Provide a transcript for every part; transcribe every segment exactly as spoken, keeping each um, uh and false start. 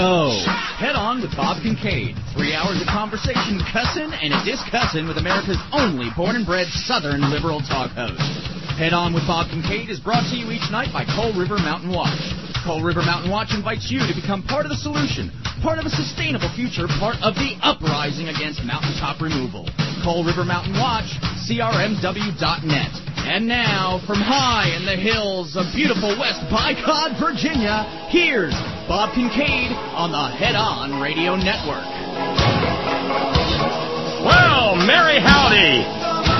go. Head On with Bob Kincaid. Three hours of conversation, cussing, and a discussin' with America's only born and bred Southern liberal talk host. Head On with Bob Kincaid is brought to you each night by Coal River Mountain Watch. Coal River Mountain Watch invites you to become part of the solution, part of a sustainable future, part of the uprising against mountaintop removal. Coal River Mountain Watch, C R M W dot net. And now, from high in the hills of beautiful West Bycod, Virginia, here's Bob Kincaid on the Head On Radio Network. Well, merry howdy.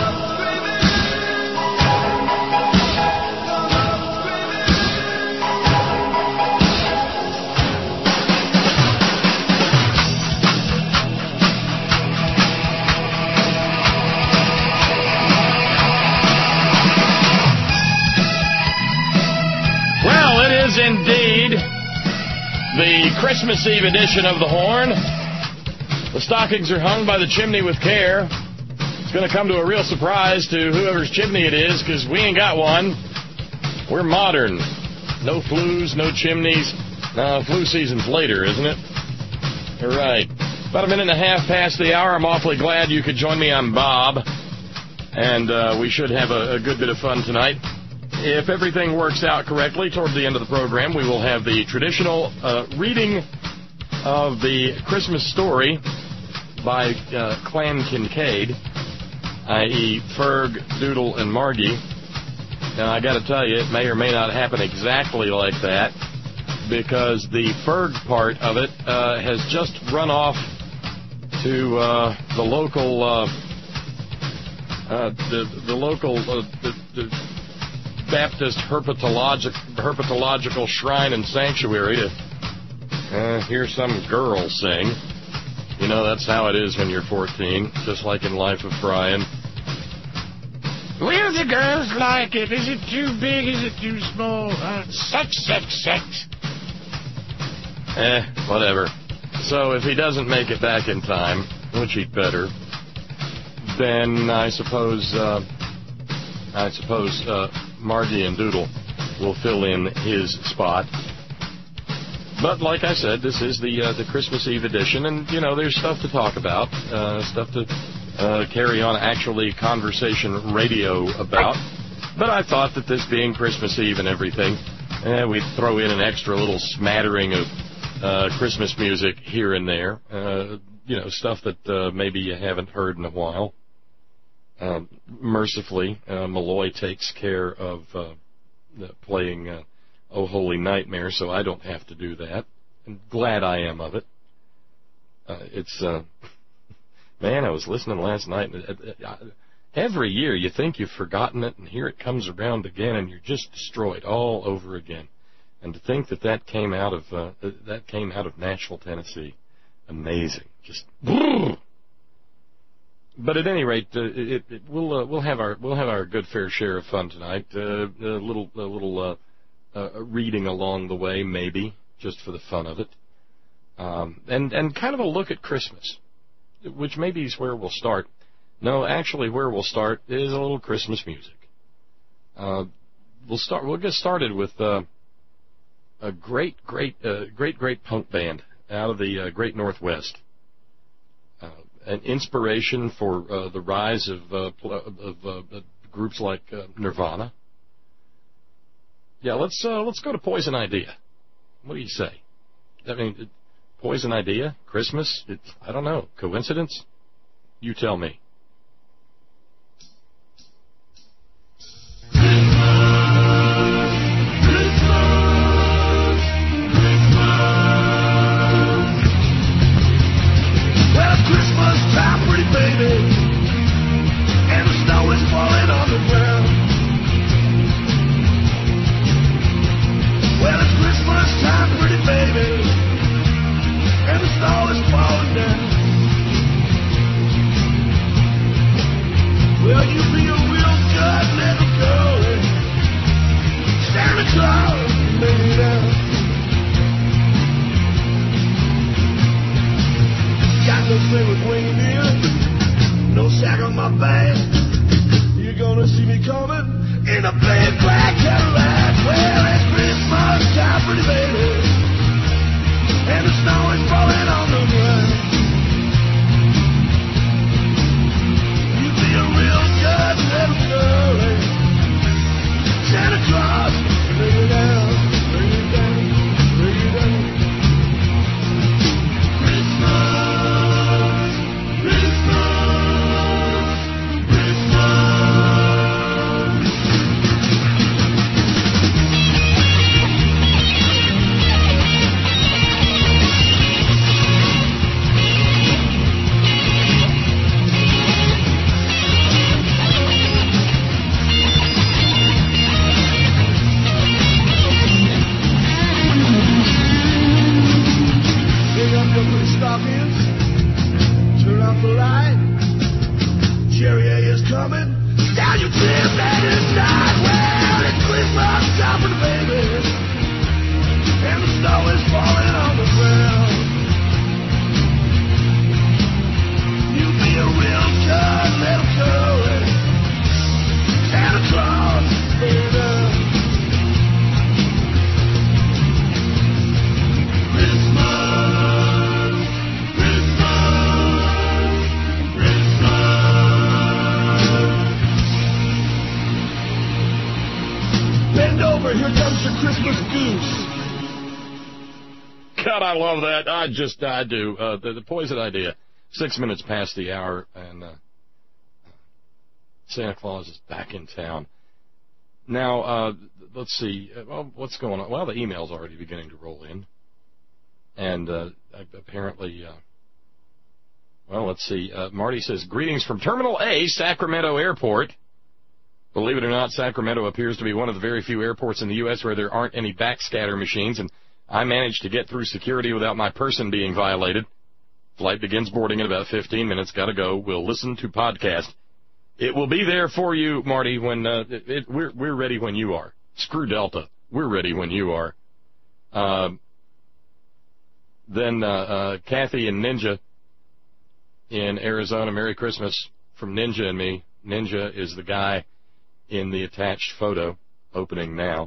Indeed, the Christmas Eve edition of The Horn. The stockings are hung by the chimney with care. It's going to come to a real surprise to whoever's chimney it is, because we ain't got one. We're modern. No flues, no chimneys. No, flu season's later, isn't it? You're right. About a minute and a half past the hour. I'm awfully glad you could join me. I'm Bob. And uh, we should have a, a good bit of fun tonight. If everything works out correctly, toward the end of the program, we will have the traditional uh, reading of the Christmas story by uh, Clan Kincaid, that is. Ferg, Doodle, and Margie. Now, I got to tell you, it may or may not happen exactly like that, because the Ferg part of it uh, has just run off to uh, the local, uh, uh, the, the local, uh, the, the Baptist herpetologic, herpetological shrine and sanctuary to uh, hear some girl sing. You know, that's how it is when you're fourteen, just like in Life of Brian. Will the girls like it? Is it too big? Is it too small? Uh, sex, sex, sex. Eh, whatever. So if he doesn't make it back in time, which he'd better, then I suppose, uh, I suppose, uh, Margie and Doodle will fill in his spot. But like I said, this is the uh, the Christmas Eve edition, and, you know, there's stuff to talk about, uh, stuff to uh, carry on actually conversation radio about. But I thought that this being Christmas Eve and everything, eh, we'd throw in an extra little smattering of uh, Christmas music here and there, uh, you know, stuff that uh, maybe you haven't heard in a while. Uh, mercifully, uh, Malloy takes care of uh, playing uh, Oh Holy Nightmare, so I don't have to do that. I'm glad I am of it. Uh, it's, uh, man, I was listening last night. And, uh, uh, every year you think you've forgotten it, and here it comes around again, and you're just destroyed all over again. And to think that that came out of uh, that came out of Nashville, Tennessee, amazing. Just. But at any rate, uh, it, it, we'll uh, we'll have our we'll have our good fair share of fun tonight. Uh, a little a little uh, uh, reading along the way, maybe just for the fun of it, um, and and kind of a look at Christmas, which maybe is where we'll start. No, actually, where we'll start is a little Christmas music. Uh, we'll start. We'll get started with uh, a great, great, uh, great, great punk band out of the uh, Great Northwest. Uh, an inspiration for uh, the rise of, uh, of uh, groups like uh, Nirvana. Yeah, let's uh, let's go to Poison Idea. What do you say? I mean, Poison Idea, Christmas. It, I don't know. Coincidence? You tell me. Baby, and the snow is falling on the ground. Well, it's Christmas time, pretty baby, and the snow is falling down. Well, you feel real good, little girl, and Santa Claus made it out. Got no thing with reindeer, no sack on my back. You're gonna see me coming in a big black Cadillac. Well, it's Christmas time, pretty baby, and the snow coming down your chimney tonight. Well, it's Christmas shopping, baby, and the snow is falling on the ground. You be a real good little girl, and Santa Claus, baby. Christmas, Christmas, Christmas. Bend over, here comes your Christmas goose. God, I love that. I just, I do. Uh, the, the Poison Idea. Six minutes past the hour, and uh, Santa Claus is back in town. Now, uh, let's see. Well, what's going on? Well, the email's already beginning to roll in. And uh, apparently, uh, well, let's see. Uh, Marty says, greetings from Terminal A, Sacramento Airport. Believe it or not, Sacramento appears to be one of the very few airports in the U S where there aren't any backscatter machines, and I managed to get through security without my person being violated. Flight begins boarding in about fifteen minutes. Got to go. We'll listen to podcast. It will be there for you, Marty, when uh, it, it, we're, we're ready when you are. Screw Delta. We're ready when you are. Uh, then uh, uh, Kathy and Ninja in Arizona. Merry Christmas from Ninja and me. Ninja is the guy in the attached photo, opening now.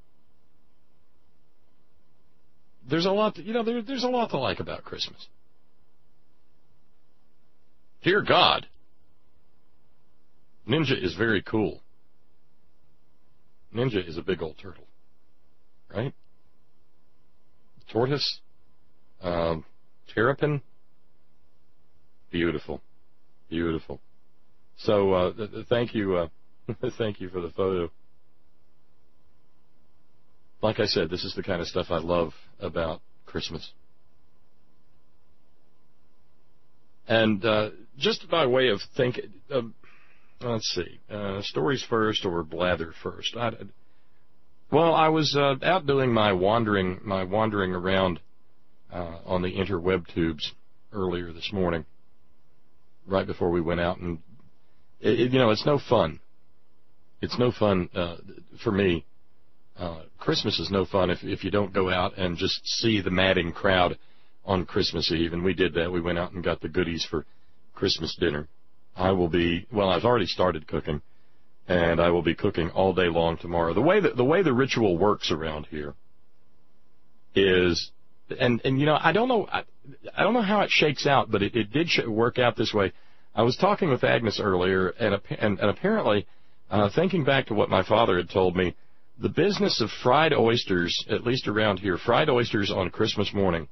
There's a lot, to, you know, there, there's a lot to like about Christmas. Dear God, Ninja is very cool. Ninja is a big old turtle, right? Tortoise, um, terrapin, beautiful, beautiful. So uh, th- th- thank you, uh, thank you for the photo. Like I said, this is the kind of stuff I love about Christmas. And uh, just by way of thinking, uh, let's see, uh, stories first or blather first. I, well, I was uh, out doing my wandering, my wandering around uh, on the interweb tubes earlier this morning, right before we went out, and it, it, you know, it's no fun. It's no fun uh, for me. Uh, Christmas is no fun if if you don't go out and just see the madding crowd on Christmas Eve, and we did that. We went out and got the goodies for Christmas dinner. I will be, well, I've already started cooking, and I will be cooking all day long tomorrow. The way that the way the ritual works around here is, and and you know, I don't know, I, I don't know how it shakes out, but it, it did sh- work out this way. I was talking with Agnes earlier, and and, and apparently, uh, thinking back to what my father had told me, the business of fried oysters, at least around here, fried oysters on Christmas morning,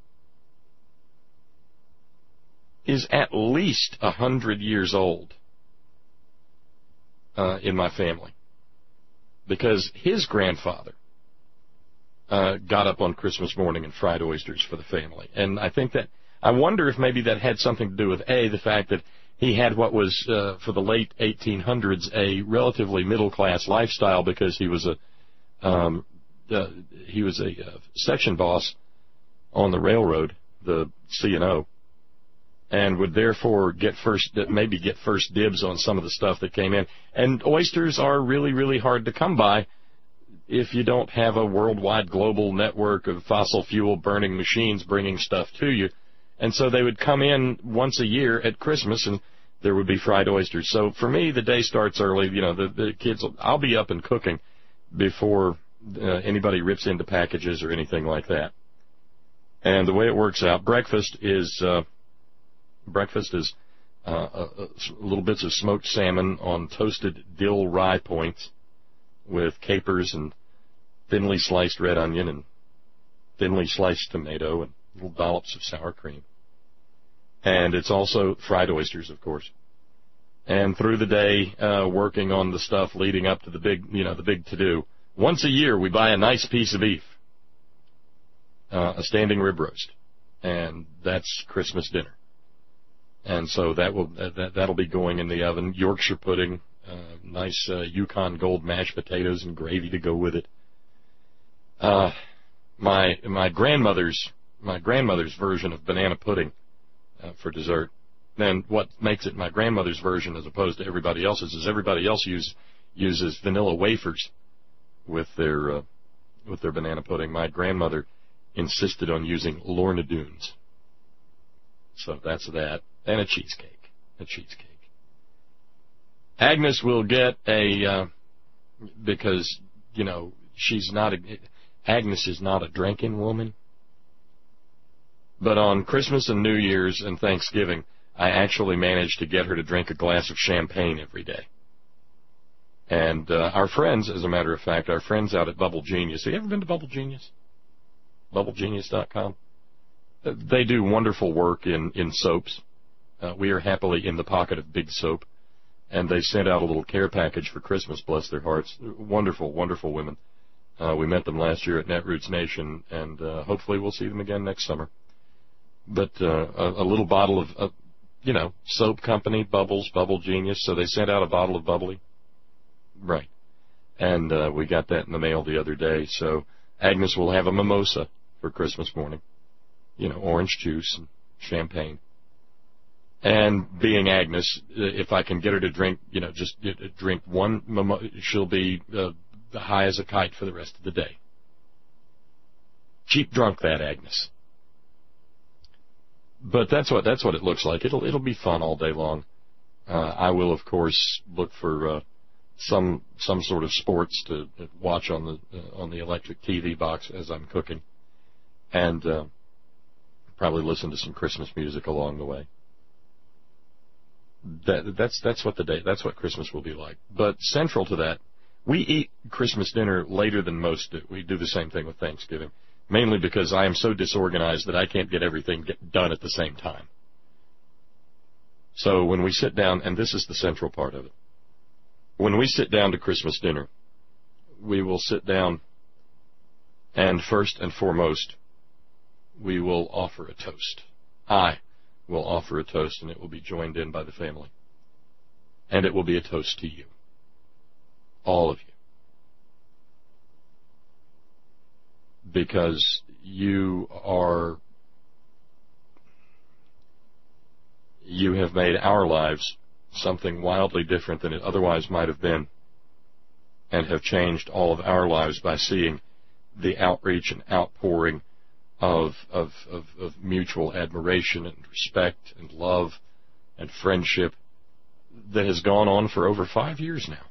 is at least a hundred years old uh, in my family, because his grandfather uh, got up on Christmas morning and fried oysters for the family, and I think that I wonder if maybe that had something to do with a the fact that he had what was uh, for the late eighteen hundreds a relatively middle class lifestyle, because he was a um, uh, he was a uh, section boss on the railroad, the C and O. And would therefore get first, maybe get first dibs on some of the stuff that came in. And oysters are really, really hard to come by if you don't have a worldwide global network of fossil fuel burning machines bringing stuff to you. And so they would come in once a year at Christmas, and there would be fried oysters. So for me, the day starts early. You know, the, the kids, I'll be up and cooking before uh, anybody rips into packages or anything like that. And the way it works out, breakfast is... Uh, Breakfast is uh, a, a little bits of smoked salmon on toasted dill rye points with capers and thinly sliced red onion and thinly sliced tomato and little dollops of sour cream. And it's also fried oysters, of course. And through the day, uh, working on the stuff leading up to the big, you know, the big to-do. Once a year, we buy a nice piece of beef, uh, a standing rib roast, and that's Christmas dinner. And so that will that that'll be going in the oven. Yorkshire pudding, uh, nice uh, Yukon Gold mashed potatoes and gravy to go with it. Uh, my my grandmother's my grandmother's version of banana pudding uh, for dessert And what makes it my grandmother's version as opposed to everybody else's is everybody else use, uses vanilla wafers with their uh, with their banana pudding. My grandmother insisted on using Lorna Doones. So that's that. And a cheesecake. A cheesecake. Agnes will get a, uh, because, you know, she's not a, Agnes is not a drinking woman. But on Christmas and New Year's and Thanksgiving, I actually managed to get her to drink a glass of champagne every day. And uh, our friends, as a matter of fact, our friends out at Bubble Genius. Have you ever been to Bubble Genius? bubble genius dot com. They do wonderful work in, in soaps. Uh, we are happily in the pocket of Big Soap. And they sent out a little care package for Christmas, bless their hearts. Wonderful, wonderful women. Uh, we met them last year at Netroots Nation, and uh, hopefully we'll see them again next summer. But uh, a, a little bottle of, uh, you know, soap company, Bubbles, Bubble Genius, so they sent out a bottle of bubbly. Right. And uh, we got that in the mail the other day, so Agnes will have a mimosa for Christmas morning. You know, orange juice and champagne. And being Agnes, if I can get her to drink, you know, just drink one mimosa, she'll be uh, high as a kite for the rest of the day. Cheap drunk, that Agnes. But that's what that's what it looks like. It'll it'll be fun all day long. Uh, I will, of course, look for uh, some some sort of sports to watch on the uh, on the electric T V box as I'm cooking, and uh, probably listen to some Christmas music along the way. That, that's that's what the day that's what Christmas will be like. But central to that, we eat Christmas dinner later than most do. We do the same thing with Thanksgiving, mainly because I am so disorganized that I can't get everything get done at the same time. So when we sit down, and this is the central part of it, when we sit down to Christmas dinner, we will sit down, and first and foremost, we will offer a toast. I will offer a toast, and it will be joined in by the family. And it will be a toast to you. All of you. Because you are, you have made our lives something wildly different than it otherwise might have been, and have changed all of our lives by seeing the outreach and outpouring Of, of, of, of mutual admiration and respect and love and friendship that has gone on for over five years now.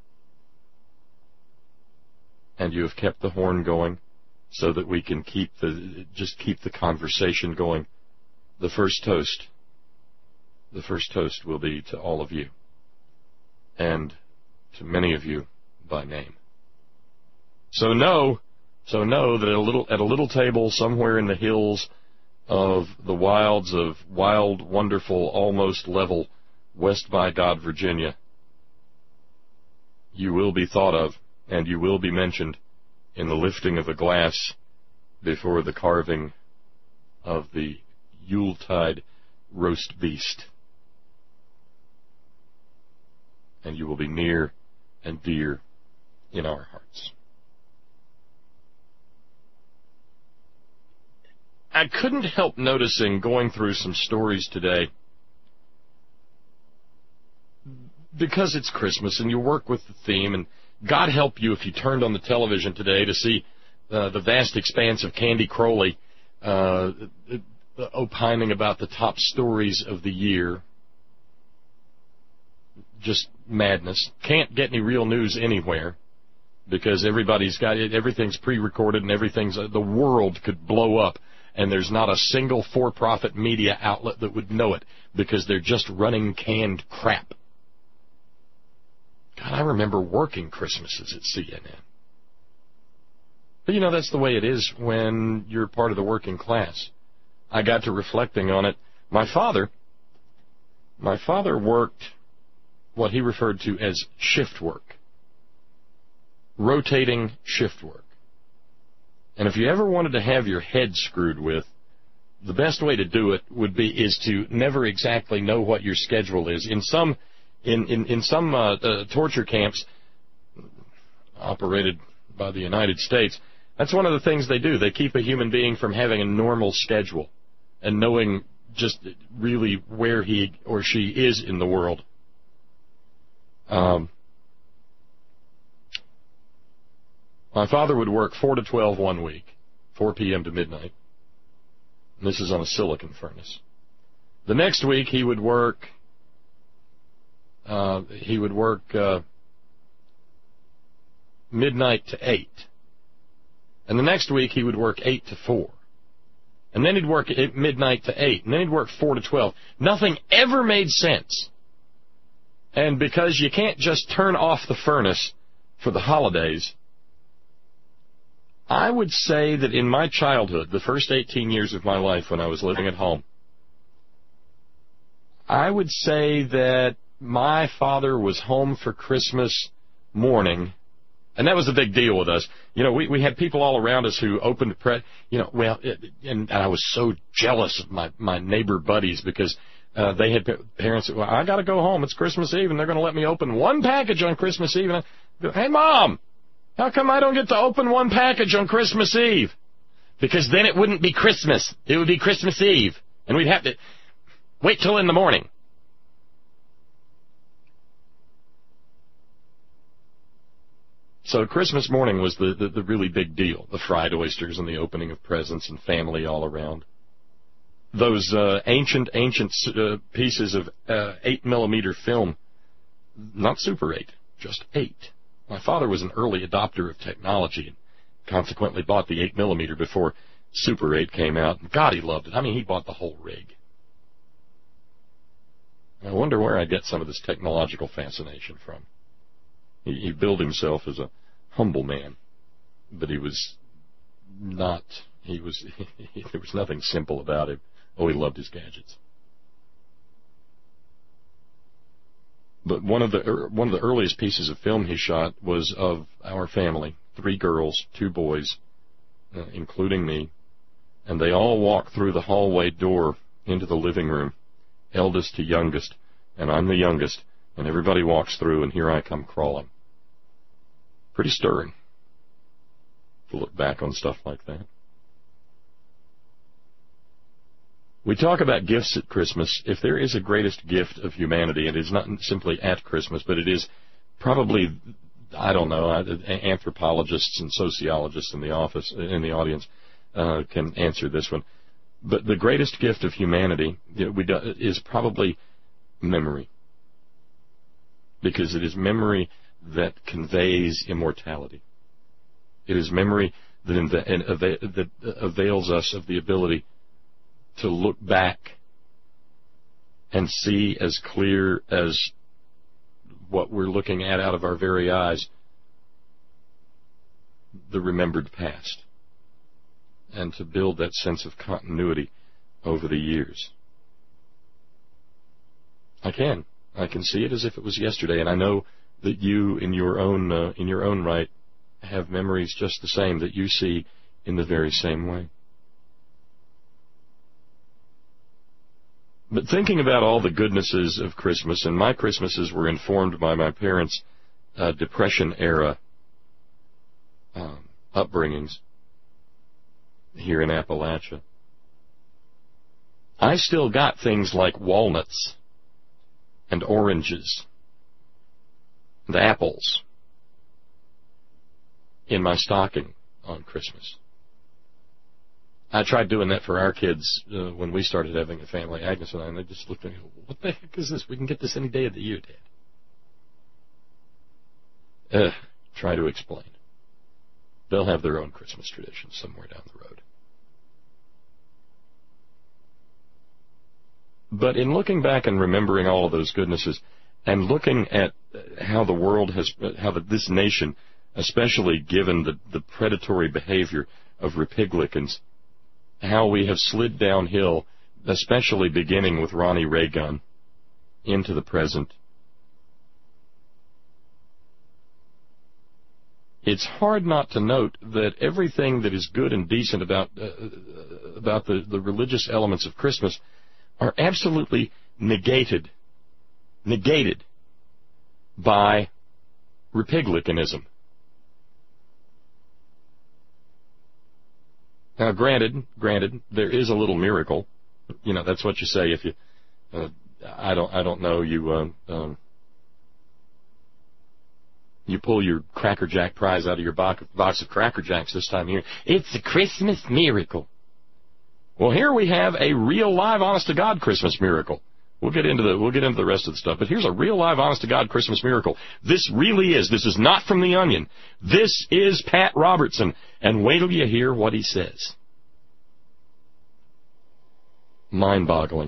And you have kept the horn going so that we can keep the, just keep the conversation going. The first toast, the first toast will be to all of you, and to many of you by name. So know So know that at a little at a little table somewhere in the hills of the wilds of wild, wonderful, almost level West by God, Virginia, you will be thought of, and you will be mentioned in the lifting of a glass before the carving of the Yuletide roast beast. And you will be near and dear in our hearts. I couldn't help noticing, going through some stories today, because it's Christmas and you work with the theme, and God help you if you turned on the television today to see uh, the vast expanse of Candy Crowley uh, opining about the top stories of the year. Just madness. Can't get any real news anywhere because everybody's got it, everything's pre-recorded and everything's, uh, the world could blow up. And there's not a single for-profit media outlet that would know it because they're just running canned crap. God, I remember working Christmases at C N N. But, you know, that's the way it is when you're part of the working class. I got to reflecting on it. My father, my father worked what he referred to as shift work, rotating shift work. And if you ever wanted to have your head screwed with, the best way to do it would be is to never exactly know what your schedule is. In some in in, in some uh, uh, torture camps operated by the United States, that's one of the things they do. They keep a human being from having a normal schedule and knowing just really where he or she is in the world. Um, my father would work four to twelve one week, four p.m. to midnight. And this is on a silicon furnace. The next week he would work. Uh, he would work uh, midnight to eight, and the next week he would work eight to four, and then he'd work at midnight to eight, and then he'd work four to twelve. Nothing ever made sense. And because you can't just turn off the furnace for the holidays, I would say that in my childhood, the first eighteen years of my life when I was living at home, I would say that my father was home for Christmas morning, and that was a big deal with us. You know, we, we had people all around us who opened, pre- you know, well, it, and, and I was so jealous of my, my neighbor buddies because uh, they had parents that, well, I got to go home. It's Christmas Eve, and they're going to let me open one package on Christmas Eve. And I go, hey, Mom, how come I don't get to open one package on Christmas Eve? Because then it wouldn't be Christmas. It would be Christmas Eve, and we'd have to wait till in the morning. So Christmas morning was the, the, the really big deal, the fried oysters and the opening of presents and family all around. Those uh, ancient, ancient uh, pieces of uh, eight millimeter film, not Super eight, just eight. My father was an early adopter of technology and consequently bought the eight millimeter before Super eight came out. And God, he loved it. I mean, he bought the whole rig. I wonder where I get some of this technological fascination from. He, he billed himself as a humble man, but he was not, he was, he, there was nothing simple about him. Oh, he loved his gadgets. But one of the one of the earliest pieces of film he shot was of our family, three girls, two boys, uh, including me, and they all walked through the hallway door into the living room, eldest to youngest, and I'm the youngest, and everybody walks through, and here I come crawling. Pretty stirring to look back on stuff like that. We talk about gifts at Christmas. If there is a greatest gift of humanity, it is not simply at Christmas, but it is probably, I don't know, anthropologists and sociologists in the office, in the audience, uh, can answer this one. But the greatest gift of humanity we do, is probably memory, because it is memory that conveys immortality. It is memory that, inv- that avails us of the ability to look back and see as clear as what we're looking at out of our very eyes the remembered past, and to build that sense of continuity over the years. I can. I can see it as if it was yesterday, and I know that you, in your own uh, in your own right, have memories just the same that you see in the very same way. But thinking about all the goodnesses of Christmas, and my Christmases were informed by my parents' uh, Depression-era um, upbringings here in Appalachia, I still got things like walnuts and oranges and apples in my stocking on Christmas. I tried doing that for our kids uh, when we started having a family, Agnes and I, and they just looked at me, what the heck is this? We can get this any day of the year, Dad. Uh, try to explain. They'll have their own Christmas traditions somewhere down the road. But in looking back and remembering all of those goodnesses, and looking at how the world has, how the, this nation, especially given the, the predatory behavior of Republicans, how we have slid downhill, especially beginning with Ronnie Reagan, into the present. It's hard not to note that everything that is good and decent about uh, about the, the religious elements of Christmas are absolutely negated, negated by Republicanism. Now, granted, granted, there is a little miracle You know, that's what you say if you. Uh, I don't. I don't know. You. Um, um, you pull your Cracker Jack prize out of your box, box of Cracker Jacks this time of year. It's a Christmas miracle. Well, here we have a real, live, honest-to-God Christmas miracle. We'll get into the we'll get into the rest of the stuff, but here's a real, live, honest-to-God Christmas miracle. This really is. This is not from The Onion. This is Pat Robertson, and wait till you hear what he says. Mind-boggling.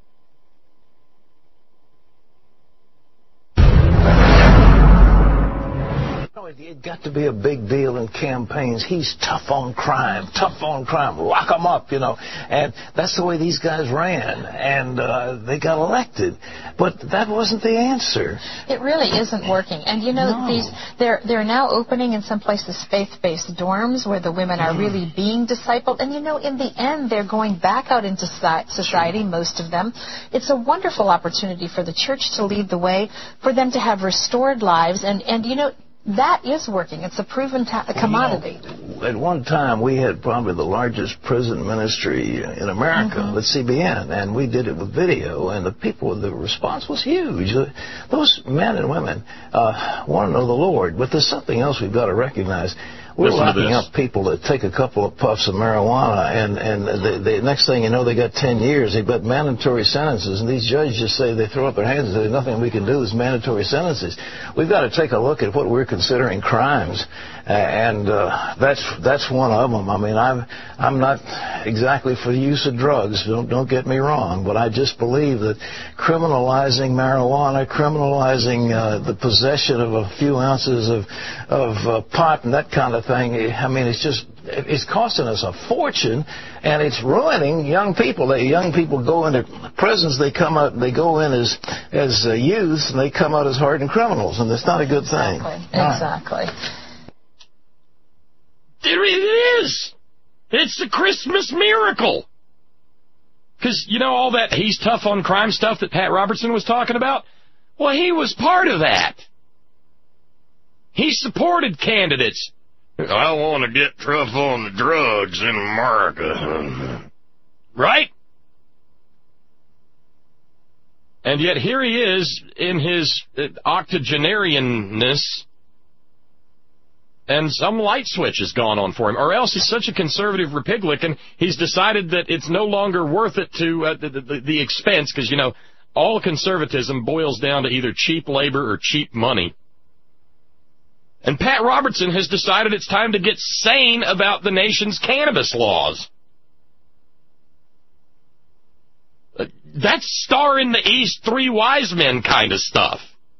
It got to be a big deal in campaigns. He's tough on crime, tough on crime, lock him up, you know. And that's the way these guys ran, and uh, they got elected. But that wasn't the answer. It really isn't working. And, you know, No. these they're they're now opening in some places faith-based dorms where the women are really being discipled. And, you know, in the end, they're going back out into society, most of them. It's a wonderful opportunity for the church to lead the way, for them to have restored lives. And, and you know, that is working. It's a proven ta- commodity. You know, at one time, we had probably the largest prison ministry in America mm-hmm. with C B N, and we did it with video, and the people, the response was huge. Those men and women uh, want to know the Lord, but there's something else we've got to recognize. We're Listen locking up people that take a couple of puffs of marijuana, and, and the, the next thing you know, they got ten years. They've got mandatory sentences, and these judges just say, they throw up their hands and say, there's nothing we can do. There's mandatory sentences. We've got to take a look at what we're considering crimes, uh, and uh, that's that's one of them. I mean, I'm I'm not exactly for the use of drugs. Don't don't get me wrong, but I just believe that criminalizing marijuana, criminalizing uh, the possession of a few ounces of of uh, pot and that kind of thing, I mean, it's just, it's costing us a fortune, and it's ruining young people. They, young people go into prisons, they come out, they go in as as uh, youths, and they come out as hardened criminals, and it's not a good thing. Exactly. Exactly. There it is. It's the Christmas miracle. Because, you know, all that he's tough on crime stuff that Pat Robertson was talking about? Well, he was part of that. He supported candidates. I want to get tough on the drugs in America. Right? And yet here he is in his octogenarianness, and some light switch has gone on for him. Or else he's such a conservative Republican, he's decided that it's no longer worth it to uh, the, the, the expense, because, you know, all conservatism boils down to either cheap labor or cheap money. And Pat Robertson has decided it's time to get sane about the nation's cannabis laws. That's Star in the East, Three Wise Men kind of stuff.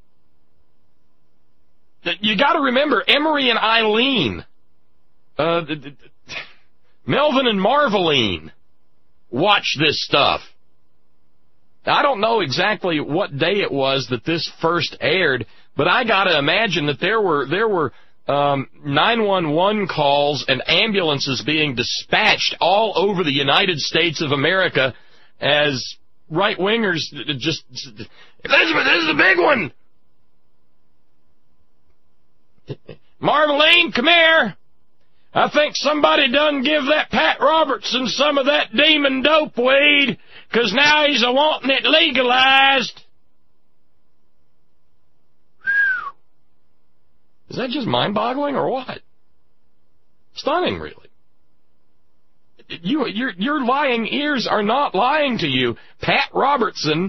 You got to remember, Emery and Eileen, uh, Melvin and Marveline watch this stuff. Now, I don't know exactly what day it was that this first aired, but I got to imagine that there were there were um, nine one one calls and ambulances being dispatched all over the United States of America as right-wingers just, Elizabeth, this is the big one. Marveline, come here. I think somebody done give that Pat Robertson some of that demon dope weed, 'cause now he's a-wanting it legalized. Is that just mind-boggling or what? Stunning, really. You, your, your lying ears are not lying to you. Pat Robertson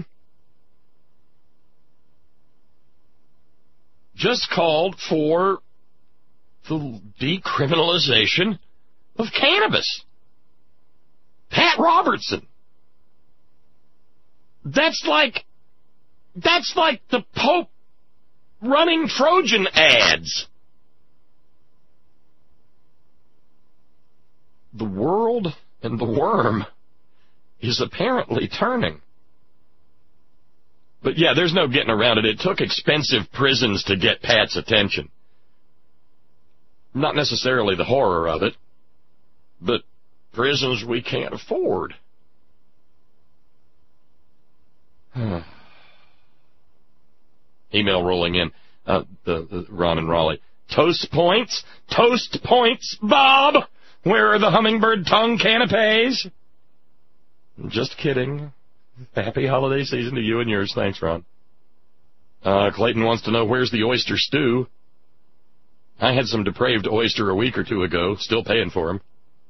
just called for the decriminalization of cannabis. Pat Robertson. That's like, that's like the Pope running Trojan ads. The world and the worm is apparently turning. But yeah, there's no getting around it. It took expensive prisons to get Pat's attention. Not necessarily the horror of it, but prisons we can't afford. Email rolling in. Uh, the, the Ron and Raleigh. Toast points? Toast points, Bob! Where are the hummingbird tongue canapes? Just kidding. Happy holiday season to you and yours. Thanks, Ron. Uh, Clayton wants to know, where's the oyster stew? I had some depraved oyster a week or two ago. Still paying for them.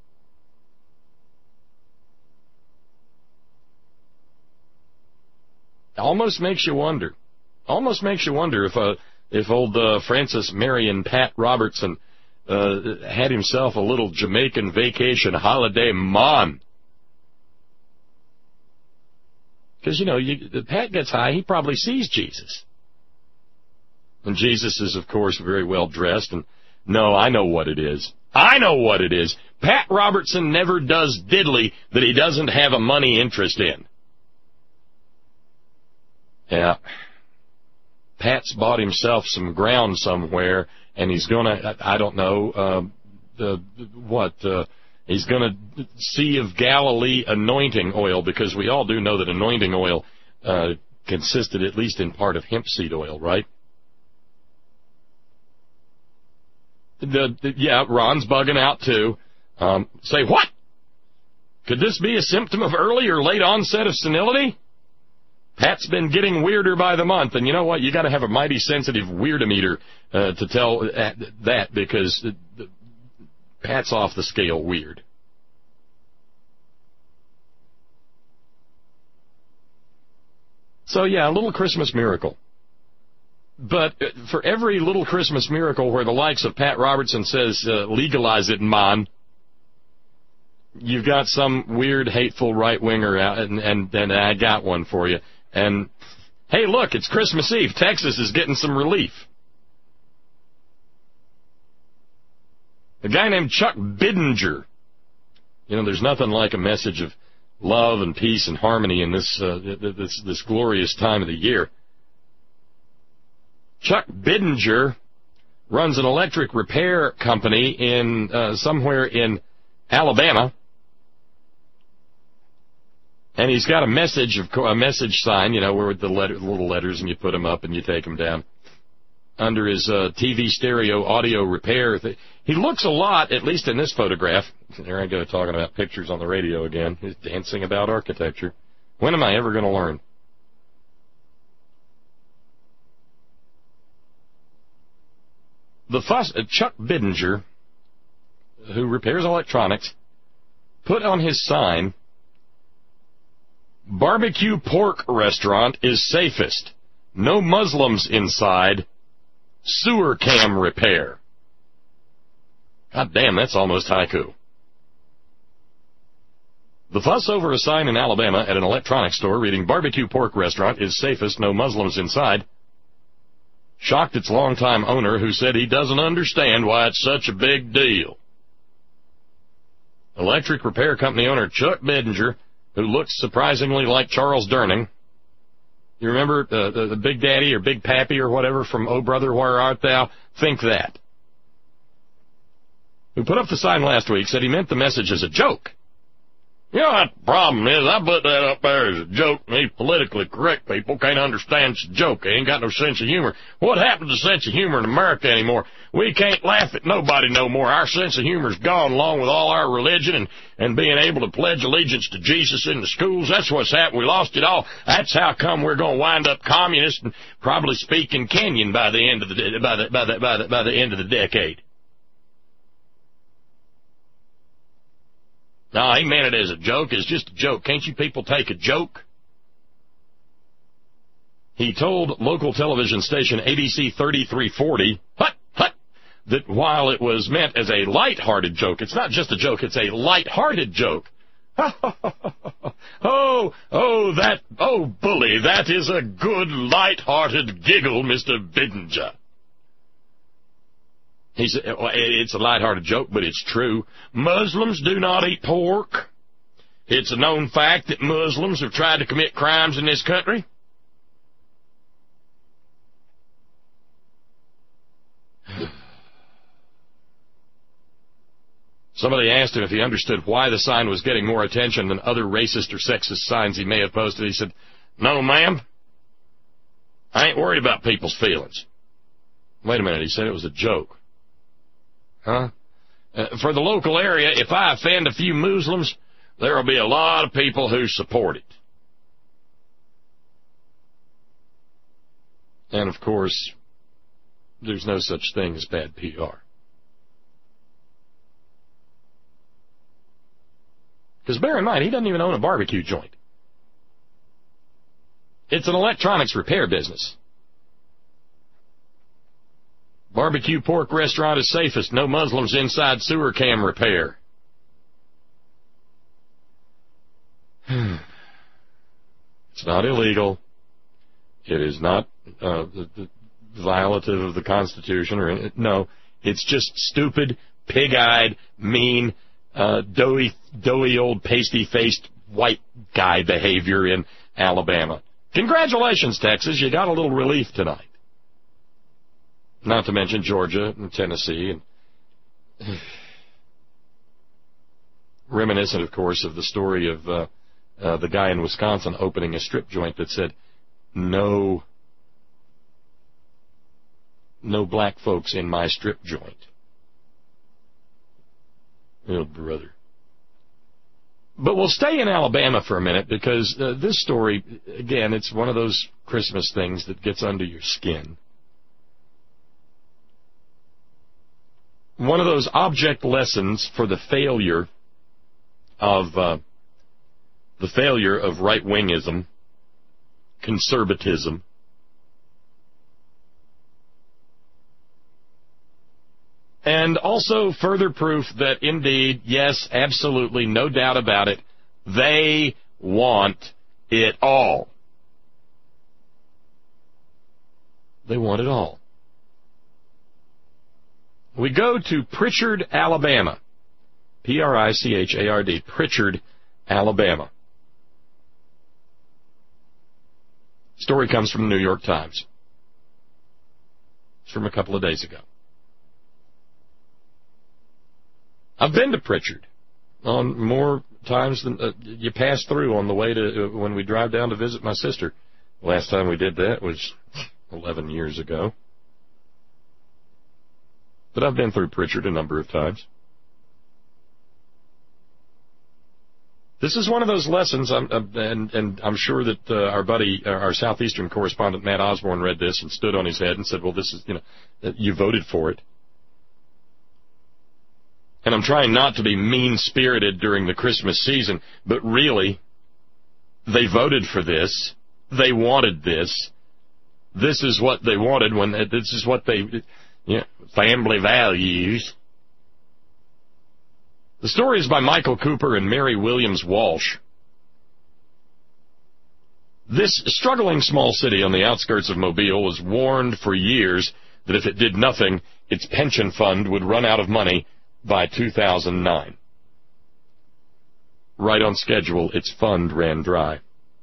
Almost makes you wonder. Almost makes you wonder if uh, if old uh, Francis Marion Pat Robertson uh, had himself a little Jamaican vacation holiday mon. Because, you know, you, Pat gets high, he probably sees Jesus. And Jesus is, of course, very well dressed. And no, I know what it is. I know what it is. Pat Robertson never does diddly that he doesn't have a money interest in. Yeah. Pat's bought himself some ground somewhere, and he's going to, I don't know, uh, the, what, uh, he's going to Sea of Galilee anointing oil, because we all do know that anointing oil uh, consisted at least in part of hemp seed oil, right? The, the, yeah, Ron's bugging out, too. Um, say, what? Could this be a symptom of early or late onset of senility? Pat's been getting weirder by the month, and you know what? You got to have a mighty sensitive weirdometer uh, to tell uh, that, because uh, Pat's off the scale weird. So, yeah, a little Christmas miracle. But for every little Christmas miracle where the likes of Pat Robertson says, uh, legalize it, man, you've got some weird, hateful right-winger out, and, and, and I got one for you. And, hey, look, it's Christmas Eve. Texas is getting some relief. A guy named Chuck Bidinger. You know, there's nothing like a message of love and peace and harmony in this, uh, this, this glorious time of the year. Chuck Bidinger runs an electric repair company in uh, somewhere in Alabama, and he's got a message of a message sign, you know, where the, letter, the little letters, and you put them up and you take them down under his uh, T V stereo audio repair. Th- he looks a lot, at least in this photograph. There I go talking about pictures on the radio again. He's dancing about architecture. When am I ever going to learn? The fuss, uh, Chuck Bidinger, who repairs electronics, put on his sign, barbecue pork restaurant is safest. No Muslims inside. Sewer cam repair. God damn, that's almost haiku. The fuss over a sign in Alabama at an electronics store reading barbecue pork restaurant is safest. No Muslims inside shocked its longtime owner, who said he doesn't understand why it's such a big deal. Electric repair company owner Chuck Bidinger, who looks surprisingly like Charles Durning. You remember uh, the, the Big Daddy or Big Pappy or whatever from Oh Brother, Where Art Thou? Think that. Who put up the sign last week, said he meant the message as a joke. You know what the problem is? I put that up there as a joke, and these politically correct people can't understand it's a joke. They ain't got no sense of humor. What happened to sense of humor in America anymore? We can't laugh at nobody no more. Our sense of humor's gone, along with all our religion and, and being able to pledge allegiance to Jesus in the schools. That's what's happened. We lost it all. That's how come we're going to wind up communists and probably speaking Kenyan by the end of the by the by the by the, by the end of the decade. No, he meant it as a joke. It's just a joke. Can't you people take a joke? He told local television station A B C thirty-three forty, hut, hut, that while it was meant as a light-hearted joke, it's not just a joke, it's a light-hearted joke. oh, oh, that, oh, bully, that is a good light-hearted giggle, Mister Bidinger. He said, it's a light-hearted joke, but it's true. Muslims do not eat pork. It's a known fact that Muslims have tried to commit crimes in this country. Somebody asked him if he understood why the sign was getting more attention than other racist or sexist signs he may have posted. He said, no, ma'am. I ain't worried about people's feelings. Wait a minute, he said it was a joke. Huh? Uh, for the local area, if I offend a few Muslims, there will be a lot of people who support it. And, of course, there's no such thing as bad P R. Because bear in mind, he doesn't even own a barbecue joint. It's an electronics repair business. Barbecue pork restaurant is safest. No Muslims inside sewer cam repair. It's not illegal. It is not uh, violative of the Constitution. or No, it's just stupid, pig-eyed, mean, uh, doughy, doughy old pasty-faced white guy behavior in Alabama. Congratulations, Texas. You got a little relief tonight. Not to mention Georgia and Tennessee. And reminiscent, of course, of the story of uh, uh, the guy in Wisconsin opening a strip joint that said, no, no black folks in my strip joint. Oh, brother. But we'll stay in Alabama for a minute because uh, this story, again, it's one of those Christmas things that gets under your skin. One of those object lessons for the failure of uh, the failure of right-wingism, conservatism. And also further proof that, indeed, yes, absolutely, no doubt about it, they want it all. They want it all. We go to Prichard, Alabama. P R I C H A R D, Prichard, Alabama. Story comes from the New York Times. It's from a couple of days ago. I've been to Prichard on more times than uh, you pass through on the way to uh, when we drive down to visit my sister. Last time we did that was eleven years ago. But I've been through Prichard a number of times. This is one of those lessons, I'm, uh, and, and I'm sure that uh, our buddy, uh, our Southeastern correspondent, Matt Osborne, read this and stood on his head and said, well, this is, you know, you voted for it. And I'm trying not to be mean-spirited during the Christmas season, but really, they voted for this. They wanted this. This is what they wanted when, this is what they, you know, family values. The story is by Michael Cooper and Mary Williams Walsh. This struggling small city on the outskirts of Mobile was warned for years that if it did nothing, its pension fund would run out of money by two thousand nine. Right on schedule, its fund ran dry.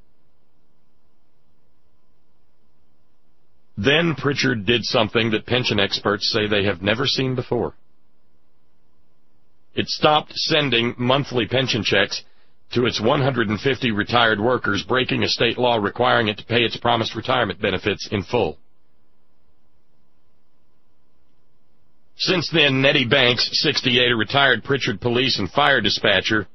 Then Prichard did something that pension experts say they have never seen before. It stopped sending monthly pension checks to its one hundred fifty retired workers, breaking a state law requiring it to pay its promised retirement benefits in full. Since then, Nettie Banks, sixty-eight, a retired Prichard police and fire dispatcher,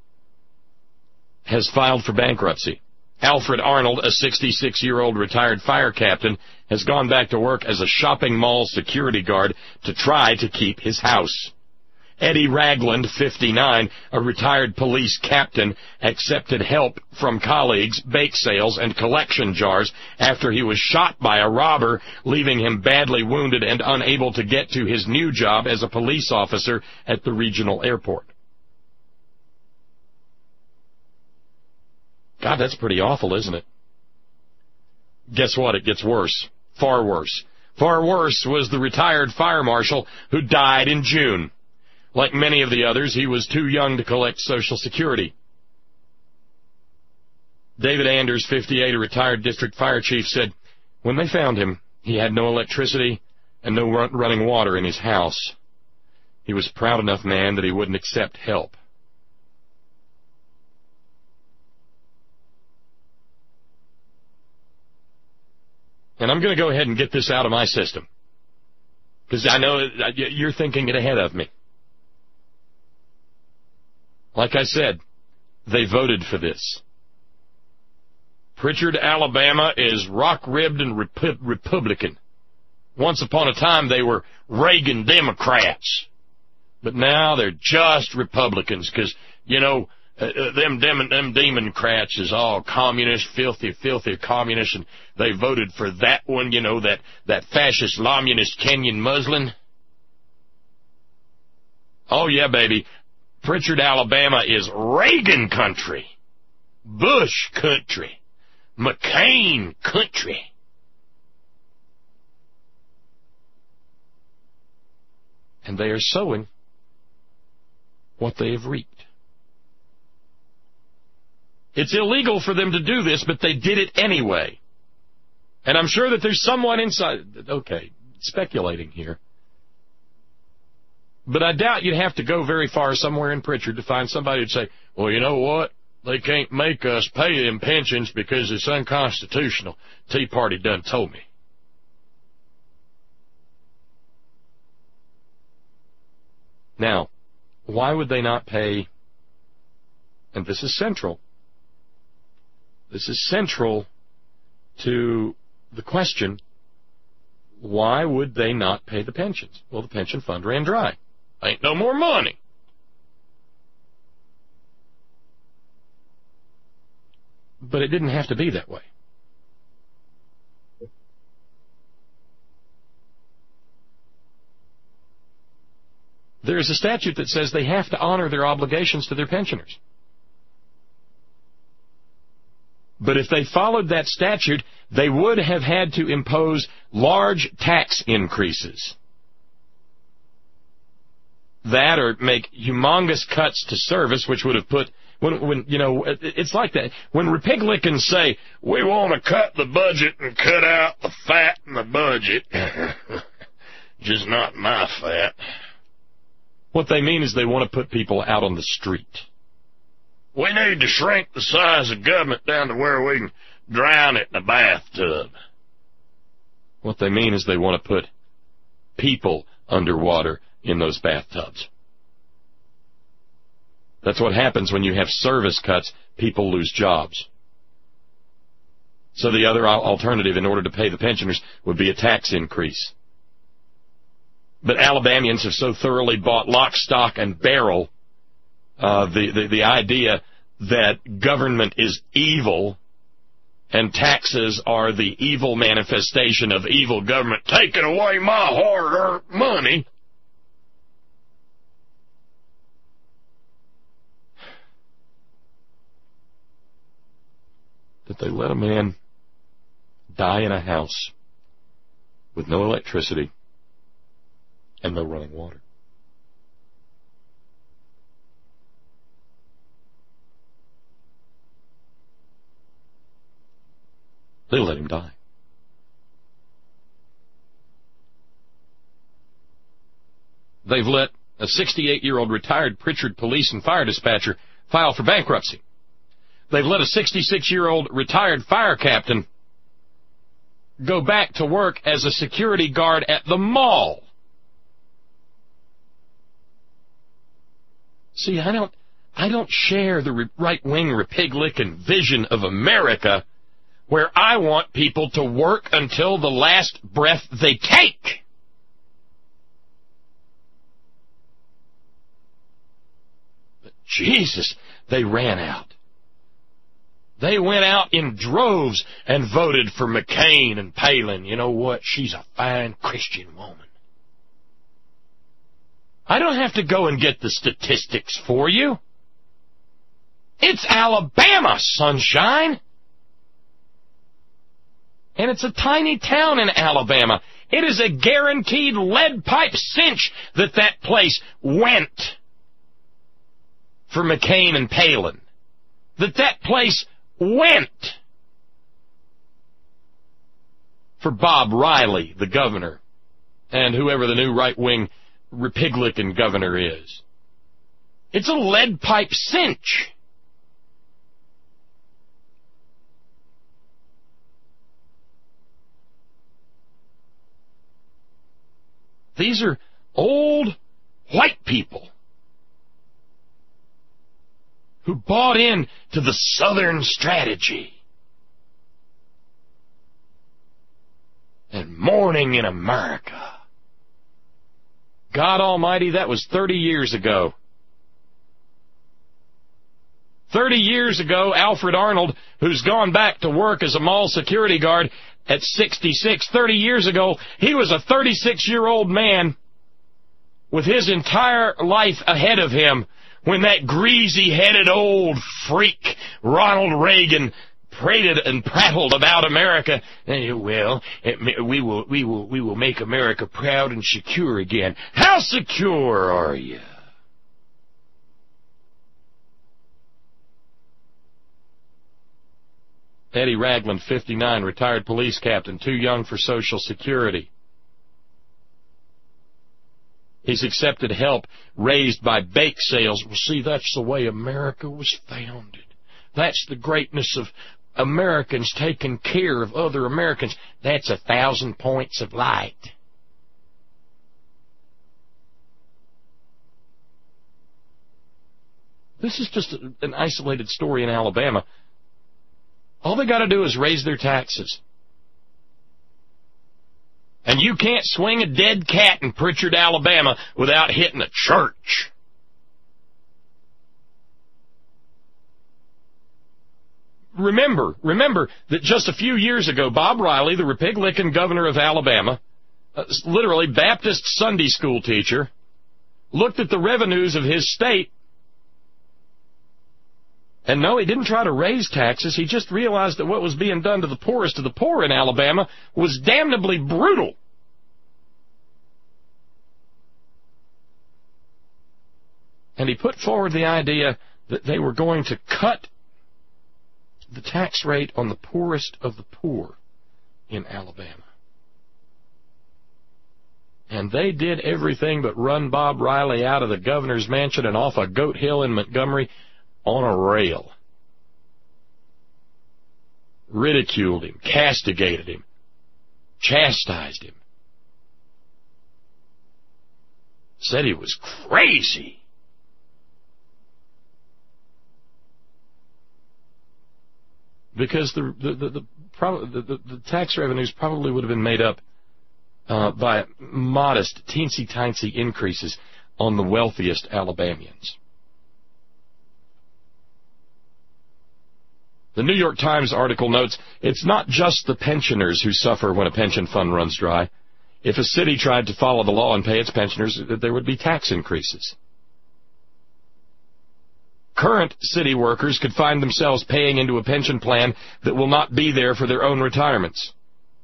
has filed for bankruptcy. Alfred Arnold, a sixty-six-year-old retired fire captain, has gone back to work as a shopping mall security guard to try to keep his house. Eddie Ragland, fifty-nine, a retired police captain, accepted help from colleagues, bake sales, and collection jars after he was shot by a robber, leaving him badly wounded and unable to get to his new job as a police officer at the regional airport. God, that's pretty awful, isn't it? Guess what? It gets worse. Far worse. Far worse was the retired fire marshal who died in June. Like many of the others, he was too young to collect Social Security. David Anders, fifty-eight, a retired district fire chief, said when they found him, he had no electricity and no run- running water in his house. He was a proud enough man that he wouldn't accept help. And I'm going to go ahead and get this out of my system, because I know you're thinking it ahead of me. Like I said, they voted for this. Pritchard, Alabama is rock-ribbed and Rep- Republican. Once upon a time, they were Reagan Democrats. But now they're just Republicans because, you know, uh, them, dem- them Democrats is all communist, filthy, filthy communists, and they voted for that one, you know, that, that fascist, communist Kenyan Muslim. Oh, yeah, baby. Pritchard, Alabama is Reagan country, Bush country, McCain country. And they are sowing what they have reaped. It's illegal for them to do this, but they did it anyway. And I'm sure that there's someone inside, okay, speculating here. But I doubt you'd have to go very far somewhere in Pritchard to find somebody who'd say, well, you know what? They can't make us pay them pensions because it's unconstitutional. Tea Party done told me. Now, why would they not pay? And this is central. This is central to the question, why would they not pay the pensions? Well, the pension fund ran dry. Ain't no more money. But it didn't have to be that way. There is a statute that says they have to honor their obligations to their pensioners. But if they followed that statute, they would have had to impose large tax increases. That or make humongous cuts to service, which would have put, when, when you know, it's like that. When Republicans say, we want to cut the budget and cut out the fat in the budget, just not my fat. What they mean is they want to put people out on the street. We need to shrink the size of government down to where we can drown it in a bathtub. What they mean is they want to put people underwater in those bathtubs. That's what happens when you have service cuts. People lose jobs. So the other alternative in order to pay the pensioners would be a tax increase. But Alabamians have so thoroughly bought lock, stock, and barrel uh, the, the, the idea that government is evil and taxes are the evil manifestation of evil government taking away my hard-earned money. That they let a man die in a house with no electricity and no running water. They let him die. They've let a sixty-eight-year-old retired Pritchard police and fire dispatcher file for bankruptcy. They've let a sixty-six-year-old retired fire captain go back to work as a security guard at the mall. See, I don't, I don't share the right-wing Republican vision of America where I want people to work until the last breath they take. But Jesus, they ran out. They went out in droves and voted for McCain and Palin. You know what? She's a fine Christian woman. I don't have to go and get the statistics for you. It's Alabama, sunshine. And it's a tiny town in Alabama. It is a guaranteed lead pipe cinch that that place went for McCain and Palin. That that place went for Bob Riley, the governor, and whoever the new right-wing Republican governor is. It's a lead pipe cinch. These are old white people who bought in to the Southern strategy. And morning in America. God Almighty, that was thirty years ago. thirty years ago, Alfred Arnold, who's gone back to work as a mall security guard at sixty-six, thirty years ago, he was a thirty-six-year-old man with his entire life ahead of him when that greasy-headed old freak, Ronald Reagan, prated and prattled about America. Well, it, we will, we will, we will make America proud and secure again. How secure are you? Eddie Ragland, fifty-nine, retired police captain, too young for Social Security. He's accepted help raised by bake sales. Well, see, that's the way America was founded. That's the greatness of Americans taking care of other Americans. That's a thousand points of light. This is just an isolated story in Alabama. All they got to do is raise their taxes. And you can't swing a dead cat in Pritchard, Alabama without hitting a church. Remember, remember that just a few years ago, Bob Riley, the Republican governor of Alabama, uh, literally Baptist Sunday school teacher, looked at the revenues of his state. And no, he didn't try to raise taxes. He just realized that what was being done to the poorest of the poor in Alabama was damnably brutal. And he put forward the idea that they were going to cut the tax rate on the poorest of the poor in Alabama. And they did everything but run Bob Riley out of the governor's mansion and off a goat hill in Montgomery on a rail. Ridiculed him, castigated him, chastised him. Said he was crazy. Because the the the, the, the, the, the tax revenues probably would have been made up uh, by modest, teensy-tiny increases on the wealthiest Alabamians. The New York Times article notes, it's not just the pensioners who suffer when a pension fund runs dry. If a city tried to follow the law and pay its pensioners, there would be tax increases. Current city workers could find themselves paying into a pension plan that will not be there for their own retirements.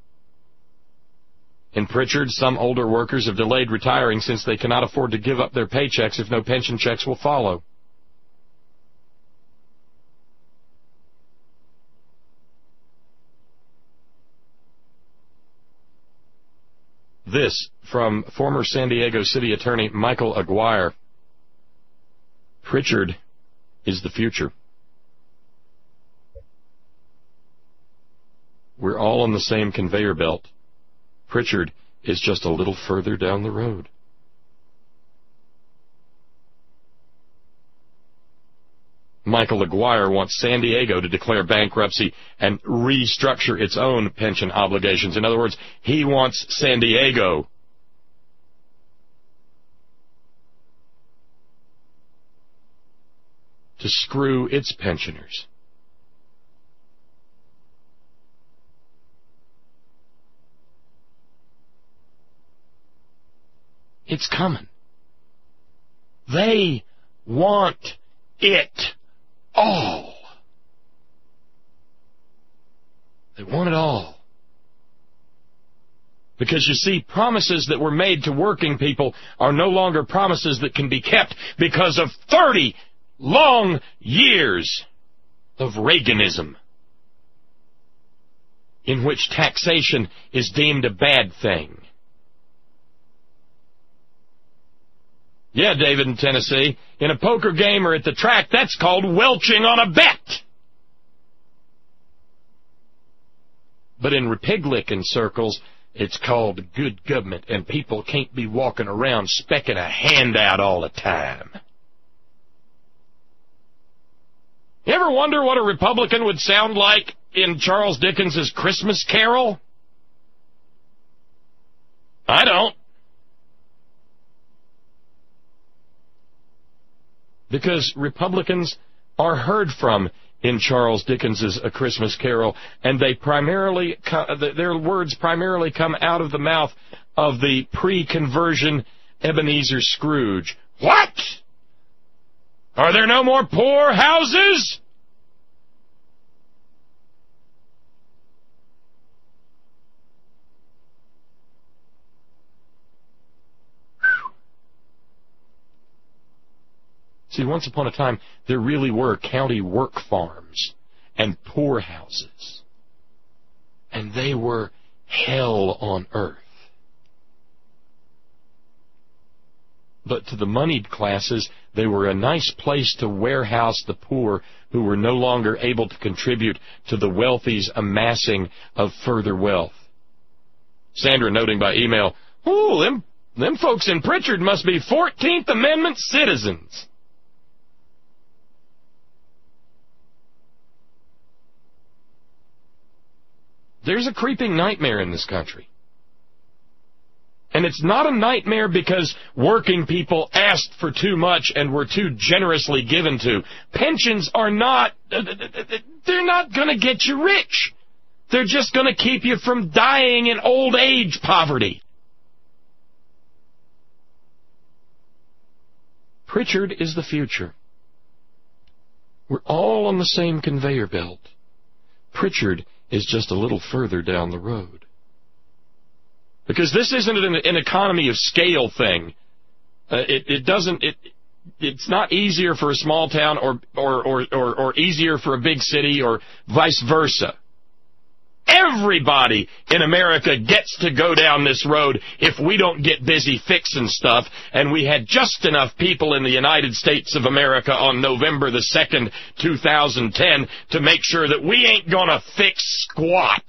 In Pritchard, some older workers have delayed retiring since they cannot afford to give up their paychecks if no pension checks will follow. This from former San Diego City Attorney Michael Aguirre. Pritchard is the future. We're all on the same conveyor belt. Pritchard is just a little further down the road. Michael Aguirre wants San Diego to declare bankruptcy and restructure its own pension obligations. In other words, he wants San Diego to screw its pensioners. It's coming. They want it all. They want it all. Because you see, promises that were made to working people are no longer promises that can be kept because of thirty long years of Reaganism, in which taxation is deemed a bad thing. Yeah, David in Tennessee, in a poker game or at the track, that's called welching on a bet. But in Republican circles, it's called good government, and people can't be walking around specking a handout all the time. You ever wonder what a Republican would sound like in Charles Dickens's Christmas Carol? I don't. Because Republicans are heard from in Charles Dickens's A Christmas Carol, and they primarily, their words primarily come out of the mouth of the pre-conversion Ebenezer Scrooge. What? Are there no more poor houses? See, once upon a time, there really were county work farms and poorhouses. And they were hell on earth. But to the moneyed classes, they were a nice place to warehouse the poor who were no longer able to contribute to the wealthy's amassing of further wealth. Sandra noting by email, ooh, them, them folks in Pritchard must be fourteenth Amendment citizens. There's a creeping nightmare in this country. And it's not a nightmare because working people asked for too much and were too generously given to. Pensions are not, they're not going to get you rich. They're just going to keep you from dying in old age poverty. Pritchard is the future. We're all on the same conveyor belt. Pritchard is just a little further down the road. Because this isn't an, an economy of scale thing. Uh, it, it doesn't. It, it's not easier for a small town or, or, or, or, or easier for a big city or vice versa. Everybody in America gets to go down this road if we don't get busy fixing stuff, and we had just enough people in the United States of America on November the second, two thousand ten to make sure that we ain't gonna fix squat.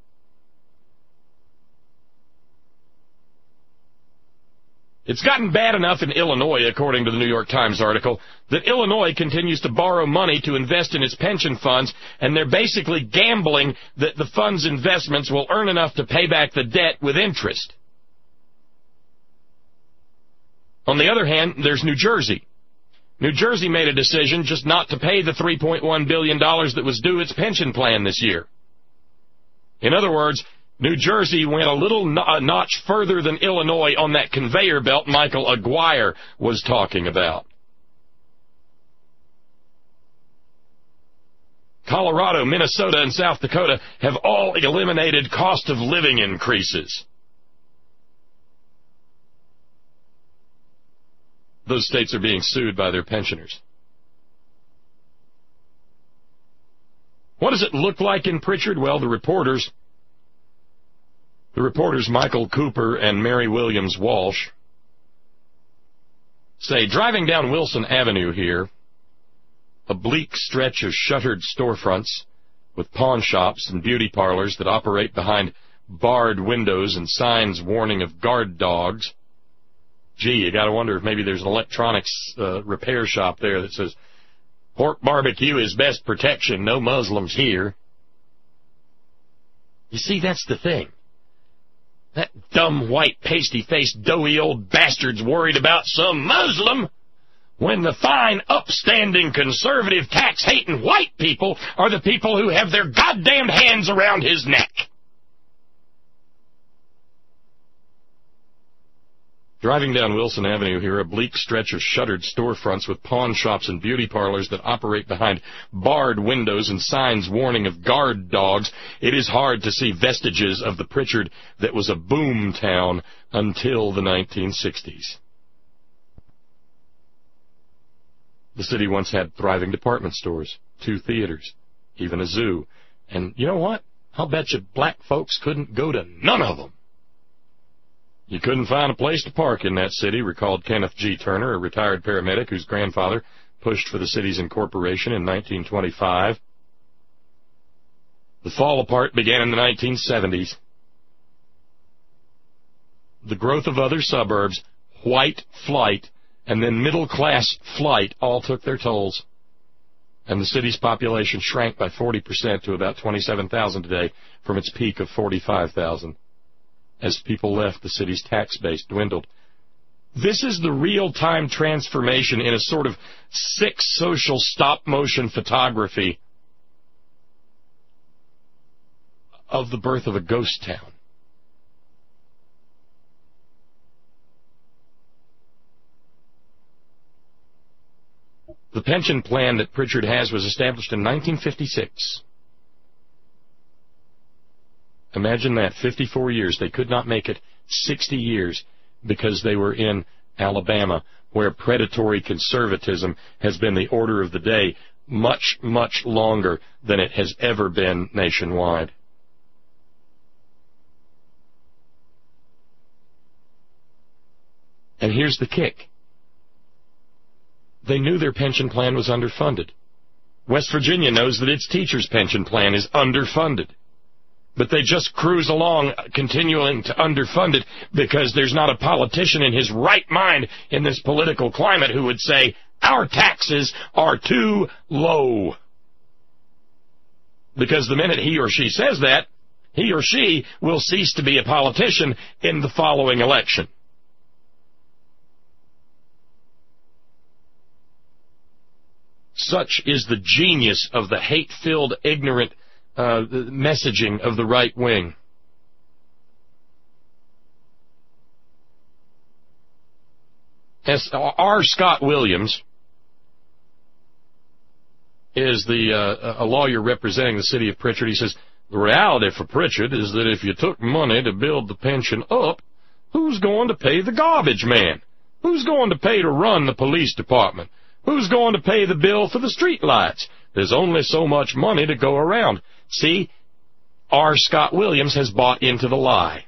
It's gotten bad enough in Illinois, according to the New York Times article, that Illinois continues to borrow money to invest in its pension funds, and they're basically gambling that the fund's investments will earn enough to pay back the debt with interest. On the other hand, there's New Jersey. New Jersey made a decision just not to pay the three point one billion dollars that was due its pension plan this year. In other words, New Jersey went a little notch further than Illinois on that conveyor belt Michael Aguirre was talking about. Colorado, Minnesota, and South Dakota have all eliminated cost of living increases. Those states are being sued by their pensioners. What does it look like in Pritchard? Well, the reporters... The reporters Michael Cooper and Mary Williams Walsh say, driving down Wilson Avenue here, a bleak stretch of shuttered storefronts with pawn shops and beauty parlors that operate behind barred windows and signs warning of guard dogs. Gee, you got to wonder if maybe there's an electronics uh, repair shop there that says, pork barbecue is best protection, no Muslims here. You see, that's the thing. That dumb, white, pasty-faced, doughy old bastard's worried about some Muslim when the fine, upstanding, conservative, tax-hating white people are the people who have their goddamned hands around his neck. Driving down Wilson Avenue here, a bleak stretch of shuttered storefronts with pawn shops and beauty parlors that operate behind barred windows and signs warning of guard dogs, it is hard to see vestiges of the Pritchard that was a boom town until the nineteen sixties. The city once had thriving department stores, two theaters, even a zoo. And you know what? I'll bet you black folks couldn't go to none of them. You couldn't find a place to park in that city, recalled Kenneth G. Turner, a retired paramedic whose grandfather pushed for the city's incorporation in nineteen twenty-five. The fall apart began in the nineteen seventies. The growth of other suburbs, white flight, and then middle-class flight all took their tolls. And the city's population shrank by forty percent to about twenty-seven thousand today from its peak of forty-five thousand. As people left, the city's tax base dwindled. This is the real-time transformation in a sort of sick social stop-motion photography of the birth of a ghost town. The pension plan that Pritchard has was established in nineteen fifty-six. Imagine that, fifty-four years. They could not make it sixty years because they were in Alabama, where predatory conservatism has been the order of the day much, much longer than it has ever been nationwide. And here's the kick. They knew their pension plan was underfunded. West Virginia knows that its teachers' pension plan is underfunded. But they just cruise along continuing to underfund it because there's not a politician in his right mind in this political climate who would say, our taxes are too low. Because the minute he or she says that, he or she will cease to be a politician in the following election. Such is the genius of the hate-filled, ignorant uh, messaging of the right wing. As R. Scott Williams is the uh, a lawyer representing the city of Pritchard. He says, the reality for Pritchard is that if you took money to build the pension up, who's going to pay the garbage man? Who's going to pay to run the police department? Who's going to pay the bill for the street lights? There's only so much money to go around. See, R. Scott Williams has bought into the lie.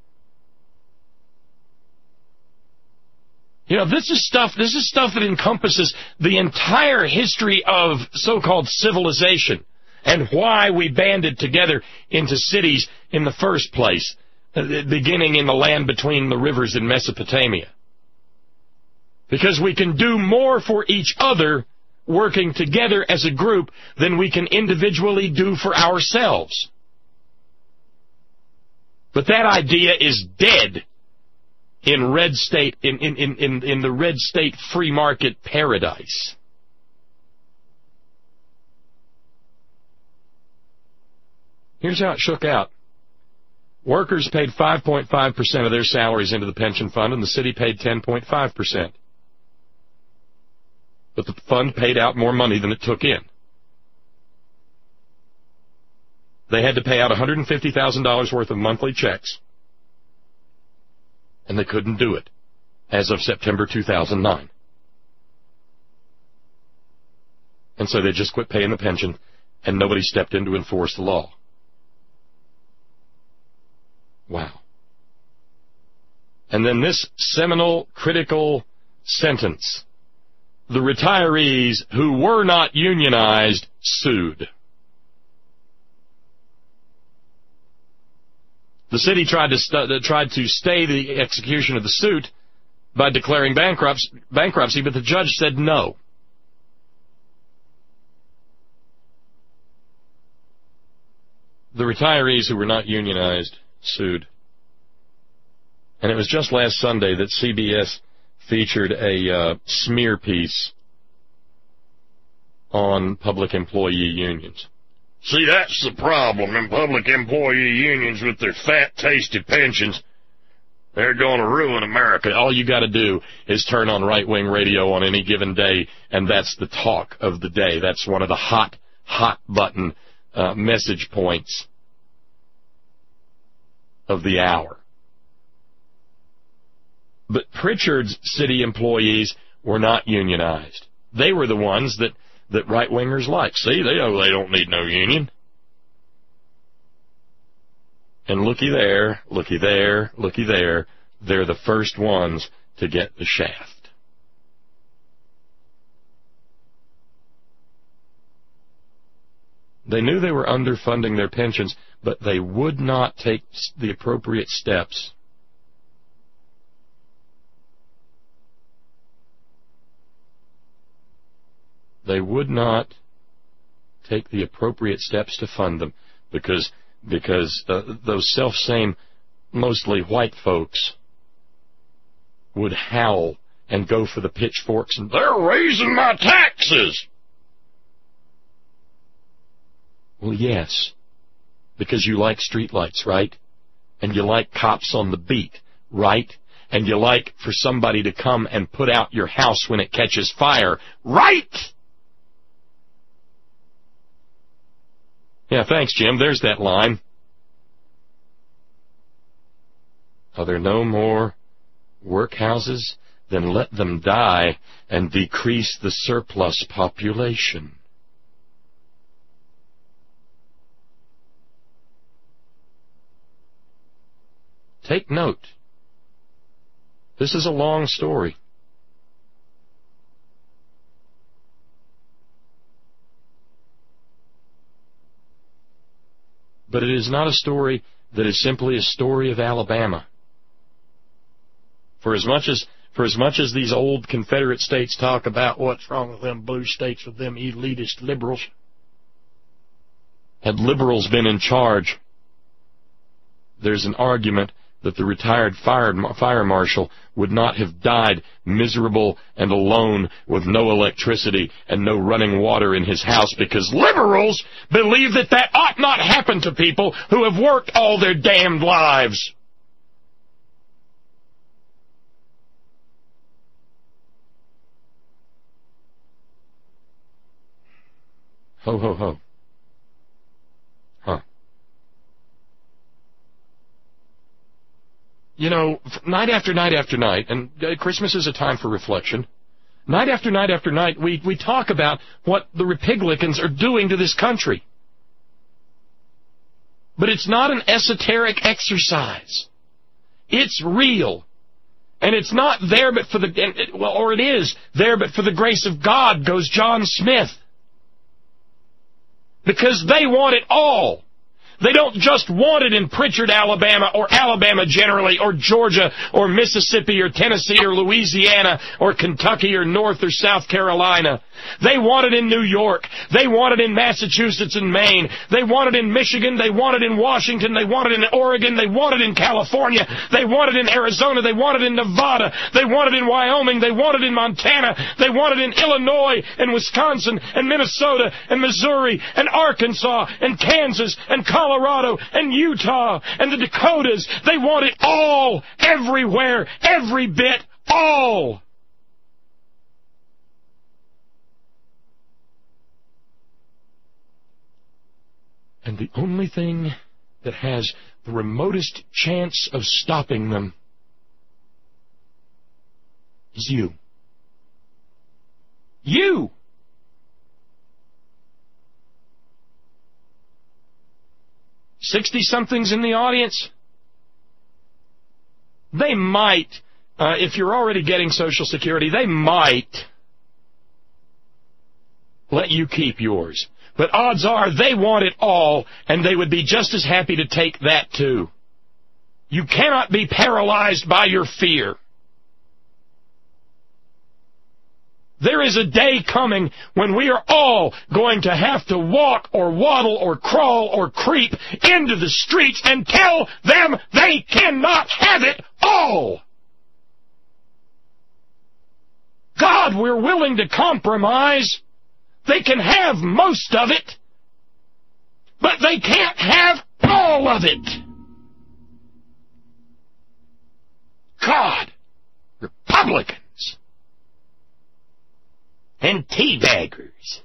You know, this is stuff, this is stuff that encompasses the entire history of so-called civilization and why we banded together into cities in the first place, beginning in the land between the rivers in Mesopotamia. Because we can do more for each other working together as a group than we can individually do for ourselves. But that idea is dead in red state, in, in, in, in the red state free market paradise. Here's how it shook out. Workers paid five point five percent of their salaries into the pension fund, and the city paid ten point five percent. But the fund paid out more money than it took in. They had to pay out one hundred fifty thousand dollars worth of monthly checks, and they couldn't do it as of September two thousand nine. And so they just quit paying the pension, and nobody stepped in to enforce the law. Wow. And then this seminal, critical sentence. The retirees who were not unionized sued. The city tried to st- tried to stay the execution of the suit by declaring bankruptcy, bankruptcy, but the judge said no. The retirees who were not unionized sued. And it was just last Sunday that C B S featured a uh, smear piece on public employee unions. See, that's the problem in public employee unions with their fat, tasty pensions. They're going to ruin America. All you got to do is turn on right-wing radio on any given day, and that's the talk of the day. That's one of the hot, hot button uh, message points of the hour. But Pritchard's city employees were not unionized. They were the ones that, that right-wingers like. See, they, oh, they don't need no union. And looky there, looky there, looky there, they're the first ones to get the shaft. They knew they were underfunding their pensions, but they would not take the appropriate steps. They would not take the appropriate steps to fund them, because because uh, those self-same, mostly white folks would howl and go for the pitchforks and, they're raising my taxes. Well, yes, because you like streetlights, right? And you like cops on the beat, right? And you like for somebody to come and put out your house when it catches fire, right? Yeah, thanks, Jim. There's that line. Are there no more workhouses? Then let them die and decrease the surplus population. Take note. This is a long story. But it is not a story that is simply a story of Alabama. For as much as for as much as these old Confederate states talk about what's wrong with them blue states, with them elitist liberals, had liberals been in charge, there's an argument that the retired fire, fire marshal would not have died miserable and alone with no electricity and no running water in his house, because liberals believe that that ought not happen to people who have worked all their damned lives. Ho, ho, ho. Huh. You know, night after night after night, and uh, Christmas is a time for reflection, night after night after night, we, we talk about what the Republicans are doing to this country. But it's not an esoteric exercise. It's real. And it's not there but for the, and it, well, or it is there but for the grace of God, goes John Smith. Because they want it all. They don't just want it in Pritchard, Alabama, or Alabama generally, or Georgia, or Mississippi, or Tennessee, or Louisiana, or Kentucky, or North or South Carolina. They want it in New York. They want it in Massachusetts and Maine. They want it in Michigan. They want it in Washington. They want it in Oregon. They want it in California. They want it in Arizona. They want it in Nevada. They want it in Wyoming. They want it in Montana. They want it in Illinois and Wisconsin and Minnesota and Missouri and Arkansas and Kansas and Colorado and Utah and the Dakotas. They want it all, everywhere, every bit, all. And the only thing that has the remotest chance of stopping them is you. You! Sixty-somethings in the audience? They might, uh, if you're already getting Social Security, they might let you keep yours. But odds are they want it all, and they would be just as happy to take that too. You cannot be paralyzed by your fear. There is a day coming when we are all going to have to walk or waddle or crawl or creep into the streets and tell them they cannot have it all. God, we're willing to compromise. They can have most of it, but they can't have all of it. God, Republicans and teabaggers.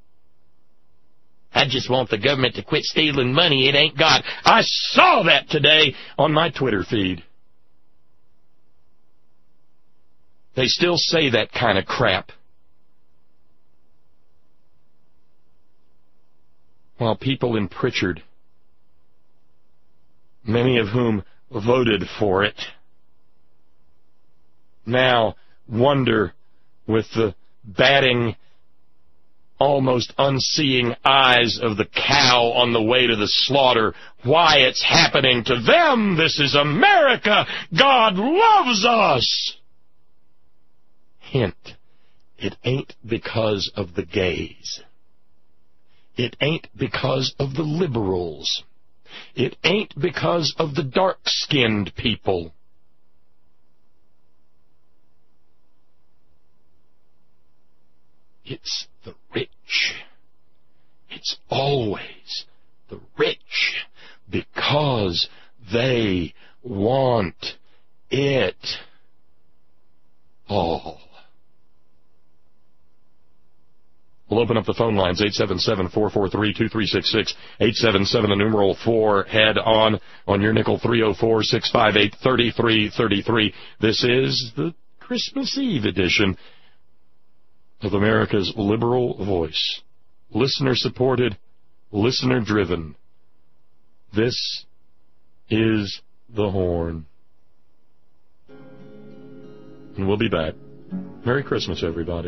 I just want the government to quit stealing money. It ain't God. I saw that today on my Twitter feed. They still say that kind of crap. While people in Pritchard, many of whom voted for it, now wonder with the batting, almost unseeing eyes of the cow on the way to the slaughter why it's happening to them. This is America. God loves us. Hint, it ain't because of the gays. It ain't because of the liberals. It ain't because of the dark-skinned people. It's the rich. It's always the rich because they want it all. We'll open up the phone lines, eight seven seven, four four three, two three six six, eight seven seven, the numeral four, head on, on your nickel, three oh four, six five eight, three three three three. This is the Christmas Eve edition of America's Liberal Voice. Listener-supported, listener-driven. This is The Horn. And we'll be back. Merry Christmas, everybody.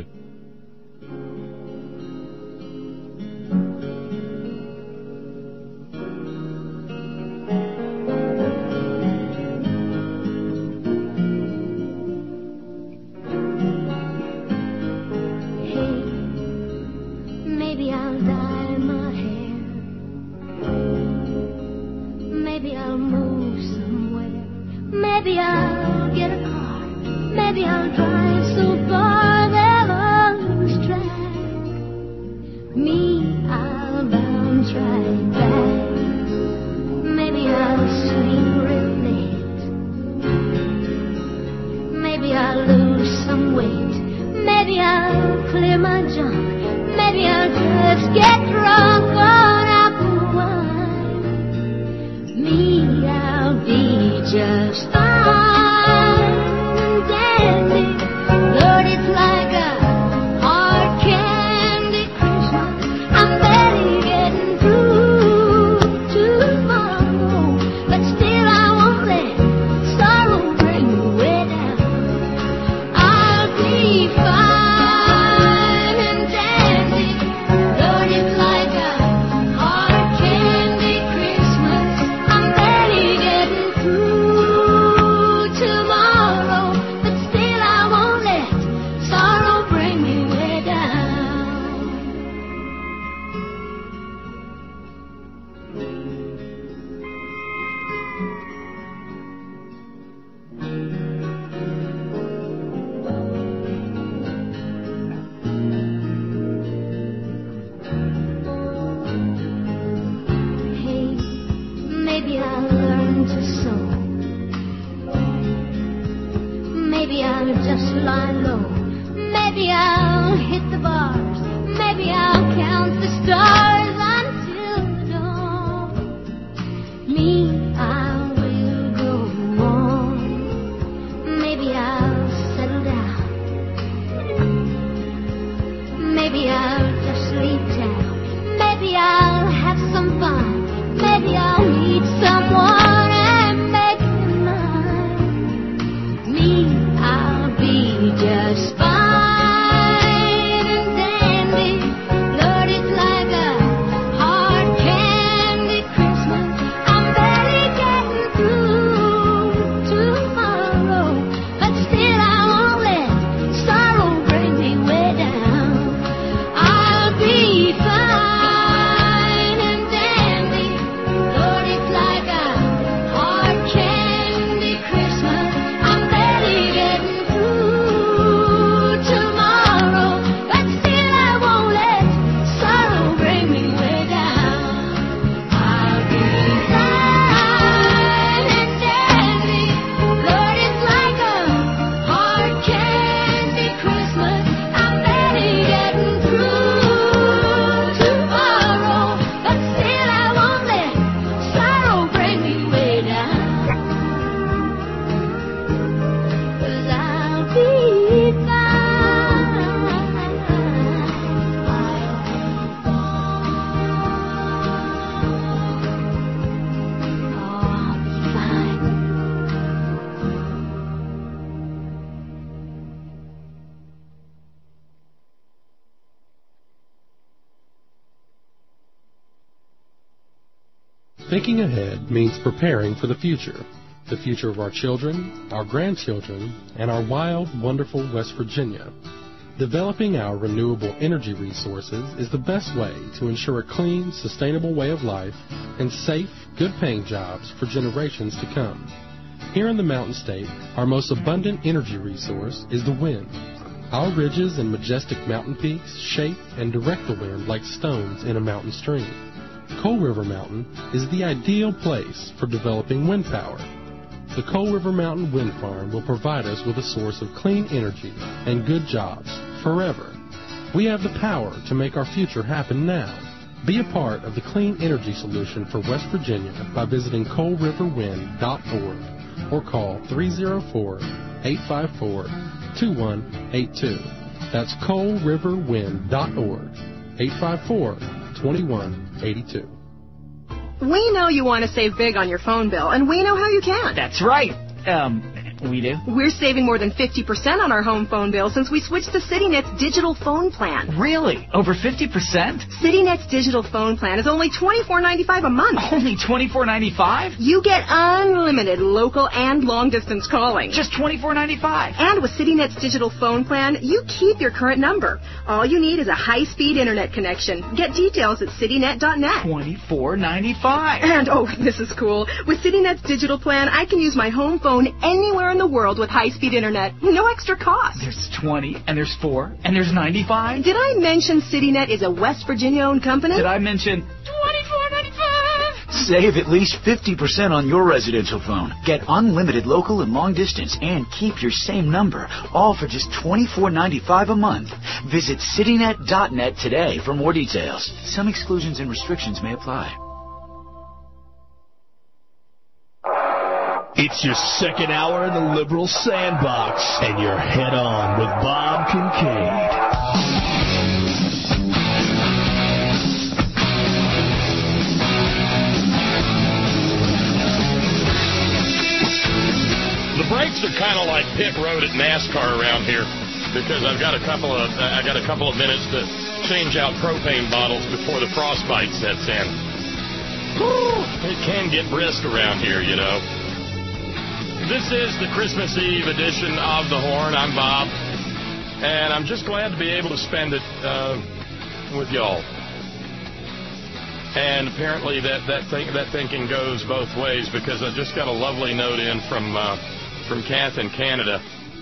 Thinking ahead means preparing for the future. The future of our children, our grandchildren, and our wild, wonderful West Virginia. Developing our renewable energy resources is the best way to ensure a clean, sustainable way of life and safe, good-paying jobs for generations to come. Here in the Mountain State, our most abundant energy resource is the wind. Our ridges and majestic mountain peaks shape and direct the wind like stones in a mountain stream. Coal River Mountain is the ideal place for developing wind power. The Coal River Mountain Wind Farm will provide us with a source of clean energy and good jobs forever. We have the power to make our future happen now. Be a part of the clean energy solution for West Virginia by visiting coal river wind dot org or call three oh four, eight five four, two one eight two. That's coal river wind dot org, eight five four, two one eight two. We know you want to save big on your phone bill, and we know how you can. That's right. Um, we do. We're saving more than fifty percent on our home phone bill since we switched to CityNet's digital phone plan. Really? Over fifty percent? CityNet's digital phone plan is only twenty-four ninety-five a month. Only twenty-four ninety-five? You get unlimited local and long-distance calling. Just twenty-four ninety-five. And with CityNet's digital phone plan, you keep your current number. All you need is a high-speed internet connection. Get details at citynet dot net. twenty-four ninety-five. And, oh, this is cool. With CityNet's digital plan, I can use my home phone anywhere in the world with high-speed internet. No extra cost. There's twenty, and there's four, and there's ninety-five. Did I mention CityNet is a West Virginia-owned company? Did I mention twenty-four ninety-five? Save at least fifty percent on your residential phone. Get unlimited local and long distance and keep your same number, all for just twenty-four ninety-five a month. Visit citynet dot net today for more details. Some exclusions and restrictions may apply. It's your second hour in the Liberal Sandbox, and you're head on with Bob Kincaid. The brakes are kind of like pit road at NASCAR around here because I've got a couple of uh, I got a couple of minutes to change out propane bottles before the frostbite sets in. Whew, it can get brisk around here, you know. This is the Christmas Eve edition of The Horn. I'm Bob, and I'm just glad to be able to spend it uh, with y'all. And apparently that that, think, that thinking goes both ways because I just got a lovely note in from uh, from Kath in Canada.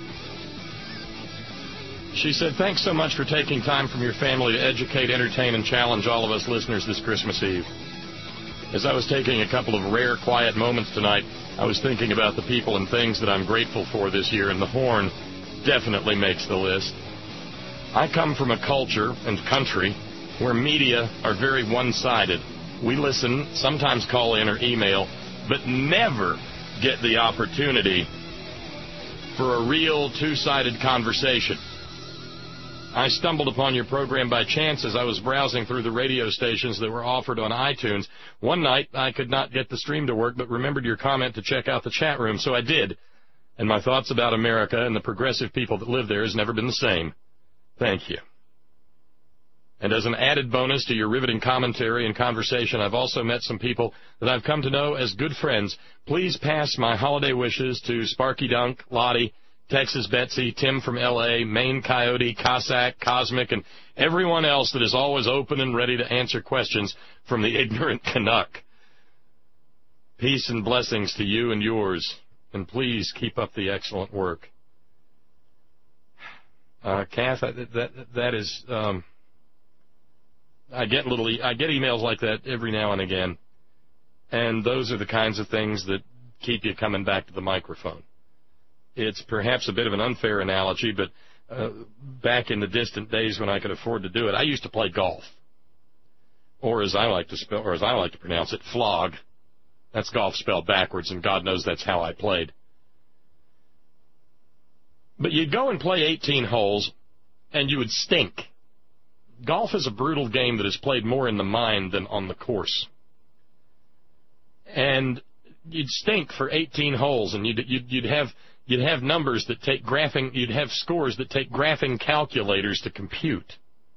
She said, "Thanks so much for taking time from your family to educate, entertain, and challenge all of us listeners this Christmas Eve. As I was taking a couple of rare, quiet moments tonight, I was thinking about the people and things that I'm grateful for this year, and the Horn definitely makes the list. I come from a culture and country where media are very one-sided. We listen, sometimes call in or email, but never get the opportunity for a real two-sided conversation. I stumbled upon your program by chance as I was browsing through the radio stations that were offered on iTunes. One night, I could not get the stream to work, but remembered your comment to check out the chat room, so I did. And my thoughts about America and the progressive people that live there has never been the same. Thank you. And as an added bonus to your riveting commentary and conversation, I've also met some people that I've come to know as good friends. Please pass my holiday wishes to Sparky Dunk, Lottie, Texas Betsy, Tim from L A, Maine Coyote, Cossack, Cosmic, and everyone else that is always open and ready to answer questions from the ignorant Canuck. Peace and blessings to you and yours, and please keep up the excellent work." Uh, Kath, that, that, that is, um, I get little, e- I get emails like that every now and again, and those are the kinds of things that keep you coming back to the microphone. It's perhaps a bit of an unfair analogy, but uh, back in the distant days when I could afford to do it, I used to play golf, or as I like to spell, or as I like to pronounce it, flog. That's golf spelled backwards, and God knows that's how I played. But you'd go and play eighteen holes, and you would stink. Golf is a brutal game that is played more in the mind than on the course. And you'd stink for eighteen holes, and you'd you'd, you'd have you'd have numbers that take graphing, you'd have scores that take graphing calculators to compute.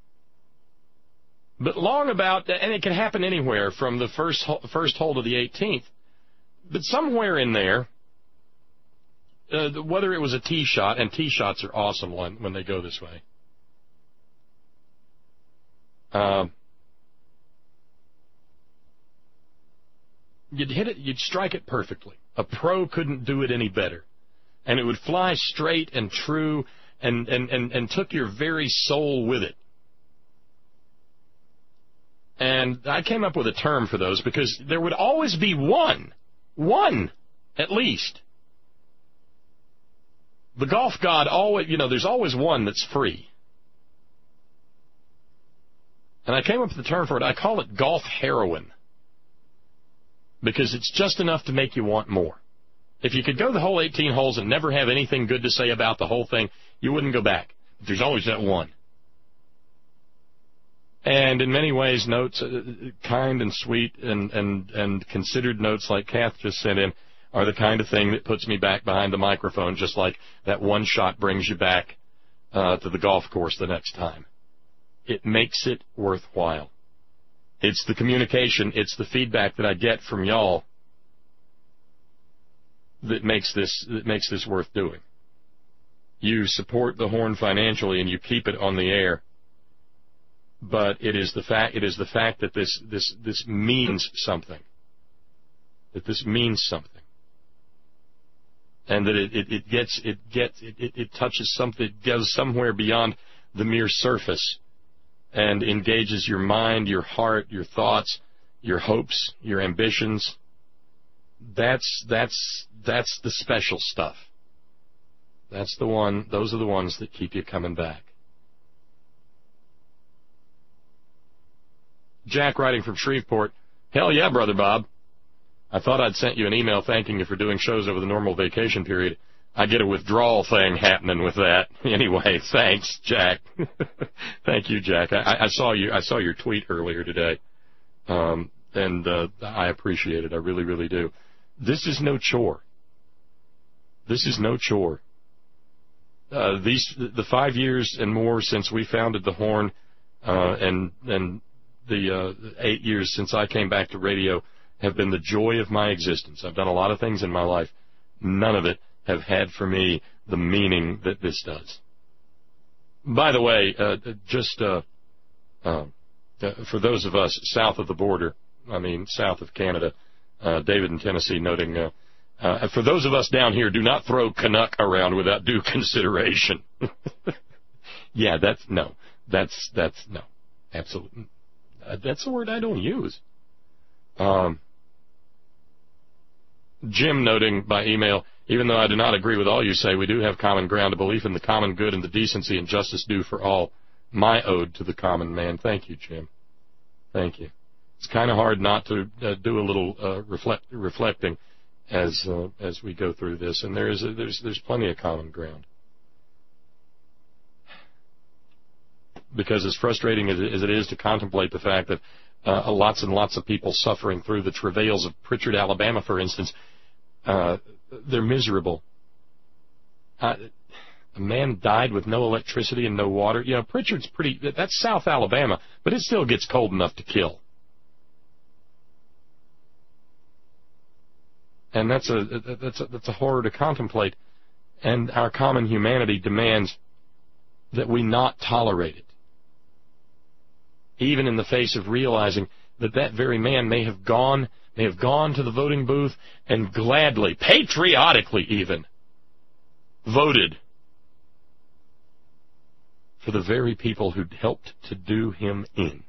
But long about, and it can happen anywhere from the first first hole to the eighteenth, but somewhere in there, uh, whether it was a tee shot, and tee shots are awesome when, when they go this way, Uh, you'd hit it, you'd strike it perfectly. A pro couldn't do it any better. And it would fly straight and true and, and, and, and took your very soul with it. And I came up with a term for those because there would always be one, one at least. The golf god always, you know, there's always one that's free. And I came up with the term for it. I call it golf heroin. Because it's just enough to make you want more. If you could go the whole eighteen holes and never have anything good to say about the whole thing, you wouldn't go back. But there's always that one. And in many ways, notes, uh, kind and sweet and, and, and considered notes like Kath just sent in, are the kind of thing that puts me back behind the microphone, just like that one shot brings you back uh, to the golf course the next time. It makes it worthwhile. It's the communication, it's the feedback that I get from y'all that makes this that makes this worth doing. You support the Horn financially and you keep it on the air, but it is the fact it is the fact that this this this means something. That this means something. And that it, it, it gets it gets it, it, it touches something, it goes somewhere beyond the mere surface and engages your mind, your heart, your thoughts, your hopes, your ambitions. That's that's that's the special stuff. That's the one those are the ones that keep you coming back. Jack writing from Shreveport, hell yeah, Brother Bob. I thought I'd sent you an email thanking you for doing shows over the normal vacation period. I get a withdrawal thing happening with that. Anyway, thanks, Jack. Thank you, Jack. I, I saw you. I saw your tweet earlier today, um, and uh, I appreciate it. I really, really do. This is no chore. This is no chore. Uh, these the five years and more since we founded the Horn, uh, and and the uh, eight years since I came back to radio, have been the joy of my existence. I've done a lot of things in my life. None of it have had for me the meaning that this does. By the way, uh, just uh, uh, for those of us south of the border, I mean south of Canada, uh, David in Tennessee noting, uh, uh, for those of us down here, do not throw Canuck around without due consideration. Yeah, that's, no, that's, that's, no, absolutely. Uh, that's a word I don't use. Um, Jim noting by email, even though I do not agree with all you say, we do have common ground, a belief in the common good and the decency and justice due for all. My ode to the common man. Thank you, Jim. Thank you. It's kind of hard not to uh, do a little uh, reflect, reflecting as uh, as we go through this, and there is a, there's there's plenty of common ground. Because as frustrating as it, as it is to contemplate the fact that uh, lots and lots of people suffering through the travails of Pritchard, Alabama, for instance, uh, they're miserable. Uh, a man died with no electricity and no water. You know, Pritchard's pretty, that's South Alabama, but it still gets cold enough to kill. And that's a, that's a, that's a horror to contemplate. And our common humanity demands that we not tolerate it, even in the face of realizing that that very man may have gone, may have gone to the voting booth and gladly, patriotically even, voted for the very people who'd helped to do him in.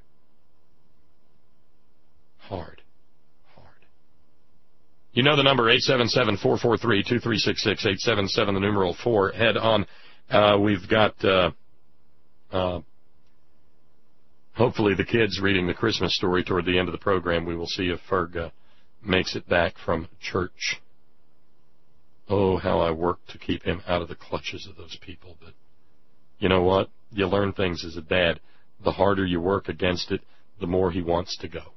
Hard. Hard. You know the number, eight seven seven, four four three, two three six six, eight seven seven, the numeral four. Head on. Uh, we've got, uh, uh, hopefully the kids reading the Christmas story toward the end of the program. We will see if Ferg uh, makes it back from church. Oh, how I work to keep him out of the clutches of those people. But you know what? You learn things as a dad. The harder you work against it, the more he wants to go.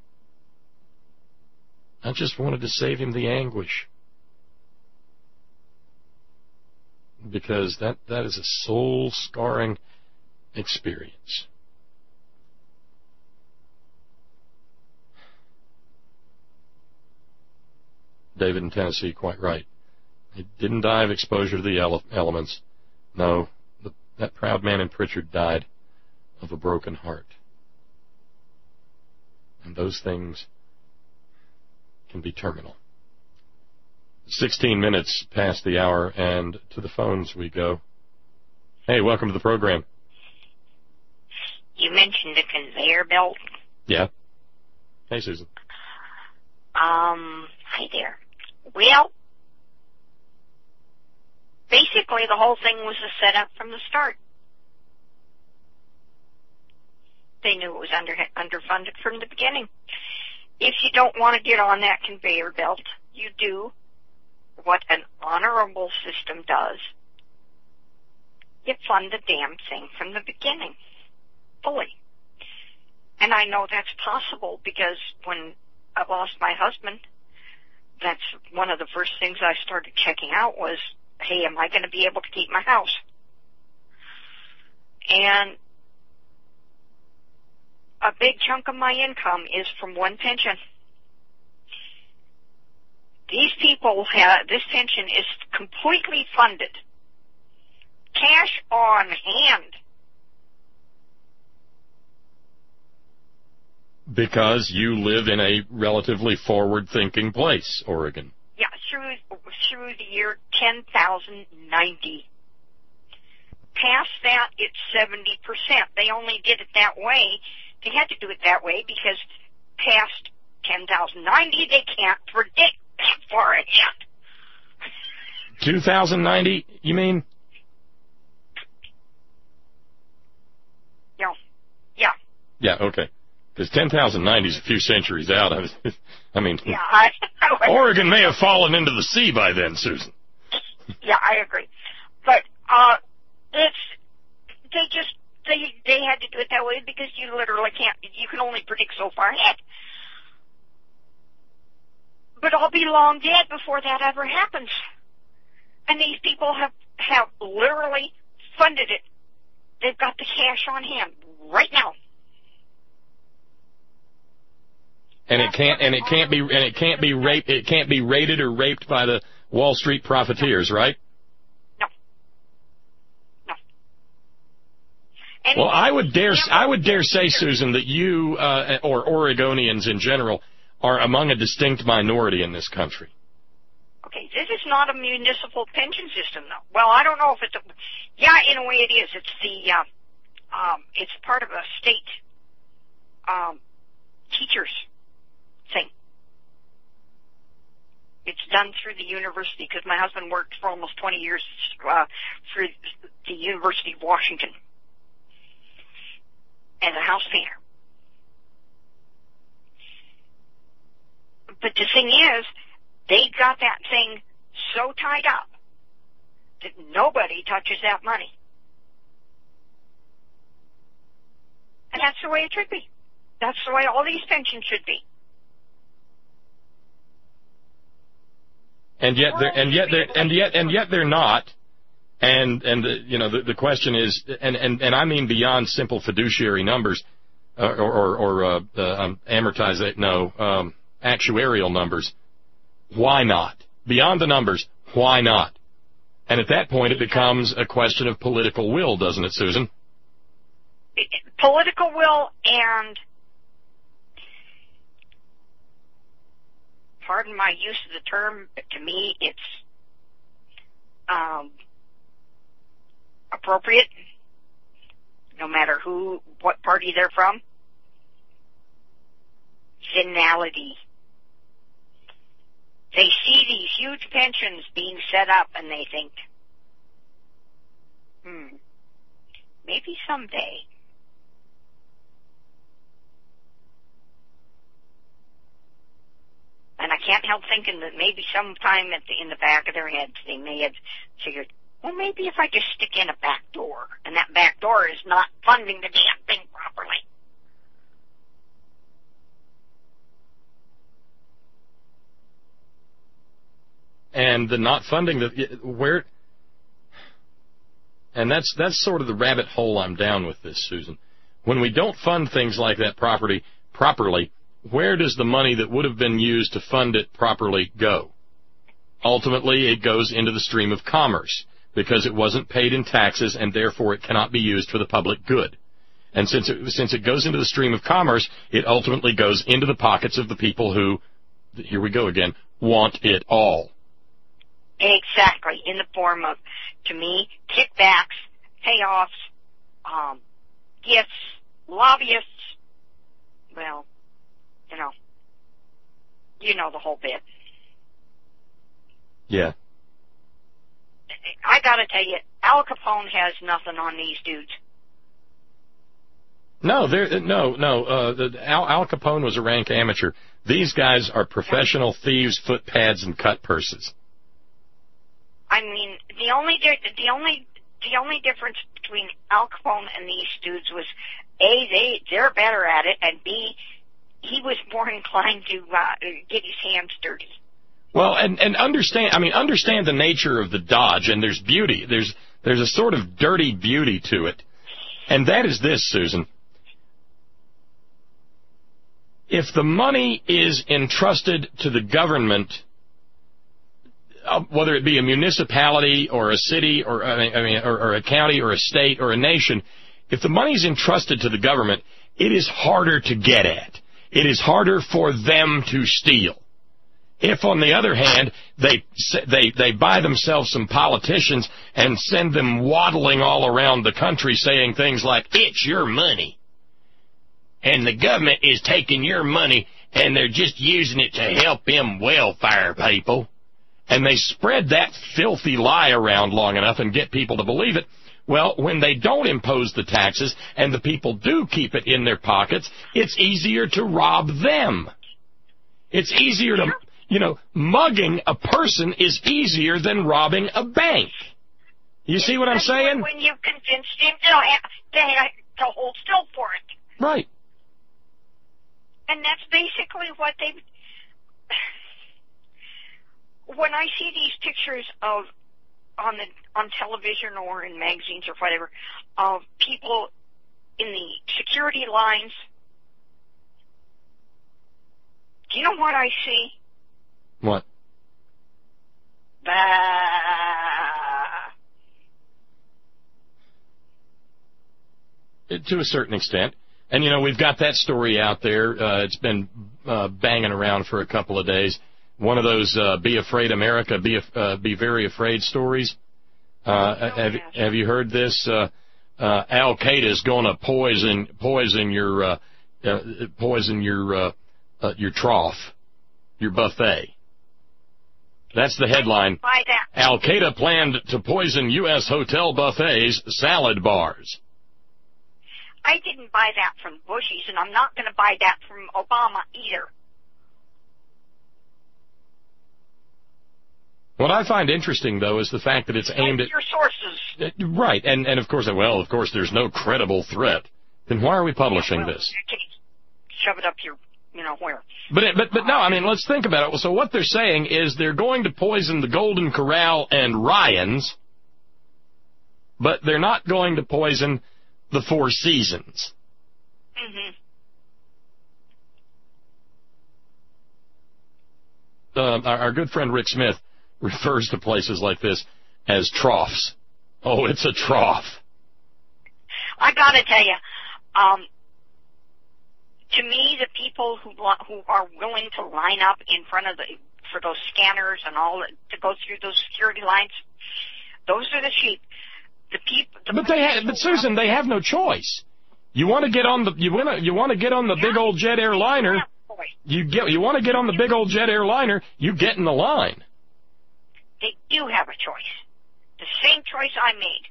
I just wanted to save him the anguish. Because that, that is a soul-scarring experience. David in Tennessee, quite right. He didn't die of exposure to the ele- elements. No, the, that proud man in Pritchard died of a broken heart. And those things can be terminal. Sixteen minutes past the hour, and to the phones we go. Hey, welcome to the program. You mentioned a conveyor belt. Yeah. Hey, Susan. Um, hi there. Well, basically the whole thing was a setup from the start. They knew it was under underfunded from the beginning. If you don't want to get on that conveyor belt, you do what an honorable system does. You fund the damn thing from the beginning, fully. And I know that's possible because when I lost my husband, that's one of the first things I started checking out was, hey, am I going to be able to keep my house? And a big chunk of my income is from one pension. These people have, this pension is completely funded. Cash on hand. Because you live in a relatively forward-thinking place, Oregon. Yeah, through through the year ten thousand ninety. Past that, it's seventy percent. They only did it that way. They had to do it that way because past ten thousand ninety, they can't predict that far ahead. two thousand ninety, you mean? No. Yeah. Yeah, okay. Because ten thousand ninety is a few centuries out. I mean, yeah, I, I Oregon may have fallen into the sea by then, Susan. Yeah, I agree. But uh, it's they just they they had to do it that way because you literally can't. You can only predict so far ahead. But I'll be long dead before that ever happens. And these people have have literally funded it. They've got the cash on hand right now. And it can't and it can't be and it can't be raped it can't be raided or raped by the Wall Street profiteers, right? No. No. And well, I would dare I would dare say, Susan, that you uh, or Oregonians in general are among a distinct minority in this country. Okay, this is not a municipal pension system, though. Well, I don't know if it's a, yeah, in a way it is. It's the uh, um, it's part of a state um, teachers thing. It's done through the university because my husband worked for almost twenty years uh, for the University of Washington as a house painter. But the thing is, they got that thing so tied up that nobody touches that money. And that's the way it should be. That's the way all these pensions should be. And yet, they're, and yet, they're, and yet, and yet, they're not. And and the, you know, the, the question is, and, and and I mean beyond simple fiduciary numbers, uh, or or, or uh, uh, um, amortized, no, um, actuarial numbers. Why not? Beyond the numbers, why not? And at that point, it becomes a question of political will, doesn't it, Susan? Political will and, pardon my use of the term, but to me it's um, appropriate, no matter who, what party they're from. Venality. They see these huge pensions being set up and they think, hmm, maybe someday. And I can't help thinking that maybe sometime at the, in the back of their heads they may have figured, well, maybe if I just stick in a back door, and that back door is not funding the damn thing properly. And the not funding, the where, and that's that's sort of the rabbit hole I'm down with this, Susan. When we don't fund things like that property properly, where does the money that would have been used to fund it properly go? Ultimately, it goes into the stream of commerce because it wasn't paid in taxes and therefore it cannot be used for the public good. And since it, since it goes into the stream of commerce, it ultimately goes into the pockets of the people who, here we go again, want it all. Exactly, in the form of, to me, kickbacks, payoffs, um, gifts, lobbyists, well, you know, you know the whole bit. Yeah. I gotta tell you, Al Capone has nothing on these dudes. No, there, no, no. Uh, the, Al, Al Capone was a rank amateur. These guys are professional thieves, footpads, and cut purses. I mean, the only di- the only the only difference between Al Capone and these dudes was A, they they're better at it, and B, he was more inclined to uh, get his hands dirty. Well, and and understand. I mean, understand the nature of the dodge, and there's beauty. There's there's a sort of dirty beauty to it, and that is this, Susan. If the money is entrusted to the government, uh, whether it be a municipality or a city or I mean, I mean or, or a county or a state or a nation, if the money is entrusted to the government, it is harder to get at. It is harder for them to steal. If, on the other hand, they they they buy themselves some politicians and send them waddling all around the country saying things like, "It's your money, and the government is taking your money, and they're just using it to help them welfare people," and they spread that filthy lie around long enough and get people to believe it, well, when they don't impose the taxes and the people do keep it in their pockets, it's easier to rob them. It's easier to... You know, mugging a person is easier than robbing a bank. You see what I'm saying? When you've convinced him to, to, to hold still for it. Right. And that's basically what they... When I see these pictures of, on the on television or in magazines or whatever, of people in the security lines, do you know what I see? What? Bah. To a certain extent. And, you know, we've got that story out there. Uh, it's been uh, banging around for a couple of days. One of those uh, Be Afraid America, Be, uh, be Very Afraid stories. Uh, oh, have, yes. have you heard this? Uh, uh, Al-Qaeda is going to poison poison your uh, uh, poison your uh, uh, your trough, your buffet. That's the headline. Al-Qaeda planned to poison U S hotel buffets, salad bars. I didn't buy that from Bushies, and I'm not going to buy that from Obama either. What I find interesting, though, is the fact that it's aimed at... your sources. Right, and, and of course, well, of course, there's no credible threat. Then why are we publishing yeah, well, this? Shove it up your... You know where. But, but but no, I mean, let's think about it. So what they're saying is they're going to poison the Golden Corral and Ryan's, but they're not going to poison the Four Seasons. Mm-hmm. Uh, our, our good friend Rick Smith refers to places like this as troughs. Oh, it's a trough. I gotta tell you, um, to me, the people who who are willing to line up in front of the for those scanners and all to go through those security lines, those are the sheep. The people. The but they, ha- but Susan, they have no choice. You want to get on the you want to you want to get on the yeah. big old jet airliner. You get you want to get on the big old jet airliner. You get in the line. They do have a choice. The same choice I made.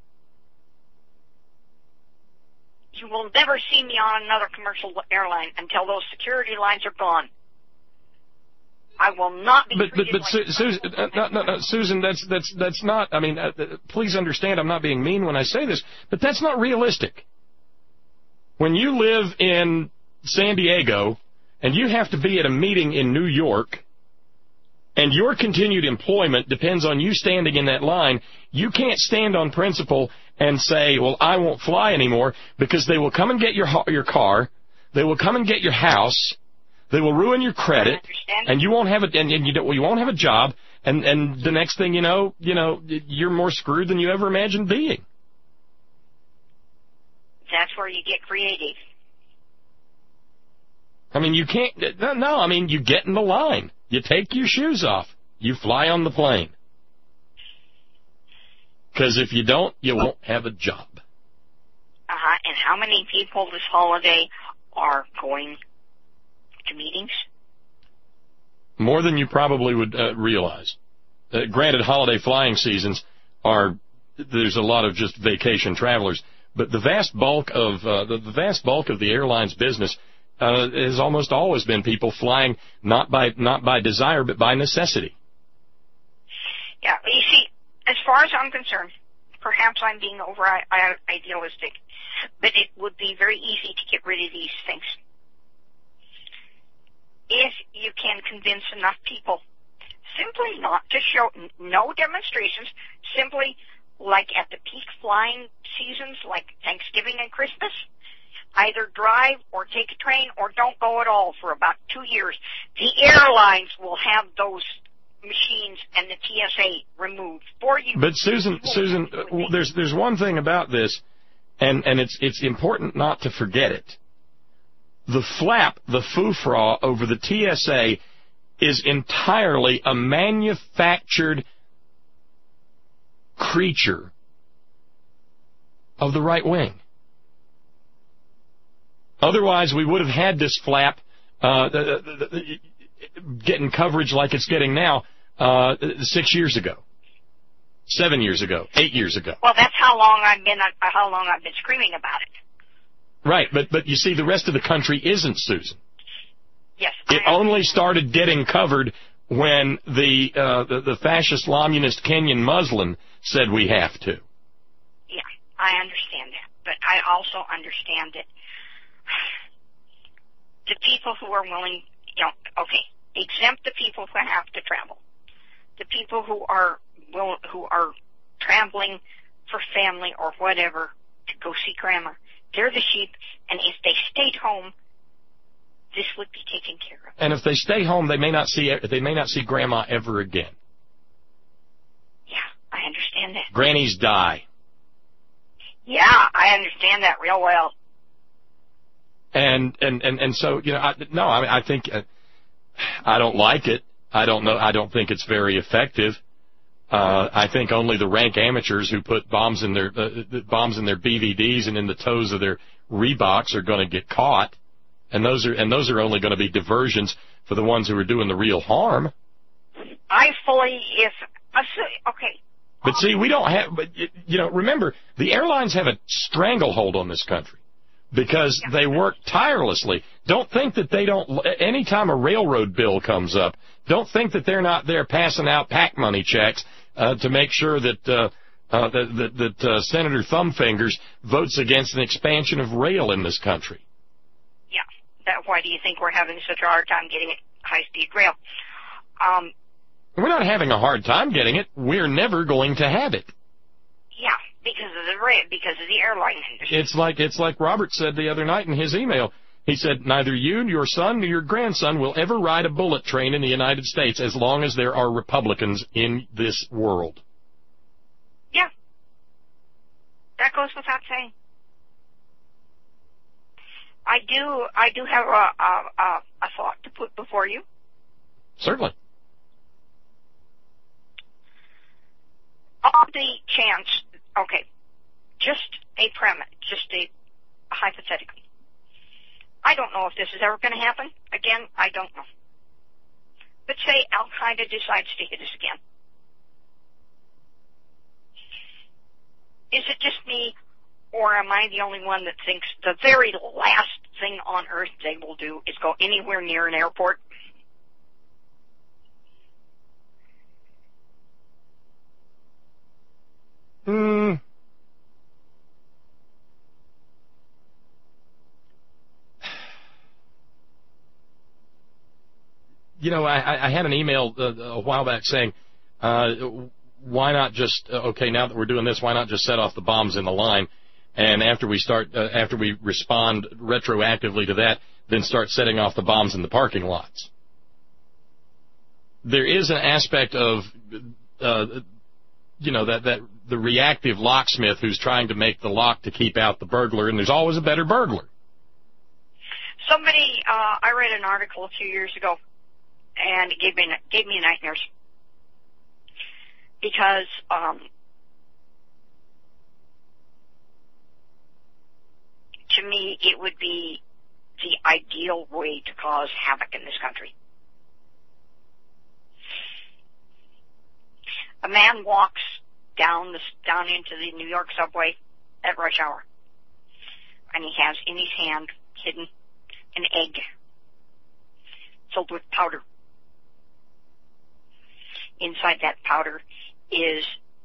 You will never see me on another commercial airline until those security lines are gone. I will not be. But but, but like Su- Susan, uh, no, no, no, Susan, that's that's that's not. I mean, uh, please understand, I'm not being mean when I say this, but that's not realistic. When you live in San Diego and you have to be at a meeting in New York, and your continued employment depends on you standing in that line, you can't stand on principle and say, well, I won't fly anymore, because they will come and get your your car, they will come and get your house, they will ruin your credit, and you won't have a and, and you, don't, you won't have a job, and and the next thing you know, you know, you're more screwed than you ever imagined being. That's where you get creative. I mean, you can't, no, no, I mean, you get in the line. You take your shoes off. You fly on the plane. Because if you don't, you won't have a job. Uh-huh. And how many people this holiday are going to meetings? More than you probably would uh, realize. Uh, granted, holiday flying seasons are, there's a lot of just vacation travelers, but the vast bulk of uh, the, the vast bulk of the airline's business uh, has almost always been people flying not by not by desire but by necessity. Yeah, you see, as far as I'm concerned, perhaps I'm being over idealistic, but it would be very easy to get rid of these things if you can convince enough people. Simply not to show, no demonstrations, simply like at the peak flying seasons, like Thanksgiving and Christmas, either drive or take a train or don't go at all for about two years. The airlines will have those machines and the T S A removed for you. But Susan, Susan, uh, there's there's one thing about this, and, and it's it's important not to forget it. The flap, the foofra over the T S A is entirely a manufactured creature of the right wing. Otherwise, we would have had this flap uh, the, the, the, getting coverage like it's getting now uh, six years ago, seven years ago, eight years ago. Well, that's how long I've been uh, how long I've been screaming about it. Right, but but you see, the rest of the country isn't, Susan. Yes. It only started getting covered when the, uh, the the fascist communist Kenyan Muslim said we have to. Yeah, I understand that, but I also understand that the people who are willing, you know, okay, exempt the people who have to travel, the people who are will who are traveling for family or whatever to go see grandma. They're the sheep, and if they stayed home, this would be taken care of. And if they stay home, they may not see they may not see grandma ever again. Yeah, I understand that. Grannies die. Yeah, I understand that real well. And and and, and so you know, I, no, I mean, I think uh, I don't like it. I don't know. I don't think it's very effective. Uh, I think only the rank amateurs who put bombs in their uh, bombs in their B V Ds and in the toes of their Reeboks are going to get caught. And those are and those are only going to be diversions for the ones who are doing the real harm. I fully, if okay. But see, we don't have. But you know, remember, the airlines have a stranglehold on this country because yeah. they work tirelessly. Don't think that they don't. Anytime a railroad bill comes up, don't think that they're not there passing out PAC money checks uh, to make sure that uh, uh, that that, that uh, Senator Thumbfingers votes against an expansion of rail in this country. That, why do you think we're having such a hard time getting high-speed rail? Um, we're not having a hard time getting it. We're never going to have it. Yeah, because of the rail, because of the airline industry. It's like it's like Robert said the other night in his email. He said, neither you, your son, nor your grandson will ever ride a bullet train in the United States as long as there are Republicans in this world. Yeah. That goes without saying. I do. I do have a, a, a thought to put before you. Certainly. On the chance, okay, just a premise, just a, a hypothetical. I don't know if this is ever going to happen. Again, I don't know. But say Al Qaeda decides to hit us again. Is it just me? Or am I the only one that thinks the very last thing on earth they will do is go anywhere near an airport? Hmm. You know, I, I had an email uh, a while back saying, uh, why not just, uh, okay, now that we're doing this, why not just set off the bombs in the line? And after we start, uh, after we respond retroactively to that, then start setting off the bombs in the parking lots. There is an aspect of, uh, you know, that, that the reactive locksmith who's trying to make the lock to keep out the burglar, and there's always a better burglar. Somebody, uh, I read an article a few years ago, and it gave me gave me nightmares because um, to me it would be the ideal way to cause havoc in this country. A man walks down the down into the New York subway at rush hour, and he has in his hand hidden an egg filled with powder. Inside that powder is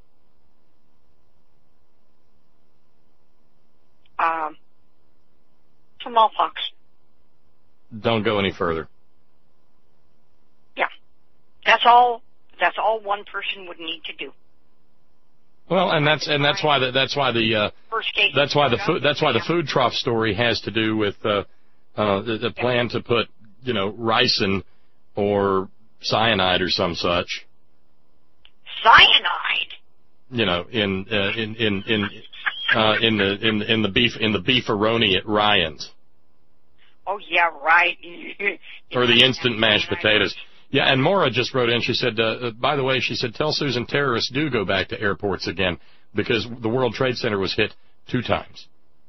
um, smallpox. Don't go any further. Yeah, that's all. That's all one person would need to do. Well, and that's and that's why the, that's why the uh, that's why the food that's why the food trough story has to do with uh, uh, the, the plan to put you know ricin or cyanide or some such. Cyanide. You know, in uh, in in in uh, in the in in the beef in the beefaroni at Ryan's. Oh yeah, right. Or the instant mashed potatoes. Yeah, and Maura just wrote in, she said, uh, by the way, she said, tell Susan terrorists do go back to airports again because the World Trade Center was hit two times.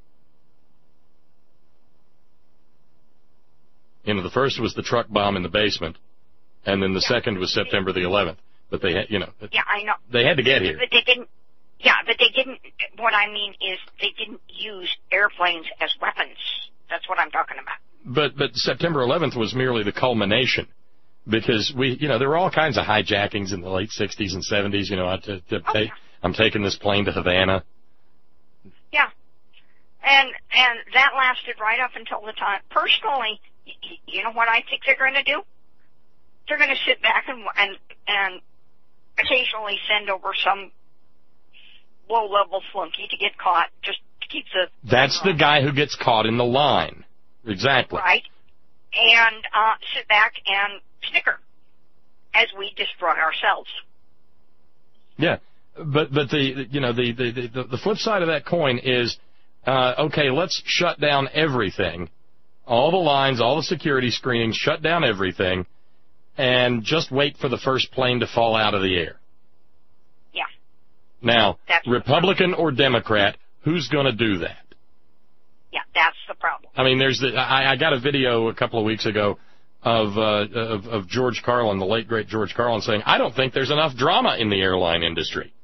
You know, the first was the truck bomb in the basement, and then the yeah. second was September the eleventh. But they had, you know, yeah, I know. They had to get here. But they didn't, yeah, but they didn't, what I mean is they didn't use airplanes as weapons. That's what I'm talking about. But, but September eleventh was merely the culmination. Because we, you know, there were all kinds of hijackings in the late sixties and seventies. You know, I, to, to oh, take, yeah. I'm taking this plane to Havana. Yeah, and and that lasted right up until the time. Personally, you know what I think they're going to do? They're going to sit back and and and occasionally send over some low-level flunky to get caught, just to keep the. That's the guy who gets caught in the line. Exactly. Right, and uh, sit back and snicker as we destroy ourselves. Yeah, but but the you know the the the, the flip side of that coin is uh, okay. Let's shut down everything, all the lines, all the security screenings, shut down everything, and just wait for the first plane to fall out of the air. Yeah. Now, that's Republican or Democrat, who's going to do that? Yeah, that's the problem. I mean, there's the I, I got a video a couple of weeks ago. Of, uh, of of George Carlin, the late great George Carlin, saying, "I don't think there's enough drama in the airline industry."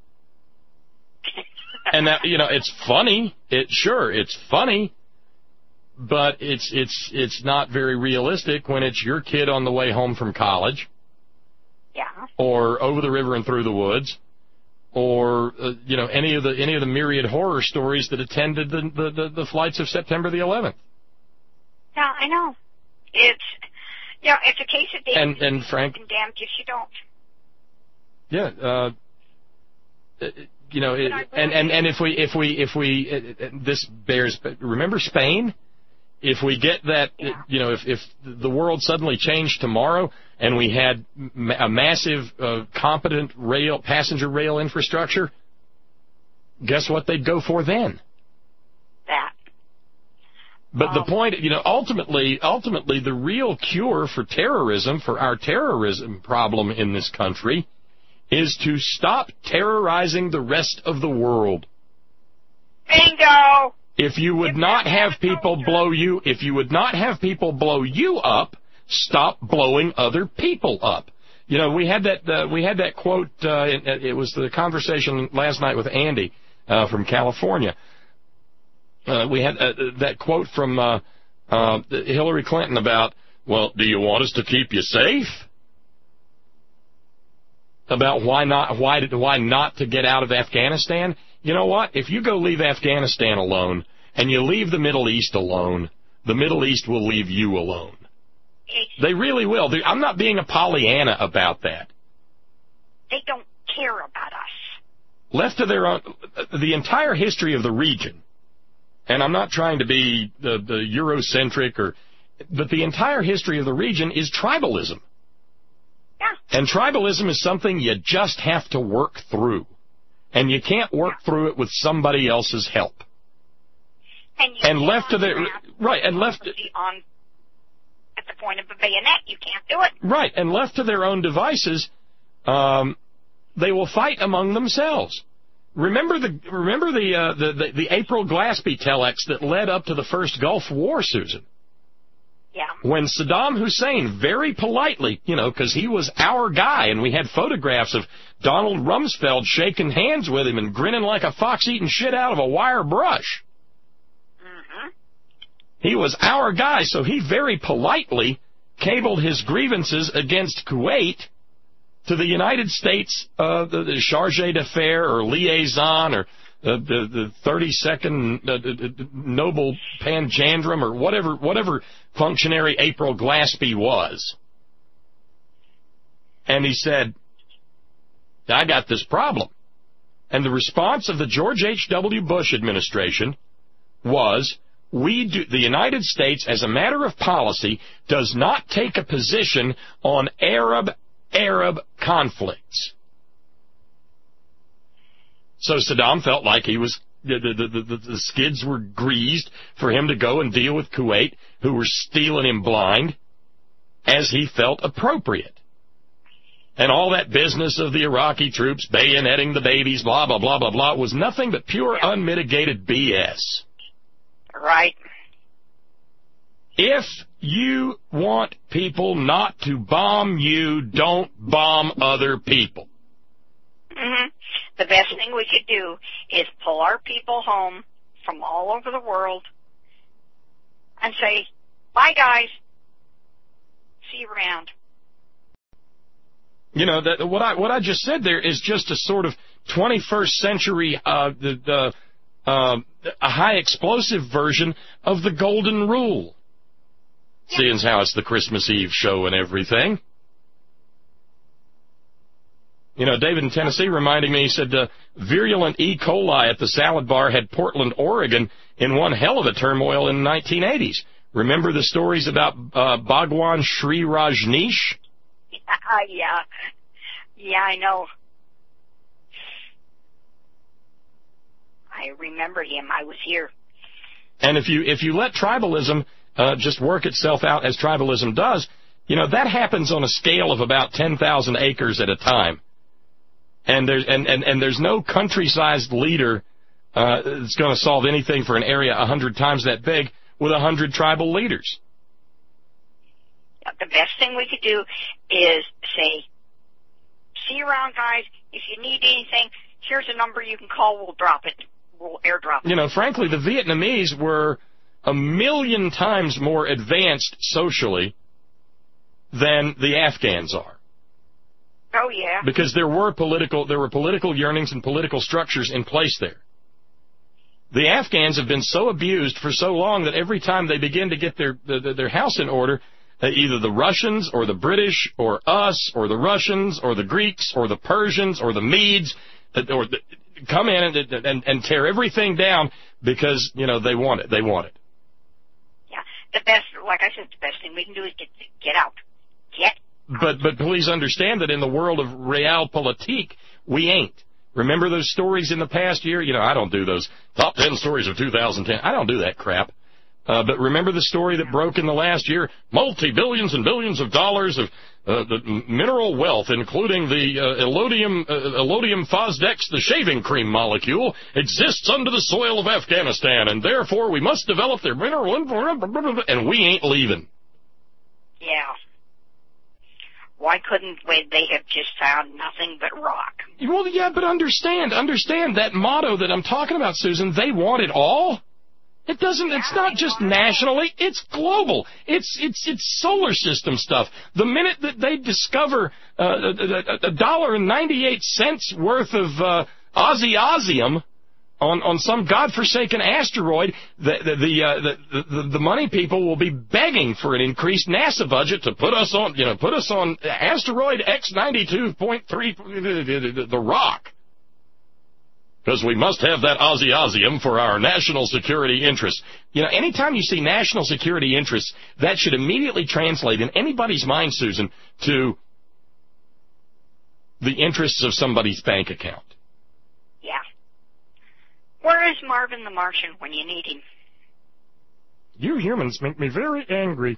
And that, you know, it's funny. It sure it's funny, but it's it's it's not very realistic when it's your kid on the way home from college. Yeah. Or over the river and through the woods, or uh, you know any of the any of the myriad horror stories that attended the the, the, the flights of September the eleventh. Yeah, I know. It's. Yeah, it's a case of and and Frank, damned if you don't. Yeah, uh, you know, it, and and and if we if we if we uh, this bears remember Spain, if we get that, yeah. you know, if if the world suddenly changed tomorrow and we had a massive, uh, competent rail passenger rail infrastructure, guess what they'd go for then? That. But um, the point, you know, ultimately, ultimately, the real cure for terrorism, for our terrorism problem in this country, is to stop terrorizing the rest of the world. Bingo! If you would not have people blow you, if you would not have people blow you up, stop blowing other people up. You know, we had that, uh, we had that quote, uh, it, it was the conversation last night with Andy, uh, from California. Uh, we had uh, that quote from uh, uh, Hillary Clinton about, well, do you want us to keep you safe? About why not, why did, why not to get out of Afghanistan? You know what? If you go leave Afghanistan alone and you leave the Middle East alone, the Middle East will leave you alone. They really will. They, I'm not being a Pollyanna about that. They don't care about us. Left to their own, the entire history of the region. And I'm not trying to be the, the Eurocentric, or, but the entire history of the region is tribalism. Yeah. And tribalism is something you just have to work through. and you can't work through it with somebody else's help. And, you and left to their right, and left on at the point of a bayonet, you can't do it. Right, and left to their own devices, um, they will fight among themselves. Remember the remember the, uh, the the the April Glaspie telex that led up to the first Gulf War, Susan? Yeah. When Saddam Hussein very politely, you know, because he was our guy, and we had photographs of Donald Rumsfeld shaking hands with him and grinning like a fox eating shit out of a wire brush. Mm-hmm. He was our guy, so he very politely cabled his grievances against Kuwait to the United States, uh, the, the charge d'affaires or liaison or the, the, the thirty-second uh, Noble Panjandrum or whatever whatever functionary April Glaspie was. And he said, I got this problem. And the response of the George H W. Bush administration was, we do, the United States, as a matter of policy, does not take a position on Arab-Arab conflicts. So Saddam felt like he was the, the, the, the, the skids were greased for him to go and deal with Kuwait, who were stealing him blind, as he felt appropriate. And all that business of the Iraqi troops bayoneting the babies, blah, blah, blah, blah, blah, was nothing but pure unmitigated B S. Right. If you want people not to bomb you, don't bomb other people. Mm-hmm. The best thing we could do is pull our people home from all over the world and say, bye, guys. See you around. You know, that, what I what I just said there is just a sort of twenty-first century, uh, the, the, uh, a high explosive version of the Golden Rule. Yep. Seeing as how it's the Christmas Eve show and everything. You know, David in Tennessee reminding me, he said, uh, virulent E. coli at the salad bar had Portland, Oregon in one hell of a turmoil in the nineteen eighties. Remember the stories about uh, Bhagwan Sri Rajneesh? Uh, yeah. Yeah, I know. I remember him. I was here. And if you if you let tribalism uh, just work itself out as tribalism does, you know, that happens on a scale of about ten thousand acres at a time. And there's and, and, and there's no country-sized leader uh, that's going to solve anything for an area a hundred times that big with a hundred tribal leaders. The best thing we could do is say, see you around, guys. If you need anything, here's a number you can call. We'll drop it. We'll airdrop it. You know, frankly, the Vietnamese were a million times more advanced socially than the Afghans are. Oh, yeah. Because there were political, there were political yearnings and political structures in place there. The Afghans have been so abused for so long that every time they begin to get their their, their house in order, Uh, either the Russians or the British or us or the Russians or the Greeks or the Persians or the Medes uh, or the, come in and, and and tear everything down because, you know, they want it. They want it. Yeah. The best, like I said, the best thing we can do is get get out. Get out. But, but please understand that in the world of realpolitik, we ain't. Remember those stories in the past year? You know, I don't do those top ten stories of two thousand ten. I don't do that crap. Uh, but remember the story that broke in the last year? Multi-billions and billions of dollars of uh, the mineral wealth, including the uh, elodium, uh, elodium fosdex, the shaving cream molecule, exists under the soil of Afghanistan, and therefore we must develop their mineral, and we ain't leaving. Yeah. Why couldn't they have just found nothing but rock? Well, yeah, but understand, understand that motto that I'm talking about, Susan, they want it all. It doesn't, it's not just nationally, it's global. It's, it's, it's solar system stuff. The minute that they discover, uh, a dollar and ninety-eight cents worth of, uh, Ozzy-Ozium on, on some godforsaken asteroid, the, the, the, uh, the, the, the money people will be begging for an increased NASA budget to put us on, you know, put us on asteroid X ninety-two point three, the rock. Because we must have that Ozzy-Ozium for our national security interests. You know, anytime you see national security interests, that should immediately translate in anybody's mind, Susan, to the interests of somebody's bank account. Where is Marvin the Martian when you need him? You humans make me very angry.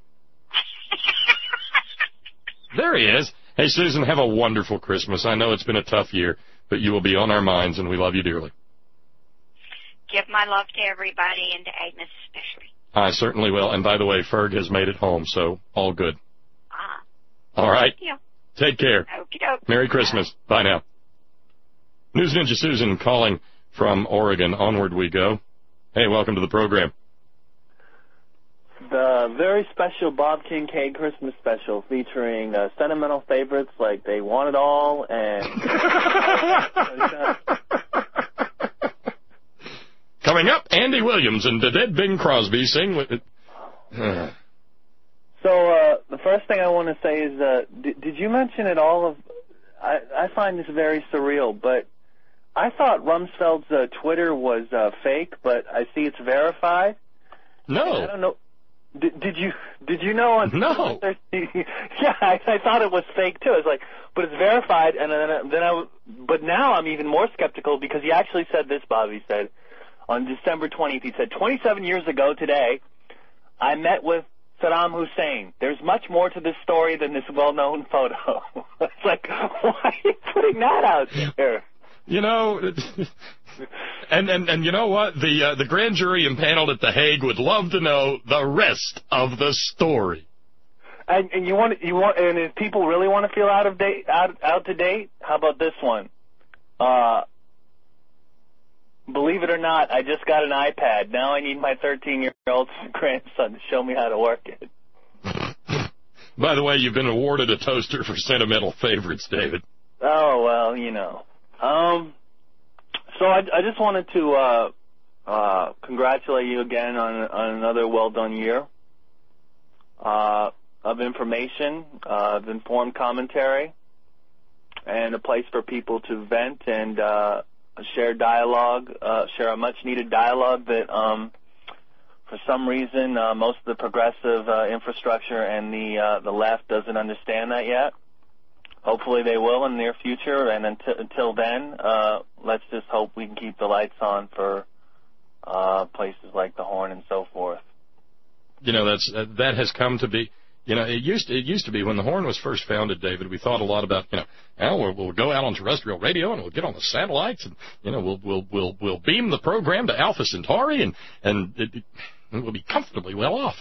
There he is. Hey, Susan, have a wonderful Christmas. I know it's been a tough year, but you will be on our minds, and we love you dearly. Give my love to everybody and to Agnes especially. I certainly will. And by the way, Ferg has made it home, so all good. Ah. All right. Yeah. Take care. Okey-doke. Merry Christmas. Bye now. News Ninja Susan calling from Oregon. Onward we go. Hey, welcome to the program. The very special Bob Kincaid Christmas special featuring uh, sentimental favorites like They Want It All and... Coming up, Andy Williams and the Dead Bing Crosby sing with it. So, uh, the first thing I want to say is, uh, did, did you mention at all of... I, I find this very surreal, but I thought Rumsfeld's uh, Twitter was uh, fake, but I see it's verified. No. And I don't know... Did, did you did you know? On no. Yeah, I, I thought it was fake too. It's like, but it's verified, and then then I. But now I'm even more skeptical because he actually said this. Bobby said on December twentieth. He said, twenty-seven years ago today, I met with Saddam Hussein. There's much more to this story than this well-known photo. It's like, why are you putting that out there? You know, and, and and you know what? The uh, the grand jury impaneled at The Hague would love to know the rest of the story. And, and you want you want, and if people really want to feel out of date, out out to date, how about this one? Uh, believe it or not, I just got an iPad. Now I need my thirteen-year-old grandson to show me how to work it. By the way, you've been awarded a toaster for sentimental favorites, David. Oh well, you know. Um, so I, I just wanted to uh, uh, congratulate you again on, on another well-done year uh, of information, uh, of informed commentary, and a place for people to vent and uh, share dialogue, uh, share a much-needed dialogue that, um, for some reason, uh, most of the progressive uh, infrastructure and the uh, the left doesn't understand that yet. Hopefully they will in the near future, and until, until then, uh, let's just hope we can keep the lights on for uh, places like the Horn and so forth. You know, that's uh, that has come to be. You know, it used to, it used to be when the Horn was first founded, David. We thought a lot about, you know, well, we'll, we'll go out on terrestrial radio and we'll get on the satellites and, you know, we'll we'll we'll we'll beam the program to Alpha Centauri and and it, it, we'll be comfortably well off.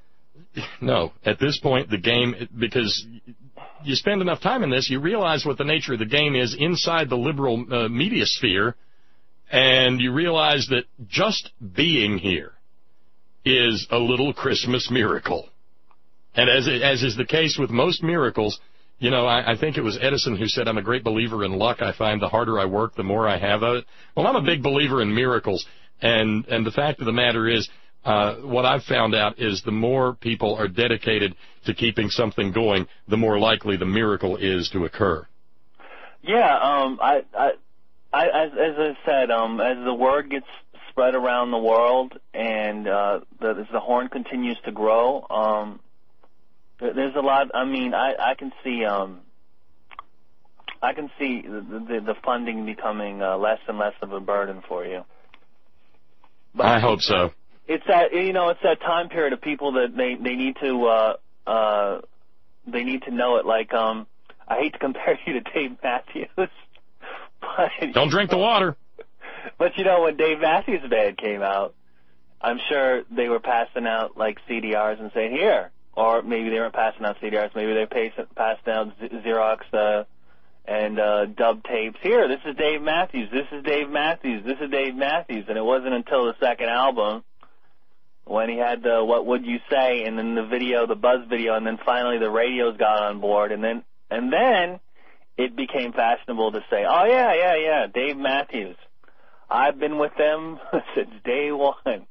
No, at this point, the game, because you spend enough time in this, you realize what the nature of the game is inside the liberal uh, media sphere, and you realize that just being here is a little Christmas miracle. And as as is the case with most miracles, you know, I, I think it was Edison who said, I'm a great believer in luck. I find the harder I work, the more I have of it. Well, I'm a big believer in miracles, and, and the fact of the matter is, Uh, what I've found out is the more people are dedicated to keeping something going, the more likely the miracle is to occur. Yeah, um, I, I, I, as, as I said, um, as the word gets spread around the world and uh, the, as the Horn continues to grow, um, there's a lot. I mean, I, I can see, um, I can see the, the, the funding becoming uh, less and less of a burden for you. But I hope so. It's that, you know, it's that time period of people that they they need to uh, uh, they need to know it. Like, um, I hate to compare you to Dave Matthews, but don't drink the water. But you know, when Dave Matthews' band came out, I'm sure they were passing out like C D Rs and saying here, or maybe they weren't passing out C D Rs. Maybe they passed out Xerox uh, and uh, dub tapes. Here, this is Dave Matthews. This is Dave Matthews. This is Dave Matthews. And it wasn't until the second album, when he had the What Would You Say, and then the video, the Buzz video, and then finally the radios got on board, and then and then it became fashionable to say, oh, yeah, yeah, yeah, Dave Matthews. I've been with them since day one.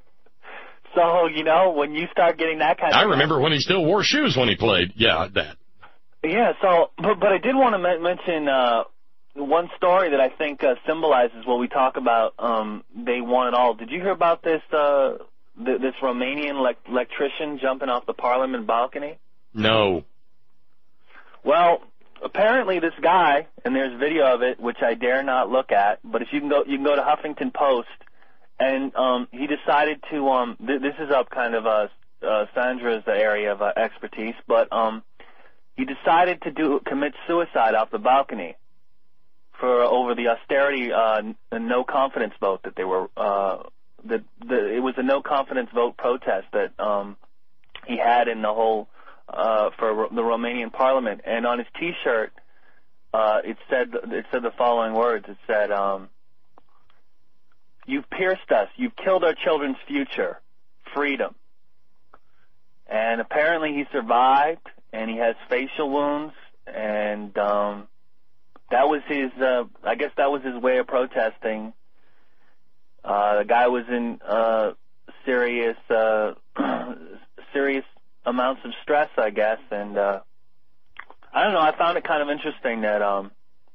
So, you know, when you start getting that kind of... I remember when he still wore shoes when he played. Yeah, that. Yeah, so, but, but I did want to m- mention uh, one story that I think uh, symbolizes what we talk about, um, They Want It All. Did you hear about this... Uh, this Romanian electrician jumping off the Parliament balcony? No. Well, apparently this guy, and there's video of it, which I dare not look at, but if you can go, you can go to Huffington Post, and um, he decided to, um, th- this is up kind of uh, uh, Sandra's area of uh, expertise, but um, he decided to do commit suicide off the balcony for over the austerity uh, no confidence vote that they were, uh, that the, it was a no confidence vote protest that um, he had in the whole, uh, for the Romanian parliament, and on his T-shirt, uh, it said it said the following words. It said, um, "You've pierced us. You've killed our children's future, freedom." And apparently he survived, and he has facial wounds, and um, that was his. Uh, I guess that was his way of protesting. Uh, the guy was in uh, serious, uh, serious amounts of stress, I guess, and uh, I don't know. I found it kind of interesting that um,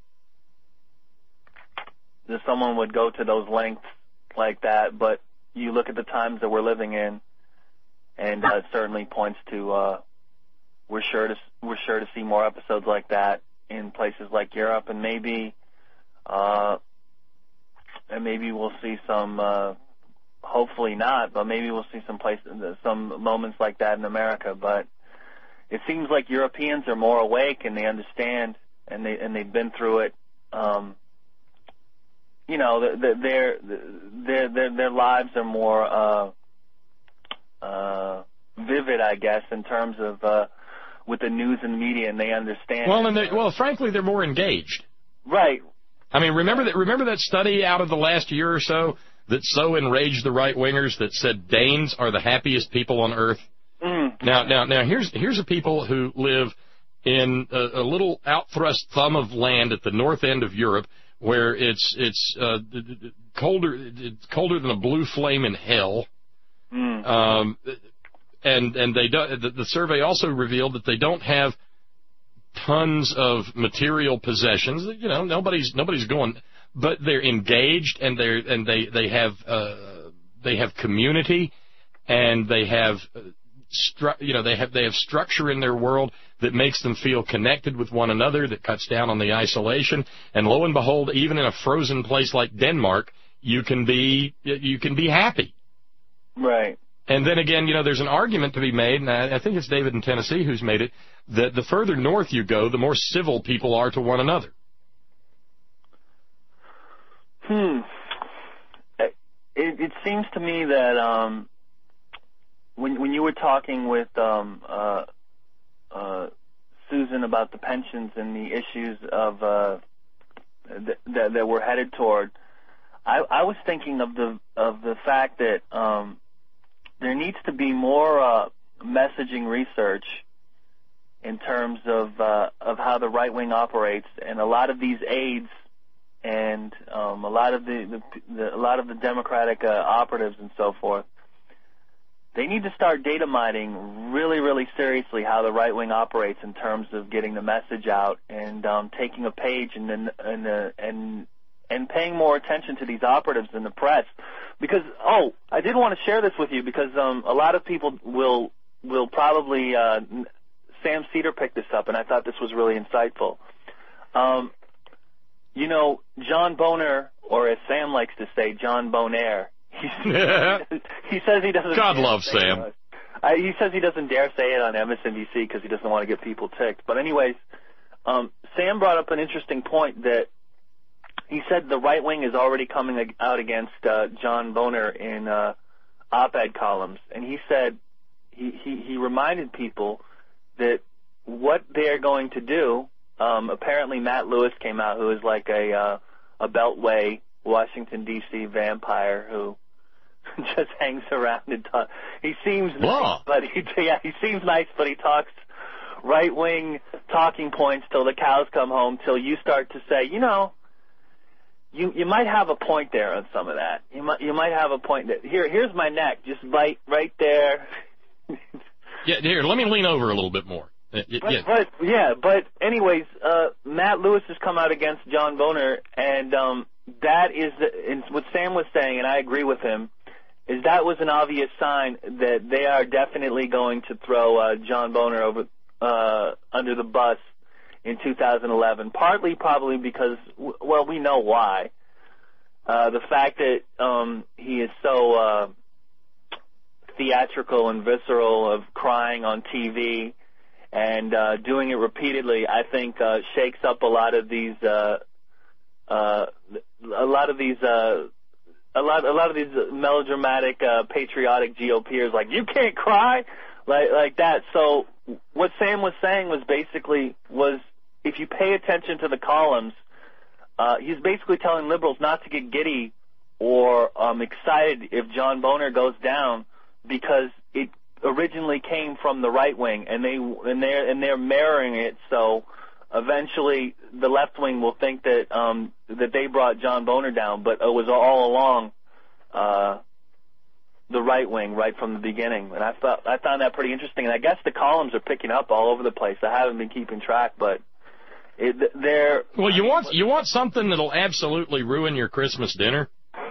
that someone would go to those lengths like that. But you look at the times that we're living in, and uh, it certainly points to uh, we're sure to we're sure to see more episodes like that in places like Europe, and maybe uh, and maybe we'll see some. Uh, Hopefully not, but maybe we'll see some places, some moments like that in America. But it seems like Europeans are more awake and they understand, and they and they've been through it. Um, you know, their their their their, their lives are more uh, uh, vivid, I guess, in terms of uh, with the news and media, and they understand. Well, and they, well, frankly, they're more engaged. Right. I mean, remember that remember that study out of the last year or so that so enraged the right-wingers that said Danes are the happiest people on earth? Mm. Now, now, now, here's here's a people who live in a, a little out-thrust thumb of land at the north end of Europe, where it's it's uh, colder it's colder than a blue flame in hell. Mm. Um, and and they do, the, the survey also revealed that they don't have tons of material possessions. You know, nobody's nobody's going. But they're engaged, and they're and they they have uh, they have community, and they have uh, stru- you know they have they have structure in their world that makes them feel connected with one another, that cuts down on the isolation. And lo and behold, even in a frozen place like Denmark, you can be you can be happy. Right. And then again, you know, there's an argument to be made, and I, I think it's David in Tennessee who's made it, that the further north you go, the more civil people are to one another. Hmm. It, it seems to me that um, when when you were talking with um, uh, uh, Susan about the pensions and the issues of uh, th- that, that we're headed toward, I, I was thinking of the of the fact that um, there needs to be more uh, messaging research in terms of uh, of how the right wing operates, and a lot of these aides. And um, a lot of the, the, the a lot of the Democratic uh, operatives and so forth, they need to start data mining really, really seriously how the right wing operates in terms of getting the message out, and um, taking a page and then and uh, and and paying more attention to these operatives in the press. Because oh, I did want to share this with you because um, a lot of people will will probably uh, Sam Cedar picked this up, and I thought this was really insightful. Um, You know, John Boner, or as Sam likes to say, John Bonaire. He says he doesn't. God love Sam. I, he says he doesn't dare say it on M S N B C because he doesn't want to get people ticked. But anyways, um, Sam brought up an interesting point that he said the right wing is already coming out against uh, John Boner in uh, op-ed columns, and he said he, he he reminded people that what they're going to do. Um, apparently, Matt Lewis came out, who is like a uh, a Beltway Washington D C vampire who just hangs around and talks. He seems nice, but he yeah he seems nice, but he talks right wing talking points till the cows come home. Till you start to say, you know, you you might have a point there on some of that. You might you might have a point that here here's my neck, just bite right there. Yeah, here, let me lean over a little bit more. But, yeah. but yeah, but anyways, uh, Matt Lewis has come out against John Boner, and um, that is the, and what Sam was saying, and I agree with him, is that was an obvious sign that they are definitely going to throw uh, John Boner over uh, under the bus in two thousand eleven. Partly probably because, well, we know why. Uh, the fact that um, he is so uh, theatrical and visceral of crying on T V and uh, doing it repeatedly, I think uh, shakes up a lot of these, uh, uh, a lot of these, uh, a lot, a lot of these melodramatic, uh, patriotic GOPers. Like, you can't cry, like like that. So what Sam was saying was basically was if you pay attention to the columns. Uh, he's basically telling liberals not to get giddy or um, excited if John Boehner goes down because it originally came from the right wing, and they and they're and they're mirroring it. So eventually, the left wing will think that um, that they brought John Boehner down, but it was all along uh, the right wing right from the beginning. And I thought I found that pretty interesting. And I guess the columns are picking up all over the place. I haven't been keeping track, but. It, they're, well, you want you want something that'll absolutely ruin your Christmas dinner?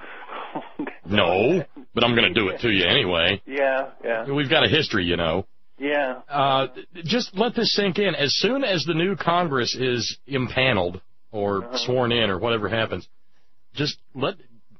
No, but I'm going to do it to you anyway. Yeah, yeah. We've got a history, you know. Yeah. Uh, just let this sink in. As soon as the new Congress is impaneled or uh-huh. sworn in or whatever happens, just let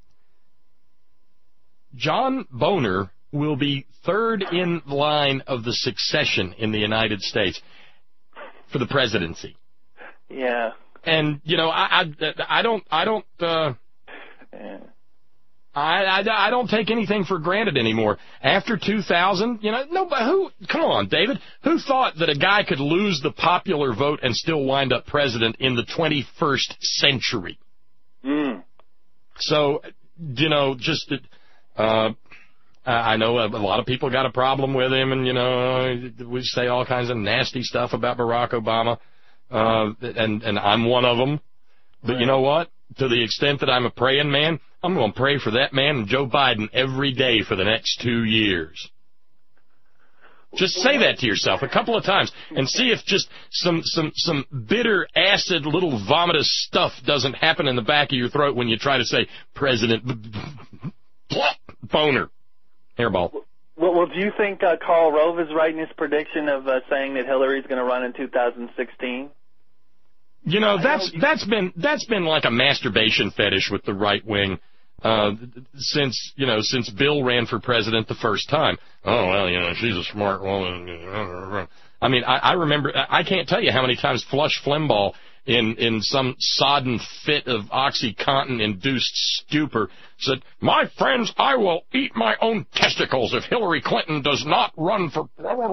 John Boehner will be third in line of the succession in the United States for the presidency. Yeah. And, you know, I, I, I don't, I don't, uh, yeah. I, I, I don't take anything for granted anymore. After two thousand, you know, nobody, who, come on, David, who thought that a guy could lose the popular vote and still wind up president in the twenty-first century? Mm. So, you know, just, uh, I know a lot of people got a problem with him, and, you know, we say all kinds of nasty stuff about Barack Obama. Uh, and, and I'm one of them. But you know what? To the extent that I'm a praying man, I'm going to pray for that man and Joe Biden every day for the next two years. Just say that to yourself a couple of times and see if just some, some, some bitter, acid, little vomitous stuff doesn't happen in the back of your throat when you try to say President Boehner. Hairball. Well, well, do you think uh, Karl Rove is right in his prediction of uh, saying that Hillary's going to run in two thousand sixteen? You know, that's that's been that's been like a masturbation fetish with the right wing uh, since you know since Bill ran for president the first time. Oh well, you know she's a smart woman. I mean, I, I remember I can't tell you how many times Flush Flimbaugh in in some sodden fit of OxyContin-induced stupor said, "My friends, I will eat my own testicles if Hillary Clinton does not run for."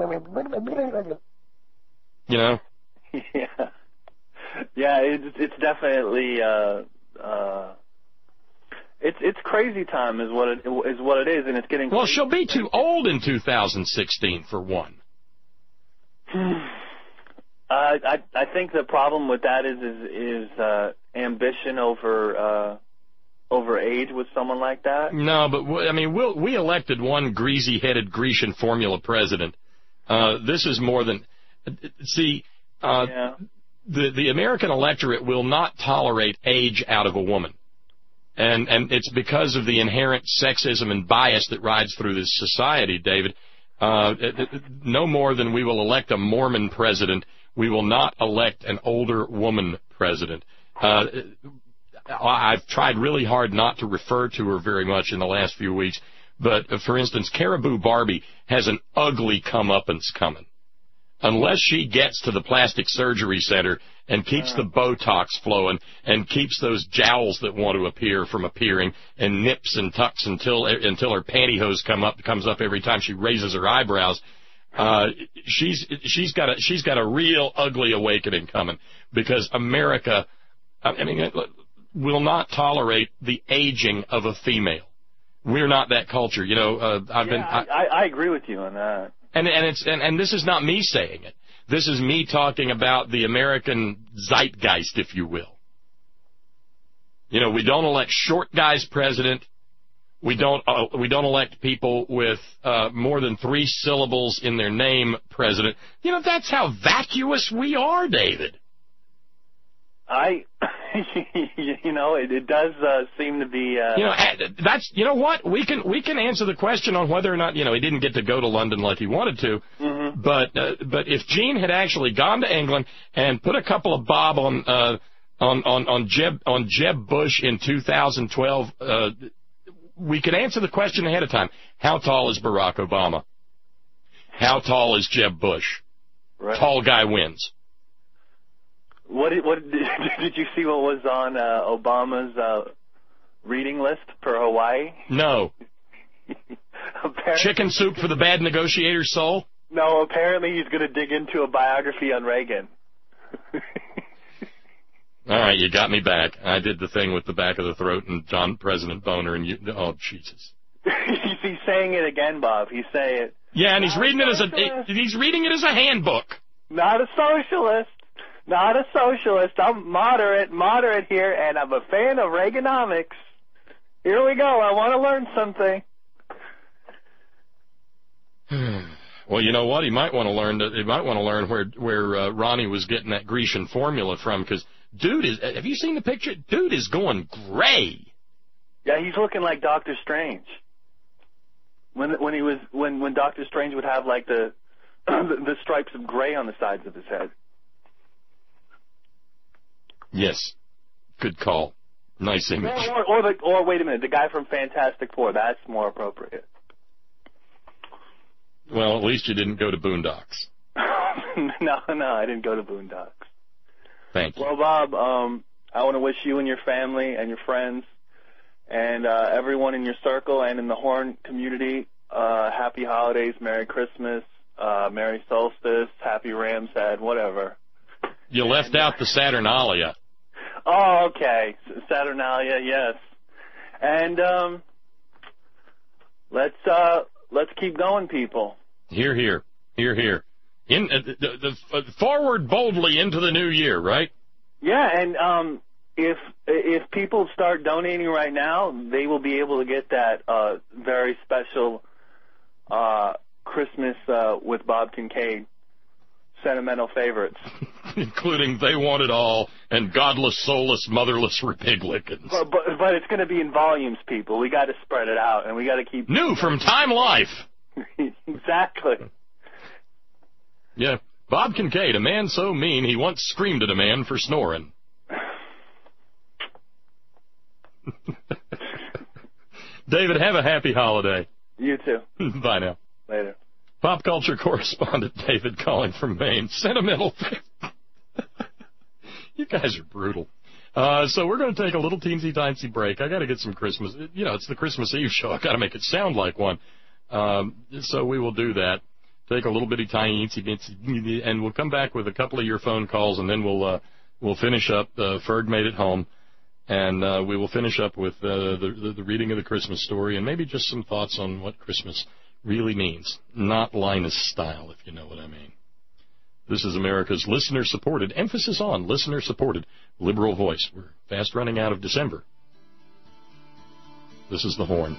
You know. Yeah. Yeah, it's it's definitely uh, uh, it's it's crazy time is what it is what it is, and it's getting. Well, she'll be too old in two thousand sixteen for one. uh, I I think the problem with that is is, is uh, ambition over uh, over age with someone like that. No, but w- I mean, we'll, we elected one greasy-headed Grecian formula president. Uh, this is more than see. Uh, yeah. The, the American electorate will not tolerate age out of a woman. And, and it's because of the inherent sexism and bias that rides through this society, David. Uh, no more than we will elect a Mormon president, we will not elect an older woman president. Uh, I've tried really hard not to refer to her very much in the last few weeks, but, uh, for instance, Caribou Barbie has an ugly comeuppance coming. Unless she gets to the plastic surgery center and keeps the Botox flowing and keeps those jowls that want to appear from appearing and nips and tucks until until her pantyhose come up comes up every time she raises her eyebrows, uh, she's she's got a she's got a real ugly awakening coming because America, I mean, will not tolerate the aging of a female. We're not that culture, you know. Uh, I've yeah, been. I, I, I agree with you on that. And and it's and, and this is not me saying it. This is me talking about the American zeitgeist, if you will. You know, we don't elect short guys president. We don't uh, we don't elect people with uh, more than three syllables in their name president. You know, that's how vacuous we are, David. I, you know, it, it does uh, seem to be. Uh... You know, that's you know what we can we can answer the question on whether or not you know he didn't get to go to London like he wanted to. Mm-hmm. Mm-hmm. But uh, but if Gene had actually gone to England and put a couple of bob on uh, on on on Jeb on Jeb Bush in two thousand twelve, uh, we could answer the question ahead of time. How tall is Barack Obama? How tall is Jeb Bush? Right. Tall guy wins. What did, what did, did you see? What was on uh, Obama's uh, reading list for Hawaii? No. Chicken soup for the bad negotiator's soul? No, apparently he's going to dig into a biography on Reagan. All right, you got me back. I did the thing with the back of the throat and John President Boner, and you. Oh, Jesus. He's saying it again, Bob. He's saying it. Yeah, and he's reading it as a he's reading it as a handbook. Not a socialist. Not a socialist. I'm moderate, moderate here, and I'm a fan of Reaganomics. Here we go. I want to learn something. Well, you know what? He might want to learn. He might want to learn where where uh, Ronnie was getting that Grecian formula from. Because dude is. Have you seen the picture? Dude is going gray. Yeah, he's looking like Doctor Strange. When when he was when when Doctor Strange would have like the the stripes of gray on the sides of his head. Yes, good call. Nice image. Or, or, or, the, or wait a minute, the guy from Fantastic Four. That's more appropriate. Well, at least you didn't go to Boondocks. no, no, I didn't go to Boondocks. Thank you. Well, Bob, um, I want to wish you and your family and your friends and uh, everyone in your circle and in the Horn community uh, happy holidays, Merry Christmas, uh, Merry Solstice, Happy Ramshead, whatever. You left out the Saturnalia. Oh, okay. Saturnalia, yes. And um, let's uh, let's keep going, people. Here, here, here, here. In uh, the, the, the forward boldly into the new year, right? Yeah, and um, if if people start donating right now, they will be able to get that uh, very special uh, Christmas uh, with Bob Kincaid sentimental favorites. Including They Want It All and Godless, Soulless, Motherless Republicans. But, but, but it's going to be in volumes, people. We got to spread it out, and we got to keep... New from Time Life. Exactly. Yeah. Bob Kincaid, a man so mean he once screamed at a man for snoring. David, have a happy holiday. You too. Bye now. Later. Pop culture correspondent David calling from Maine. Sentimental. You guys are brutal. Uh, so we're going to take a little teensy-tiny break. I got to get some Christmas. You know, it's the Christmas Eve show. I got to make it sound like one. Um, so we will do that. Take a little bitty tiny teensy, and we'll come back with a couple of your phone calls, and then we'll uh, we'll finish up. Uh, Ferg made it home, and uh, we will finish up with uh, the, the the reading of the Christmas story, and maybe just some thoughts on what Christmas really means, not Linus style, if you know what I mean. This is America's listener-supported, emphasis on listener-supported, liberal voice. We're fast running out of December. This is The Horn.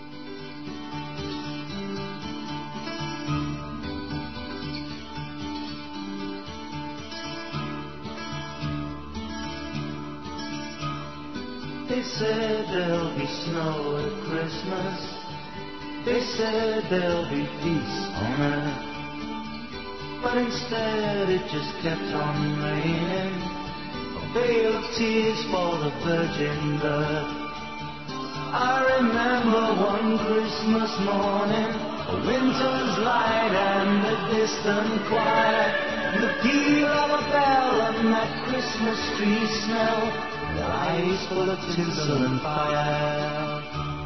They said there'll be snow at Christmas. They said there'll be peace on earth, but instead it just kept on raining, a veil of tears for the virgin birth. I remember one Christmas morning, a winter's light and a distant choir, and the peal of a bell and that Christmas tree smell, and eyes full of tinsel and fire.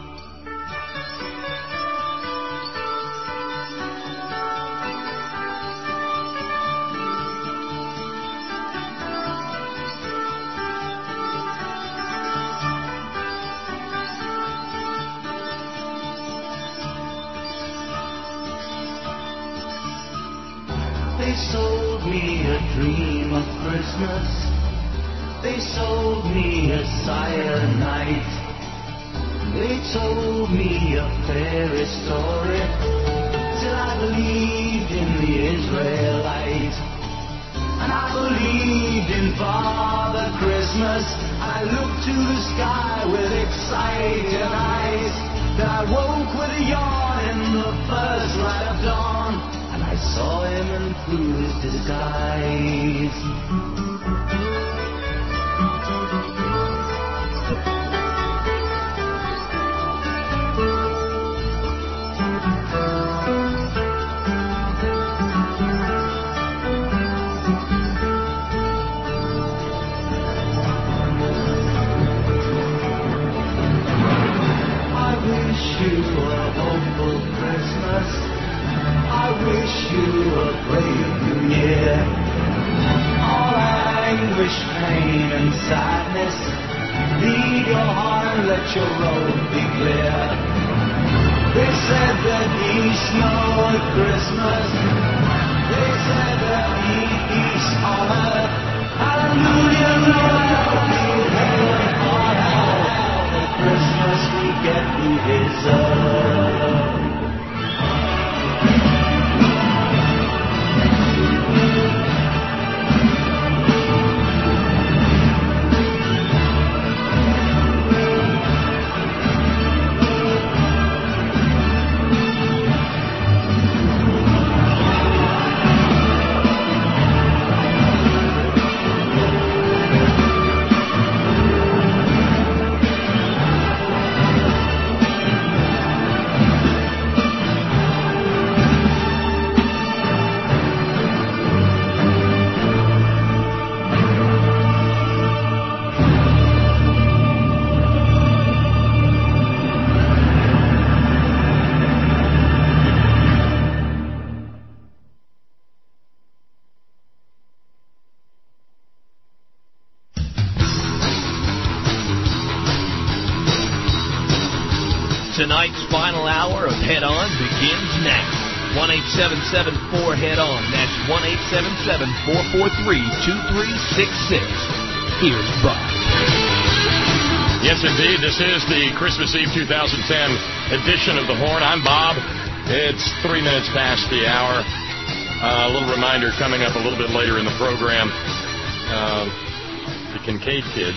They sold me a dream of Christmas. They sold me a cyanide. They told me a fairy story till I believed in the Israelite. And I believed in Father Christmas. I looked to the sky with excited eyes. Then I woke with a yawn in the first light of dawn. I saw him and through his disguise. I wish you a hopeful Christmas. I wish you a brave new year. All anguish, pain, and sadness, leave your heart and let your road be clear. They said there'd be snow at Christmas. They said there'd be peace on earth. Hallelujah, Lord, be heaven on earth. The Christmas we get we deserve. Tonight's final hour of Head On begins now. one eight seven seven four Head On. That's one eight seven seven four four three two three six six. Here's Bob. Yes, indeed. This is the Christmas Eve two thousand ten edition of The Horn. I'm Bob. It's three minutes past the hour. Uh, a little reminder coming up a little bit later in the program. Uh, the Kincaid kids,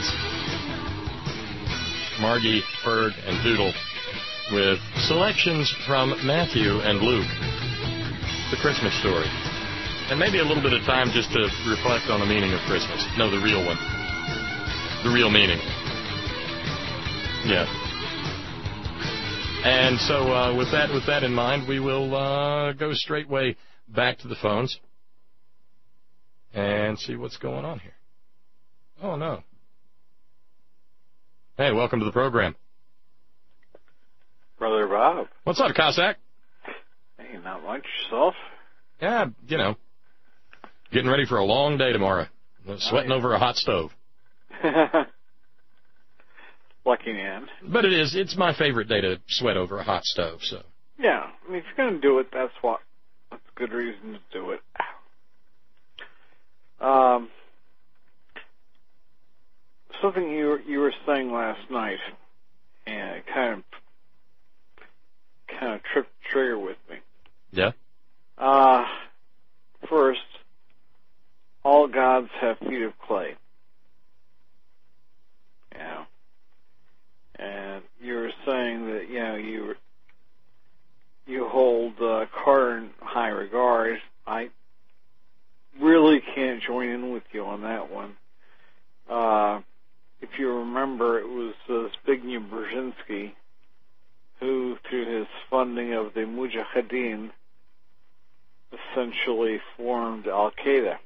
Margie, Ferg, and Doodle, with selections from Matthew and Luke, the Christmas story. And maybe a little bit of time just to reflect on the meaning of Christmas. No, the real one. The real meaning. Yeah. And so uh, with that with that in mind, we will uh, go straightway back to the phones and see what's going on here. Oh, no. Hey, welcome to the program. Brother Bob. What's up, Cossack? Hey, not much. Yourself? Yeah, you know, getting ready for a long day tomorrow. Sweating oh, yeah. over a hot stove. Lucky man. But it is. It's my favorite day to sweat over a hot stove, so. Yeah, I mean, if you're going to do it, that's what. That's a good reason to do it. Um, something you were, you were saying last night, and it kind of kind of tripped the trigger with me. Yeah? Uh, first, all gods have feet of clay. You know, and you were saying that, you know, you you hold uh, Carter in high regard. I really can't join in with you on that one. Uh, if you remember, it was uh, Zbigniew Brzezinski who, through his funding of the Mujahideen, essentially formed Al-Qaeda.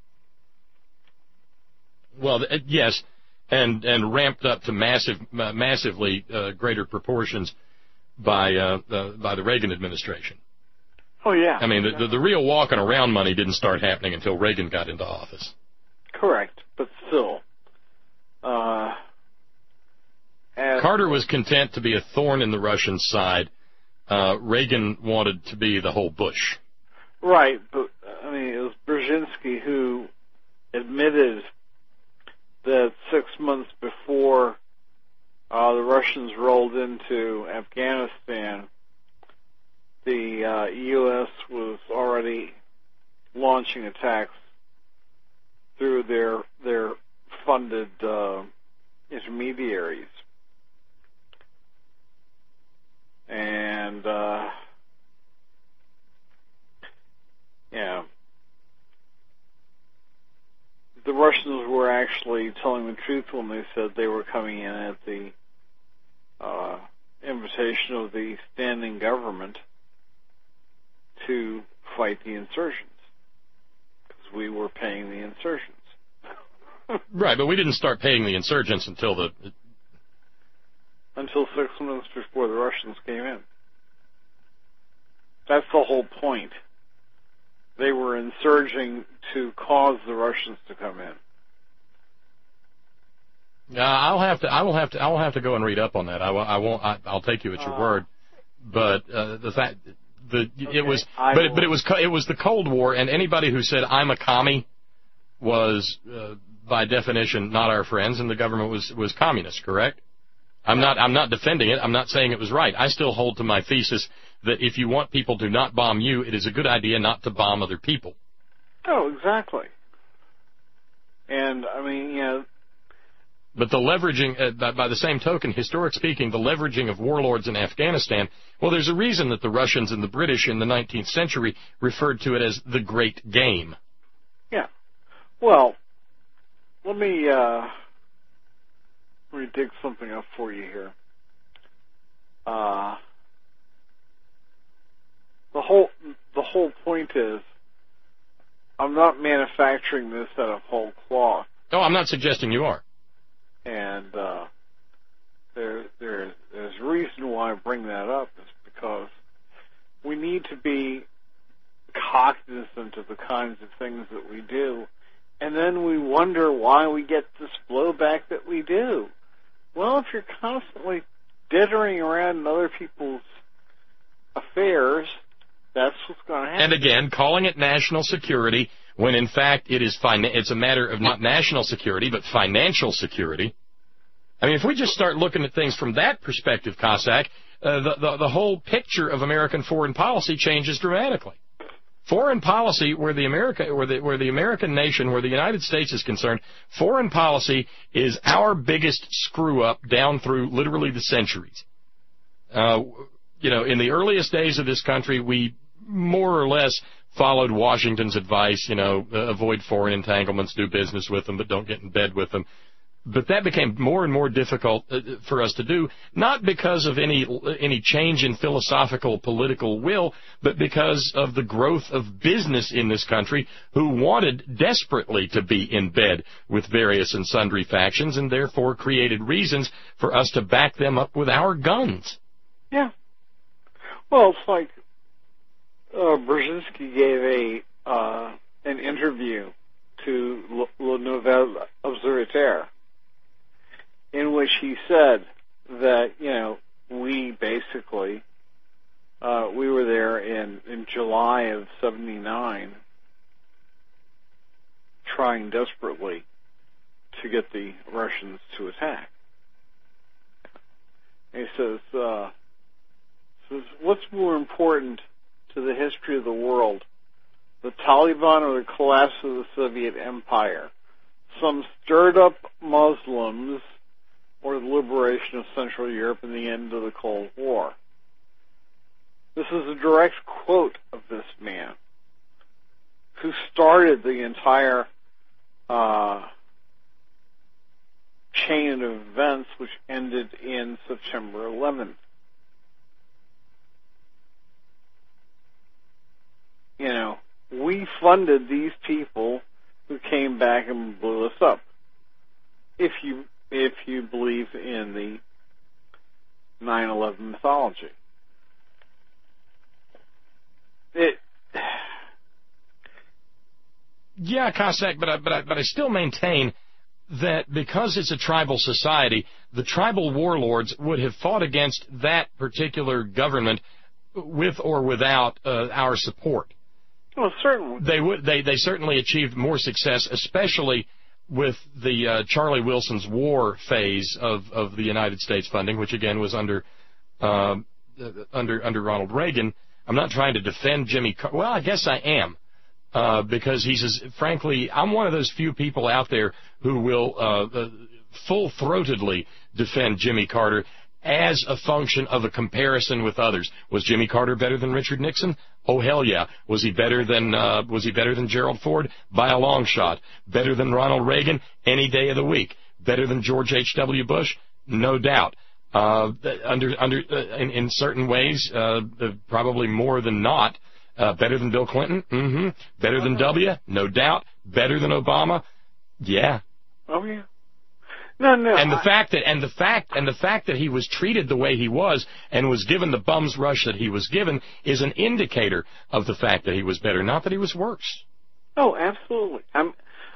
Well, yes, and and ramped up to massive, uh, massively uh, greater proportions by uh, uh, by the Reagan administration. Oh yeah. I mean, the, the the real walking around money didn't start happening until Reagan got into office. Correct, but still. Uh, Carter was content to be a thorn in the Russian side. Uh, Reagan wanted to be the whole Bush. Right, but I mean, it was Brzezinski who admitted that six months before uh, the Russians rolled into Afghanistan, the uh, U S was already launching attacks through their their funded uh, intermediaries. And uh, actually telling the truth when they said they were coming in at the uh, invitation of the standing government to fight the insurgents, because we were paying the insurgents. Right, but we didn't start paying the insurgents until the... Until six months before the Russians came in. That's the whole point. They were insurging to cause the Russians to come in. Uh, I'll have to. I will have to. I will have to go and read up on that. I, will, I won't. I, I'll take you at your uh, word. But uh, the fact, the okay, it was. I but it, but it was. It was the Cold War, and anybody who said I'm a commie was, uh, by definition, not our friends, and the government was was communist. Correct? I'm not. I'm not defending it. I'm not saying it was right. I still hold to my thesis that if you want people to not bomb you, it is a good idea not to bomb other people. Oh, exactly. And I mean, you know. But the leveraging, uh, by, by the same token, historic speaking, the leveraging of warlords in Afghanistan, well, there's a reason that the Russians and the British in the nineteenth century referred to it as the Great Game. Yeah. Well, let me, uh, let me dig something up for you here. Uh, the whole, the whole point is, I'm not manufacturing this out of whole cloth. Oh, I'm not suggesting you are. And uh, there, there, there's a reason why I bring that up is because we need to be cognizant of the kinds of things that we do, and then we wonder why we get this blowback that we do. Well, if you're constantly dithering around in other people's affairs, that's what's going to happen. And again, calling it national security when in fact it is fin- it's a matter of not national security but financial security. I mean, if we just start looking at things from that perspective, Cossack, uh, the, the the whole picture of American foreign policy changes dramatically. Foreign policy, where the America, where the where the American nation, where the United States is concerned, foreign policy is our biggest screw up down through literally the centuries. Uh, you know, in the earliest days of this country, we more or less followed Washington's advice, you know, uh, avoid foreign entanglements, do business with them, but don't get in bed with them. But that became more and more difficult uh, for us to do, not because of any any change in philosophical political will, but because of the growth of business in this country who wanted desperately to be in bed with various and sundry factions and therefore created reasons for us to back them up with our guns. Yeah. Well, it's like Uh, Brzezinski gave a uh, an interview to Le, Le Nouvel Observateur, in which he said that, you know, we basically uh, we were there in in July of seventy-nine, trying desperately to get the Russians to attack. And he says, uh, says, what's more important to the history of the world, the Taliban or the collapse of the Soviet Empire, some stirred-up Muslims or the liberation of Central Europe and the end of the Cold War? This is a direct quote of this man, who started the entire uh, chain of events which ended in September eleventh. You know, we funded these people who came back and blew us up. If you if you believe in the nine eleven mythology. It Yeah, Cossack, but I, but I, but I still maintain that because it's a tribal society, the tribal warlords would have fought against that particular government with or without uh, our support. Well, certainly. They would. They they certainly achieved more success, especially with the uh, Charlie Wilson's war phase of, of the United States funding, which again was under uh, under under Ronald Reagan. I'm not trying to defend Jimmy Carter. Well, I guess I am, uh, because he's as, frankly, I'm one of those few people out there who will uh, uh, full-throatedly defend Jimmy Carter as a function of a comparison with others. Was Jimmy Carter better than Richard Nixon? Oh, hell yeah. Was he better than uh, was he better than Gerald Ford? By a long shot. Better than Ronald Reagan? Any day of the week. Better than George H W. Bush? No doubt. Uh, under under uh, in, in certain ways, uh, probably more than not. Uh, better than Bill Clinton? Mm-hmm. Better than W? No doubt. Better than Obama? Yeah. Oh yeah. No, no. And the I, fact that and the fact and the fact that he was treated the way he was and was given the bum's rush that he was given is an indicator of the fact that he was better, not that he was worse. Oh, absolutely. I'm.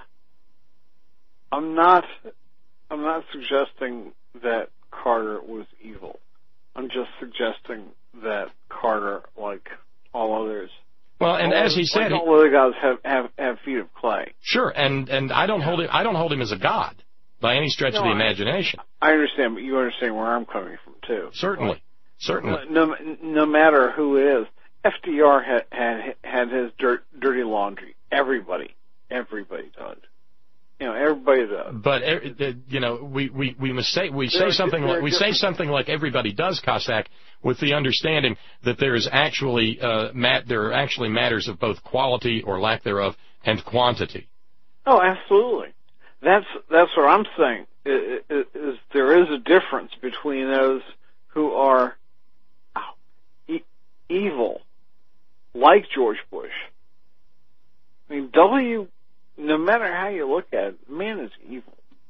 I'm not. I'm not suggesting that Carter was evil. I'm just suggesting that Carter, like all others. Well, and as he like said, all other guys have, have have feet of clay. Sure, and and I don't hold him. I don't hold him as a god by any stretch no, of the I, imagination. I understand, but you understand where I'm coming from too. Certainly, certainly. No, no matter who it is, F D R had had had his dirt, dirty laundry. Everybody, everybody does. You know, everybody does. But you know, we, we, we must say we say something like we say something like everybody does, Cossack, with the understanding that there is actually uh, mat there are actually matters of both quality or lack thereof and quantity. Oh, absolutely. That's that's what I'm saying. Is, is there is a difference between those who are e- evil, like George Bush. I mean, W. No matter how you look at it, man is evil.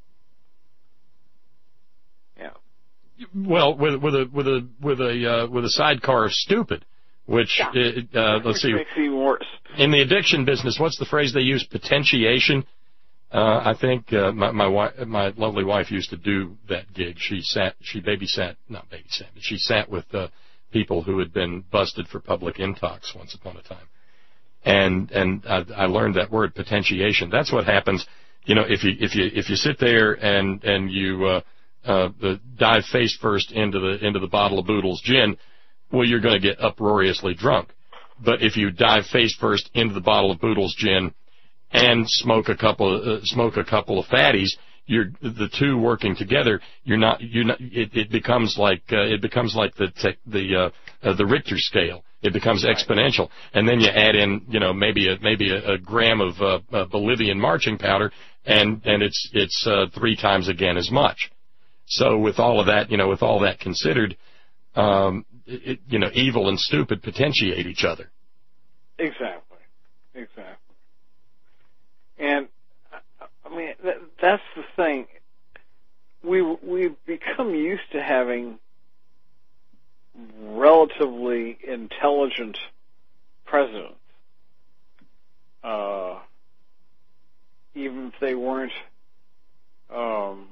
Yeah. Well, with with a with a with a uh, with a sidecar of stupid, which yeah. uh, let's see. Makes it even worse. In the addiction business, what's the phrase they use? Potentiation. Uh, I think uh, my my, wife, my lovely wife used to do that gig. She sat, she babysat, not babysat, but she sat with uh, people who had been busted for public intox once upon a time. And and I, I learned that word, potentiation. That's what happens, you know, if you if you if you sit there and and you uh, uh, dive face first into the into the bottle of Boodle's gin, well, you're going to get uproariously drunk. But if you dive face first into the bottle of Boodle's gin and smoke a couple of, uh, smoke a couple of fatties, you're the two working together. You're not you not it, it becomes like uh, it becomes like the te- the uh, uh, the Richter scale. It becomes exponential, and then you add in, you know, maybe a maybe a, a gram of uh, uh, Bolivian marching powder, and and it's it's uh, three times again as much. So with all of that, you know, with all that considered, um, it, you know, evil and stupid potentiate each other. Exactly, exactly. And I mean, that, that's the thing. We we've become used to having relatively intelligent presidents, uh, even if they weren't um,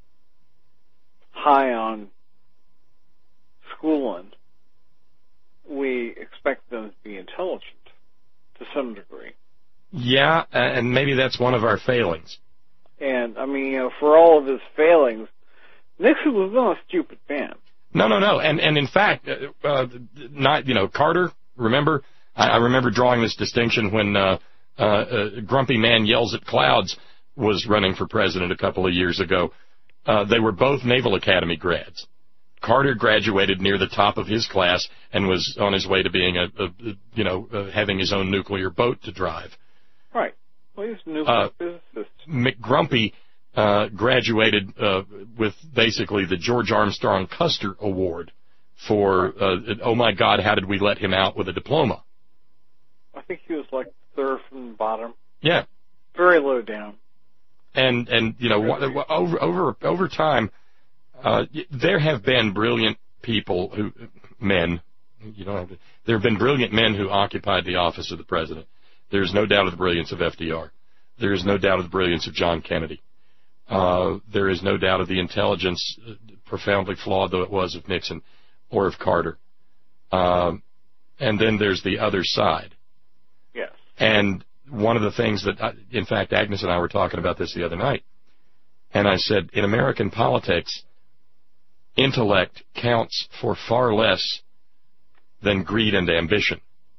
high on schooling, we expect them to be intelligent to some degree. Yeah, and maybe that's one of our failings. And, I mean, you know, for all of his failings, Nixon was not a stupid man. No, no, no, and and in fact, uh, uh, not you know Carter. Remember, I, I remember drawing this distinction when uh, uh, uh, Grumpy Man Yells at Clouds was running for president a couple of years ago. Uh, they were both Naval Academy grads. Carter graduated near the top of his class and was on his way to being a, a, a you know uh, having his own nuclear boat to drive. Right. Well, he's a nuclear uh, physicist. McGrumpy Uh, graduated uh, with basically the George Armstrong Custer Award for, uh, oh my God, how did we let him out with a diploma? I think he was like third from the bottom. Yeah. Very low down. And, and you know, over, over, over time, uh, there have been brilliant people who, men, you don't have to, there have been brilliant men who occupied the office of the president. There's no doubt of the brilliance of F D R. There is no doubt of the brilliance of John Kennedy. Uh, there is no doubt of the intelligence, uh, profoundly flawed though it was, of Nixon or of Carter. Um, and then there's the other side. Yes. And one of the things that, I, in fact, Agnes and I were talking about this the other night, and I said, in American politics, intellect counts for far less than greed and ambition,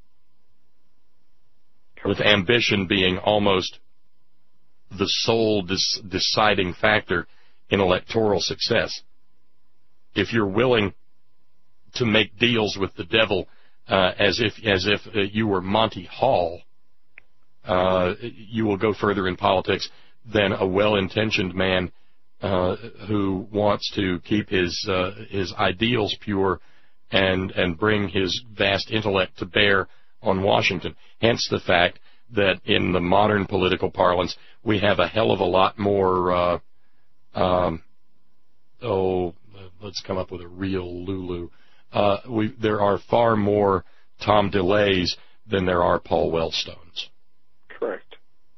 with ambition being almost the sole dis- deciding factor in electoral success. if you're willing to make deals with the devil uh, as if as if uh, you were Monty Hall, uh, you will go further in politics than a well-intentioned man uh, who wants to keep his uh, his ideals pure and and bring his vast intellect to bear on Washington. Hence the fact that in the modern political parlance, we have a hell of a lot more, uh, um, oh, let's come up with a real Lulu. Uh, we, there are far more Tom DeLays than there are Paul Wellstones. Correct.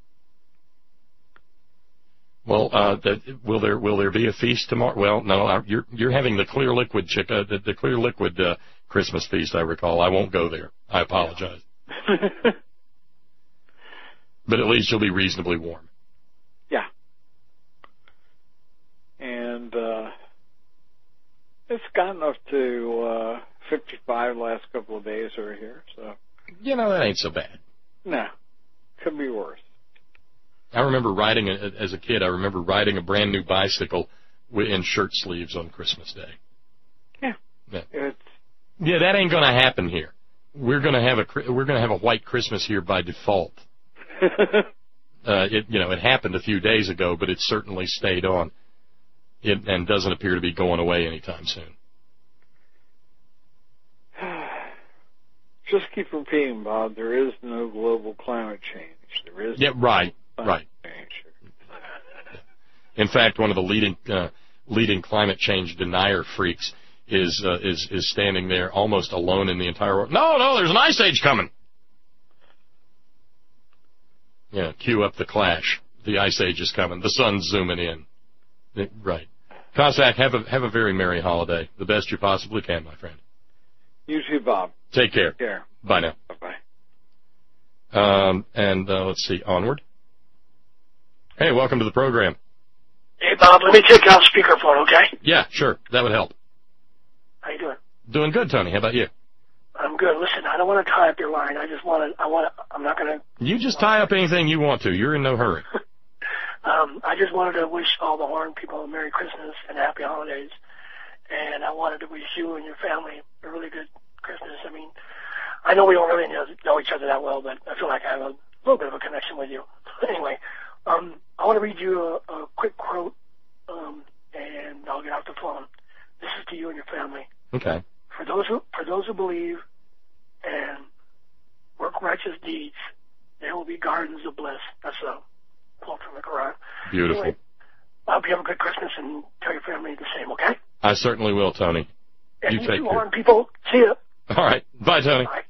Well, uh, that, will there will there be a feast tomorrow? Well, no, you're you're having the Clear Liquid chick, uh, the, the Clear Liquid uh, Christmas feast. I recall. I won't go there. I apologize. But at least you'll be reasonably warm. Yeah. And uh, it's gotten up to uh, fifty-five the last couple of days over here. So. You know, that ain't so bad. No. Could be worse. I remember riding, a, as a kid, I remember riding a brand new bicycle in shirt sleeves on Christmas Day. Yeah. Yeah, it's, yeah that ain't going to happen here. We're going to have a we're going to have a white Christmas here by default. uh, it you know it happened a few days ago, but it certainly stayed on. It and doesn't appear to be going away anytime soon. Just keep repeating, Bob. There is no global climate change. There is. Yeah, right, right. Change. In fact, one of the leading uh, leading climate change denier freaks is uh, is is standing there almost alone in the entire world. No, no, there's an ice age coming. Yeah, cue up the Clash. The ice age is coming. The sun's zooming in. It, right. Cossack, have a have a very merry holiday. The best you possibly can, my friend. You too, Bob. Take care. Take care. Bye now. Bye-bye. Um, and uh, let's see, onward. Hey, welcome to the program. Hey, Bob, let me take you off speakerphone, okay? Yeah, sure. That would help. How you doing? Doing good, Tony. How about you? I'm good. Listen, I don't want to tie up your line. I just want to, I want to, I'm not going to. You just tie up anything you want to. You're in no hurry. um, I just wanted to wish all the Horn people a Merry Christmas and Happy Holidays. And I wanted to wish you and your family a really good Christmas. I mean, I know we don't really know, know each other that well, but I feel like I have a little bit of a connection with you. Anyway, um, I want to read you a, a quick quote, um, and I'll get off the phone. This is to you and your family. Okay. For those who, for those who believe and work righteous deeds, there will be gardens of bliss. That's a quote from the Quran. Beautiful. Anyway, I hope you have a good Christmas and tell your family the same, okay? I certainly will, Tony. And you you take too, care. Horn people. See ya. All right. Bye, Tony. Bye.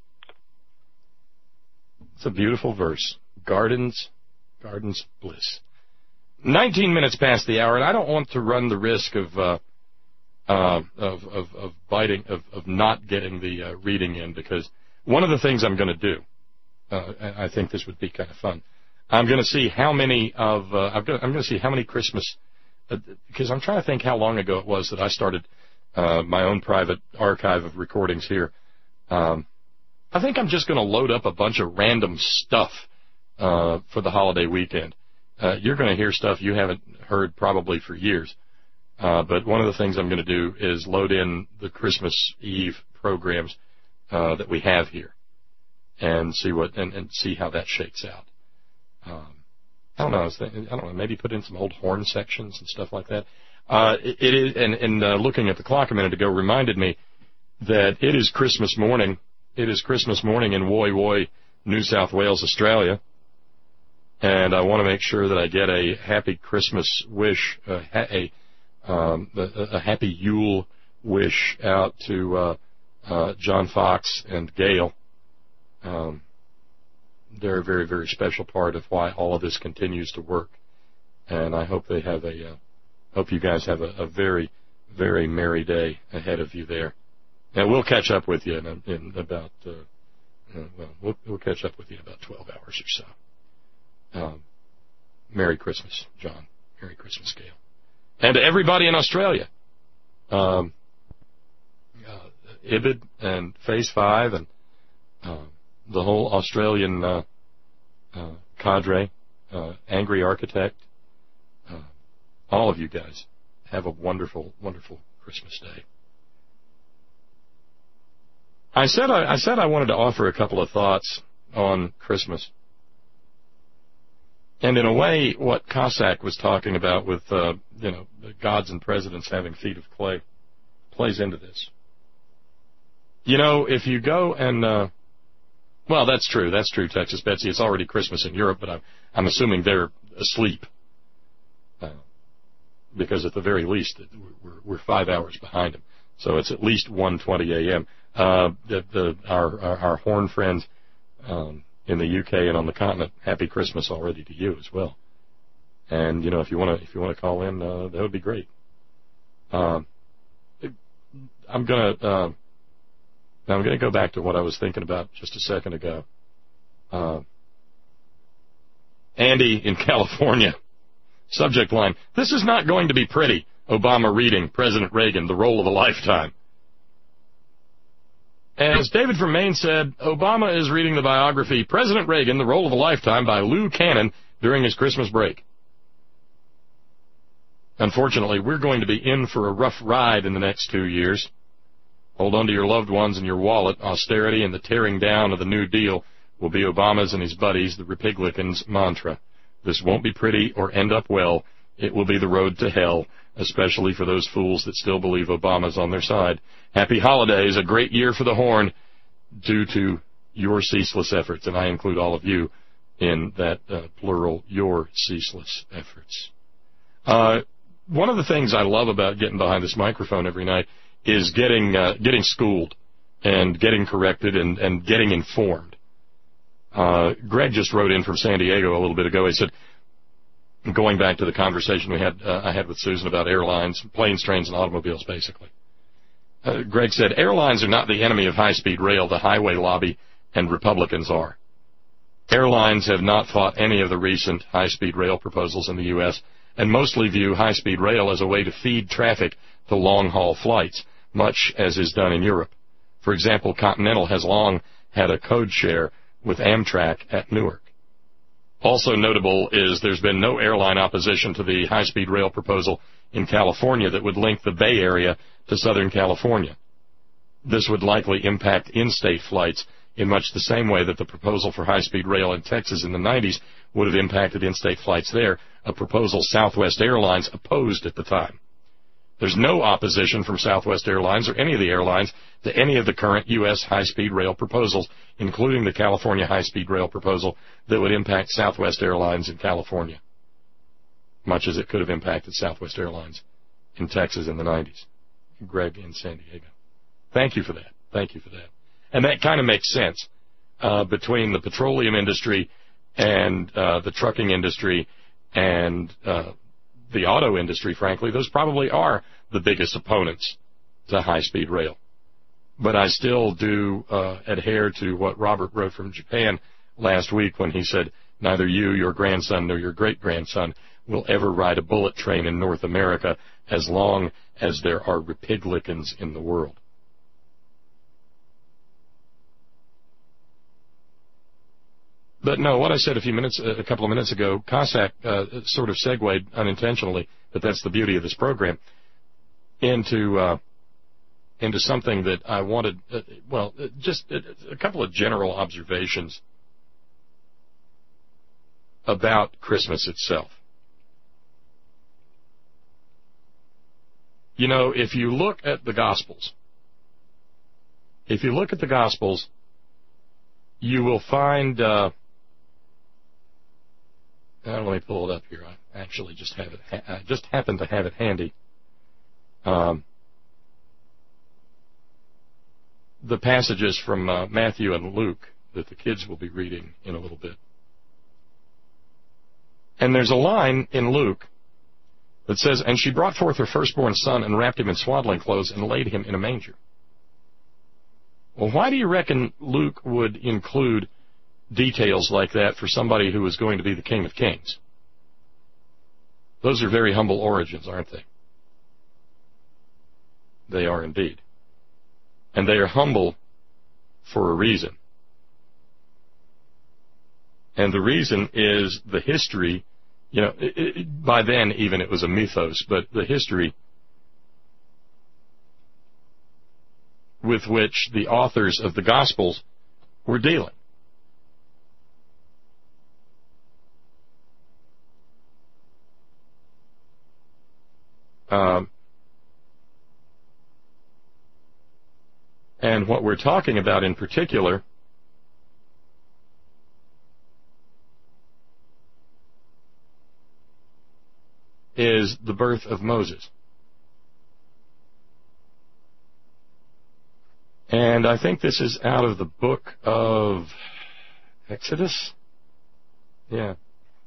It's a beautiful verse. Gardens, gardens bliss. Nineteen minutes past the hour, and I don't want to run the risk of uh, uh, of, of of biting of, of not getting the uh, reading in, because one of the things I'm going to do, uh, I think this would be kind of fun. I'm going to see how many of uh, I'm going I'm going to see how many Christmas, uh, because I'm trying to think how long ago it was that I started uh, my own private archive of recordings here. Um, I think I'm just going to load up a bunch of random stuff uh, for the holiday weekend. Uh, you're going to hear stuff you haven't heard probably for years. Uh, but one of the things I'm going to do is load in the Christmas Eve programs uh, that we have here, and see what and, and see how that shakes out. Um, I don't know. I, was thinking, I don't know. Maybe put in some old horn sections and stuff like that. Uh, it, it is, and, and uh, looking at the clock a minute ago reminded me that it is Christmas morning. It is Christmas morning in Woy Woy, New South Wales, Australia. And I want to make sure that I get a happy Christmas wish, uh, a, um, a, a happy Yule wish out to uh, uh, John Fox and Gail. Um, they're a very, very special part of why all of this continues to work. And I hope they have a, uh, hope you guys have a, a very, very merry day ahead of you there. And we'll catch up with you in, in about, uh, uh, well, well, we'll catch up with you in about twelve hours or so. Um, Merry Christmas, John. Merry Christmas, Gail. And to everybody in Australia, um, uh, Ibid and Phase five and uh, the whole Australian uh, uh, cadre, uh, Angry Architect, uh, all of you guys, have a wonderful, wonderful Christmas day. I said I, I said I wanted to offer a couple of thoughts on Christmas. And in a way, what Cossack was talking about with, uh, you know, the gods and presidents having feet of clay plays into this. You know, if you go and, uh, well, that's true. That's true, Texas Betsy. It's already Christmas in Europe, but I'm, I'm assuming they're asleep. Uh, because at the very least, we're, we're five hours behind them. So it's at least one twenty a.m. Uh, the, the, our, our, our Horn friends, um, in the U K and on the continent, happy Christmas already to you as well. And, you know, if you want to, if you want to call in, uh, that would be great. Um, I'm going to, uh, now I'm going to go back to what I was thinking about just a second ago. Uh, Andy in California, subject line, this is not going to be pretty. Obama reading President Reagan, the role of a lifetime. As David from Maine said, Obama is reading the biography President Reagan, the role of a lifetime by Lou Cannon during his Christmas break. Unfortunately, we're going to be in for a rough ride in the next two years. Hold on to your loved ones and your wallet. Austerity and the tearing down of the New Deal will be Obama's and his buddies, the Republicans' mantra. This won't be pretty or end up well. It will be the road to hell, especially for those fools that still believe Obama's on their side. Happy holidays, a great year for the Horn, due to your ceaseless efforts, and I include all of you in that uh, plural, your ceaseless efforts. Uh, one of the things I love about getting behind this microphone every night is getting uh, getting schooled and getting corrected and, and getting informed. Uh, Greg just wrote in from San Diego a little bit ago. He said, going back to the conversation we had, uh, I had with Susan about airlines, planes, trains, and automobiles, basically. Uh, Greg said, airlines are not the enemy of high-speed rail. The highway lobby and Republicans are. Airlines have not fought any of the recent high-speed rail proposals in the U S and mostly view high-speed rail as a way to feed traffic to long-haul flights, much as is done in Europe. For example, Continental has long had a code share with Amtrak at Newark. Also notable is there's been no airline opposition to the high-speed rail proposal in California that would link the Bay Area to Southern California. This would likely impact in-state flights in much the same way that the proposal for high-speed rail in Texas in the nineties would have impacted in-state flights there, a proposal Southwest Airlines opposed at the time. There's no opposition from Southwest Airlines or any of the airlines to any of the current U S high-speed rail proposals, including the California high-speed rail proposal that would impact Southwest Airlines in California, much as it could have impacted Southwest Airlines in Texas in the nineties. Greg in San Diego. Thank you for that. Thank you for that. And that kind of makes sense uh, between the petroleum industry and uh, the trucking industry and uh, the auto industry, frankly. Those probably are the biggest opponents to high-speed rail. But I still do uh, adhere to what Robert wrote from Japan last week when he said, neither you, your grandson, nor your great-grandson will ever ride a bullet train in North America as long as there are Republicans in the world. But no, what I said a few minutes, a couple of minutes ago, Cossack uh, sort of segued unintentionally, but that's the beauty of this program, into uh, into something that I wanted, uh, well, just a, a couple of general observations about Christmas itself. You know, if you look at the Gospels, if you look at the Gospels, you will find... Uh, Uh, let me pull it up here. I actually just have it. I just happen to have it handy. Um, the passages from uh, Matthew and Luke that the kids will be reading in a little bit. And there's a line in Luke that says, "And she brought forth her firstborn son and wrapped him in swaddling clothes and laid him in a manger." Well, why do you reckon Luke would include details like that for somebody who is going to be the King of Kings? Those are very humble origins, aren't they? They are indeed. And they are humble for a reason. And the reason is the history, you know, it, it, by then even it was a mythos, but the history with which the authors of the Gospels were dealing. Um, and what we're talking about in particular is the birth of Moses. And I think this is out of the book of Exodus. Yeah.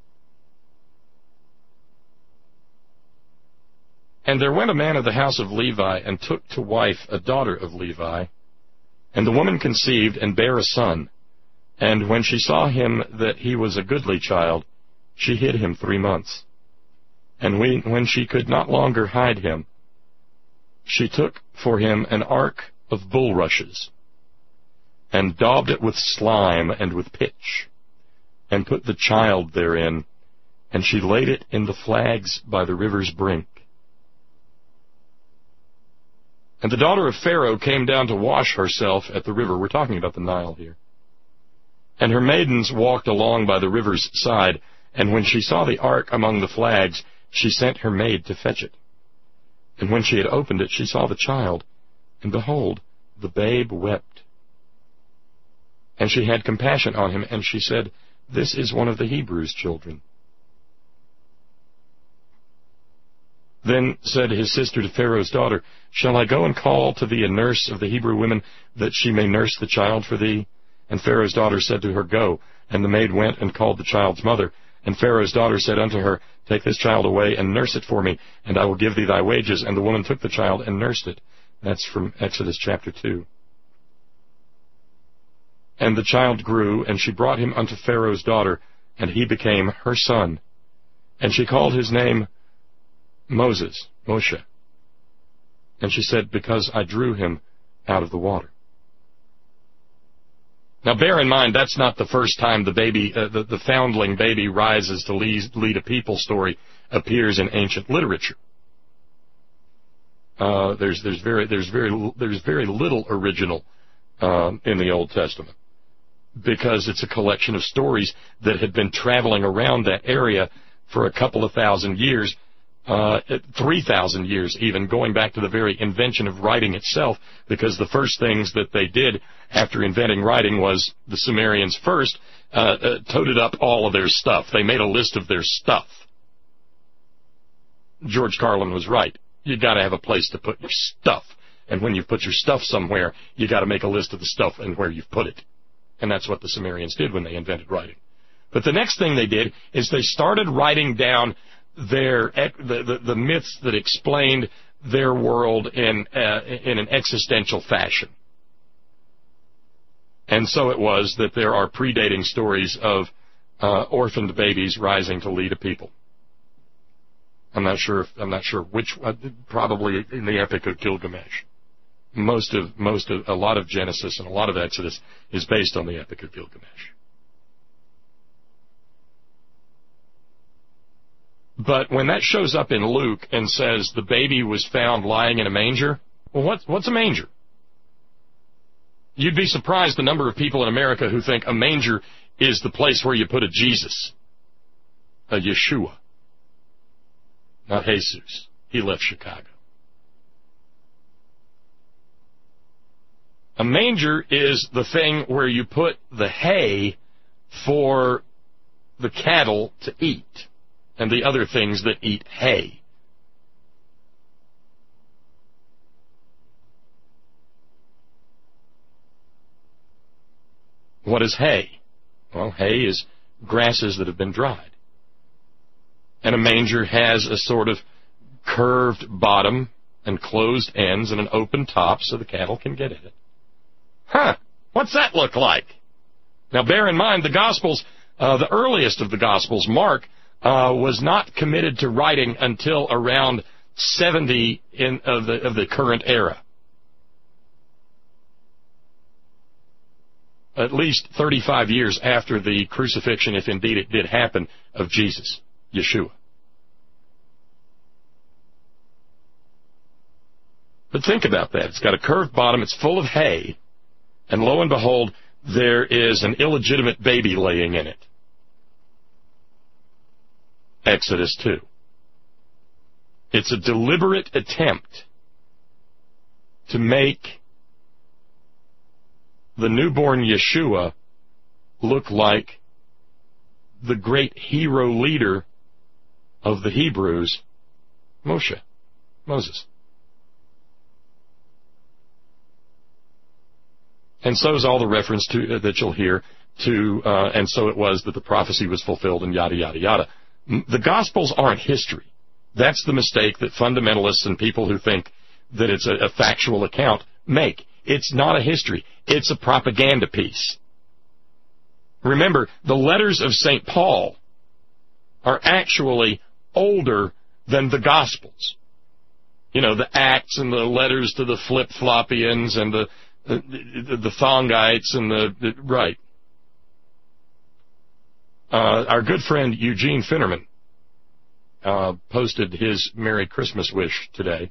And there went a man of the house of Levi, and took to wife a daughter of Levi. And the woman conceived, and bare a son. And when she saw him that he was a goodly child, she hid him three months. And we, when she could not longer hide him, she took for him an ark of bulrushes, and daubed it with slime and with pitch, and put the child therein, and she laid it in the flags by the river's brink. And the daughter of Pharaoh came down to wash herself at the river. We're talking about the Nile here. And her maidens walked along by the river's side, and when she saw the ark among the flags, she sent her maid to fetch it. And when she had opened it, she saw the child, and behold, the babe wept. And she had compassion on him, and she said, This is one of the Hebrews' children. Then said his sister to Pharaoh's daughter, Shall I go and call to thee a nurse of the Hebrew women, that she may nurse the child for thee? And Pharaoh's daughter said to her, Go. And the maid went and called the child's mother. And Pharaoh's daughter said unto her, Take this child away, and nurse it for me, and I will give thee thy wages. And the woman took the child and nursed it. That's from Exodus chapter two. And the child grew, and she brought him unto Pharaoh's daughter, and he became her son. And she called his name Moses, Moshe. And she said, Because I drew him out of the water. Now bear in mind, that's not the first time the baby, uh, the, the foundling baby rises to lead, lead a people story appears in ancient literature. Uh, there's, there's very, there's very, there's very little original uh, in the Old Testament, because it's a collection of stories that had been traveling around that area for a couple of thousand years, uh, three thousand years even, going back to the very invention of writing itself, because the first things that they did after inventing writing was the Sumerians first uh, uh, toted up all of their stuff. They made a list of their stuff. George Carlin was right. You got to have a place to put your stuff. And when you've put your stuff somewhere, you got to make a list of the stuff and where you've put it. And that's what the Sumerians did when they invented writing. But the next thing they did is they started writing down their the, the, the myths that explained their world in uh, in an existential fashion. And so it was that there are predating stories of uh, orphaned babies rising to lead a people. I'm not sure. If, I'm not sure which. Uh, probably in the Epic of Gilgamesh. Most of most of a lot of Genesis and a lot of Exodus is based on the Epic of Gilgamesh. But when that shows up in Luke and says the baby was found lying in a manger, well, what's what's a manger? You'd be surprised the number of people in America who think a manger is the place where you put a Jesus, a Yeshua. Not Jesus. He left Chicago. A manger is the thing where you put the hay for the cattle to eat and the other things that eat hay. What is hay? Well, hay is grasses that have been dried. And a manger has a sort of curved bottom and closed ends and an open top so the cattle can get in it. Huh, what's that look like? Now bear in mind the Gospels, uh, the earliest of the Gospels, Mark, uh, was not committed to writing until around seventy in, of, the, of the current era. At least thirty-five years after the crucifixion, if indeed it did happen, of Jesus, Yeshua. But think about that. It's got a curved bottom. It's full of hay. And lo and behold, there is an illegitimate baby laying in it. Exodus two. It's a deliberate attempt to make the newborn Yeshua look like the great hero leader of the Hebrews, Moshe, Moses. And so is all the reference to uh, that you'll hear to, uh, and so it was that the prophecy was fulfilled, and yada, yada, yada. The Gospels aren't history. That's the mistake that fundamentalists and people who think that it's a, a factual account make. It's not a history. It's a propaganda piece. Remember, the letters of Saint Paul are actually older than the Gospels. You know, the Acts and the letters to the Flip-Floppians and the the, the, the Thongites and the, the right. Uh, our good friend Eugene Finnerman uh, posted his Merry Christmas wish today.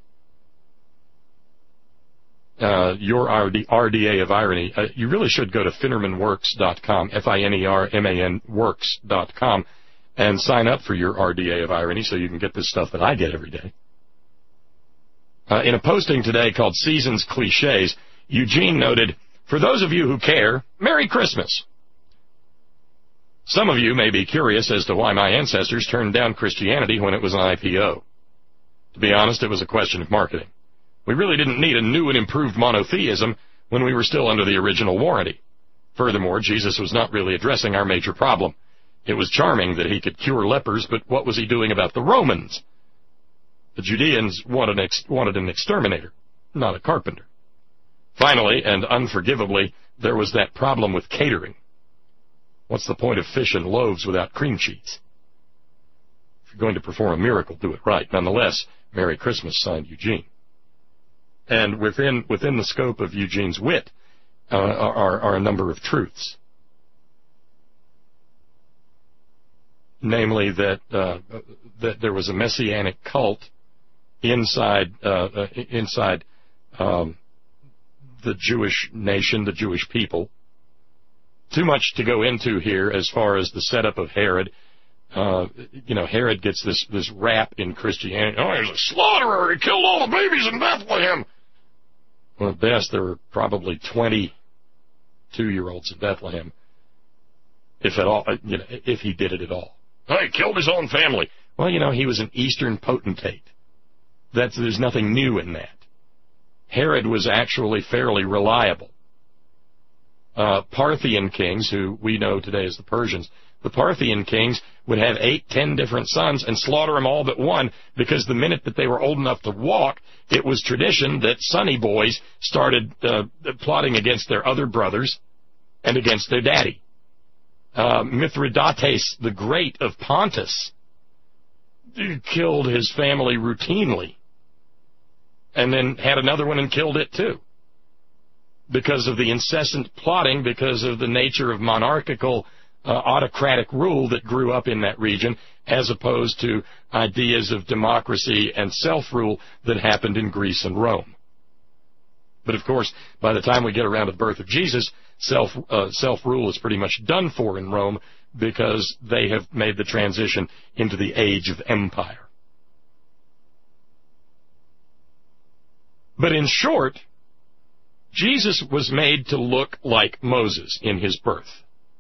Uh, your R D, R D A of irony. Uh, you really should go to finnerman works dot com, F I N E R M A N works dot com, and sign up for your R D A of irony so you can get this stuff that I get every day. Uh, in a posting today called Seasons Cliches, Eugene noted, "For those of you who care, Merry Christmas. Some of you may be curious as to why my ancestors turned down Christianity when it was an I P O. To be honest, it was a question of marketing. We really didn't need a new and improved monotheism when we were still under the original warranty. Furthermore, Jesus was not really addressing our major problem. It was charming that he could cure lepers, but what was he doing about the Romans? The Judeans wanted an, ex- wanted an exterminator, not a carpenter. Finally, and unforgivably, there was that problem with catering. What's the point of fish and loaves without cream cheese? If you're going to perform a miracle, do it right. Nonetheless, Merry Christmas, signed Eugene." And within within the scope of Eugene's wit uh, are, are a number of truths. Namely that uh, that there was a messianic cult inside uh, inside um, the Jewish nation, the Jewish people. Too much to go into here as far as the setup of Herod. Uh, you know, Herod gets this, this rap in Christianity. Oh, he's a slaughterer. He killed all the babies in Bethlehem. Well, at best, there were probably twenty two-year-olds in Bethlehem, if at all, you know, if he did it at all. Oh, he killed his own family. Well, you know, he was an Eastern potentate. That's, there's nothing new in that. Herod was actually fairly reliable. Uh, Parthian kings, who we know today as the Persians, the Parthian kings would have eight, ten different sons and slaughter them all but one, because the minute that they were old enough to walk, it was tradition that sonny boys started uh, plotting against their other brothers and against their daddy. Uh, Mithridates the Great of Pontus killed his family routinely, and then had another one and killed it too, because of the incessant plotting, because of the nature of monarchical uh, autocratic rule that grew up in that region, as opposed to ideas of democracy and self-rule that happened in Greece and Rome. But of course, by the time we get around to the birth of Jesus, self, uh, self-rule is pretty much done for in Rome, because they have made the transition into the age of empire. But in short, Jesus was made to look like Moses in his birth.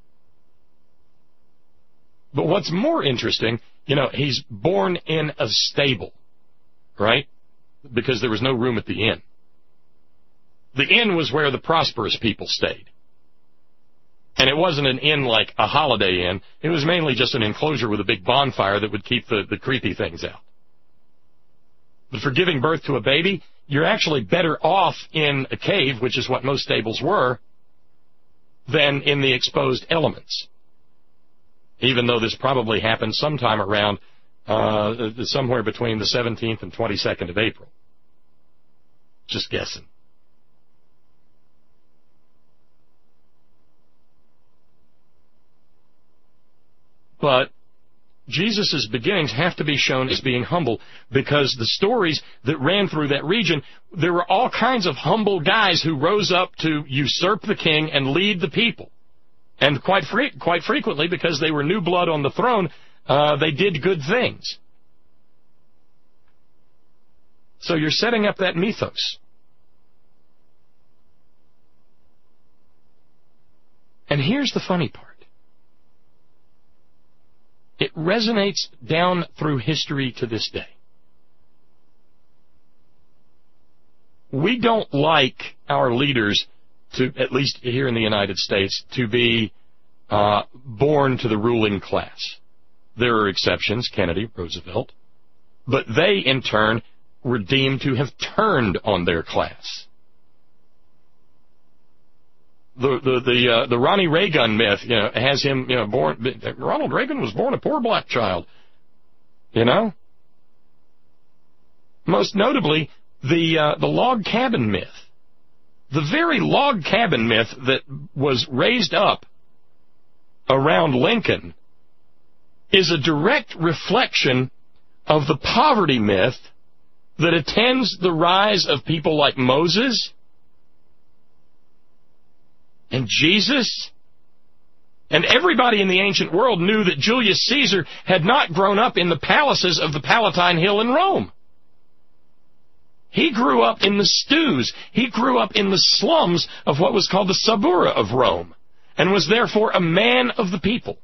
But what's more interesting, you know, he's born in a stable, right? Because there was no room at the inn. The inn was where the prosperous people stayed. And it wasn't an inn like a Holiday Inn. It was mainly just an enclosure with a big bonfire that would keep the, the creepy things out. But for giving birth to a baby, you're actually better off in a cave, which is what most stables were, than in the exposed elements. Even though this probably happened sometime around uh, somewhere between the seventeenth and twenty-second of April. Just guessing. But Jesus' beginnings have to be shown as being humble, because the stories that ran through that region, there were all kinds of humble guys who rose up to usurp the king and lead the people. And quite fre- quite frequently, because they were new blood on the throne, uh, they did good things. So you're setting up that mythos. And here's the funny part. It resonates down through history to this day. We don't like our leaders to, at least here in the United States, to be uh, born to the ruling class. There are exceptions, Kennedy, Roosevelt, but they, in turn, were deemed to have turned on their class. The the the, uh, the Ronnie Reagan myth, you know, has him, you know, born. Ronald Reagan was born a poor black child. You know. Most notably, the uh, the log cabin myth, the very log cabin myth that was raised up around Lincoln, is a direct reflection of the poverty myth that attends the rise of people like Moses and Jesus. And everybody in the ancient world knew that Julius Caesar had not grown up in the palaces of the Palatine Hill in Rome. He grew up in the stews. He grew up in the slums of what was called the Suburra of Rome, and was therefore a man of the people.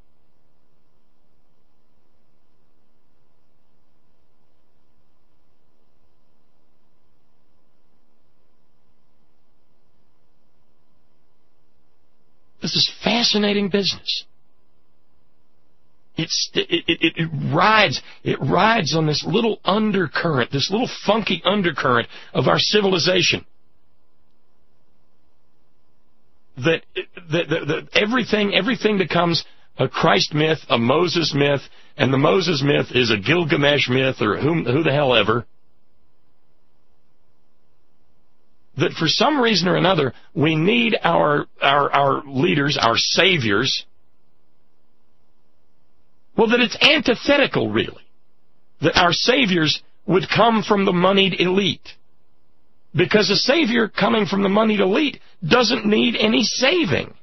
This is fascinating business. It's, it, it, it rides, it rides on this little undercurrent, this little funky undercurrent of our civilization. That, that, that, that everything, everything becomes a Christ myth, a Moses myth, and the Moses myth is a Gilgamesh myth, or whom, who the hell ever. That for some reason or another, we need our, our, our leaders, our saviors. Well, that it's antithetical, really, that our saviors would come from the moneyed elite. Because a savior coming from the moneyed elite doesn't need any saving.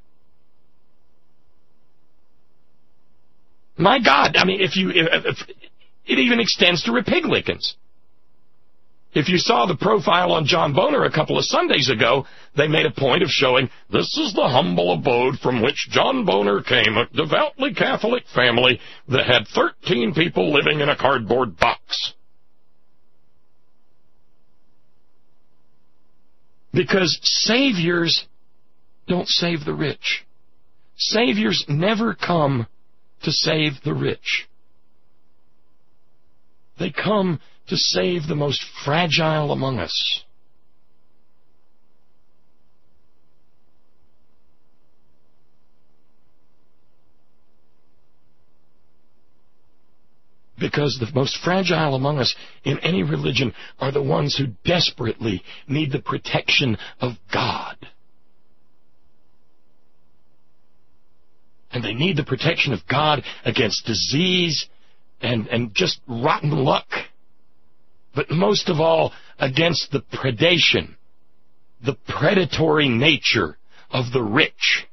My God, I mean, if you, if, if, it even extends to Republicans. If you saw the profile on John Boner a couple of Sundays ago, they made a point of showing, this is the humble abode from which John Boner came, a devoutly Catholic family that had thirteen people living in a cardboard box. Because saviors don't save the rich. Saviors never come to save the rich. They come to save the most fragile among us. Because the most fragile among us in any religion are the ones who desperately need the protection of God. And they need the protection of God against disease and, and just rotten luck. But most of all, against the predation, the predatory nature of the rich.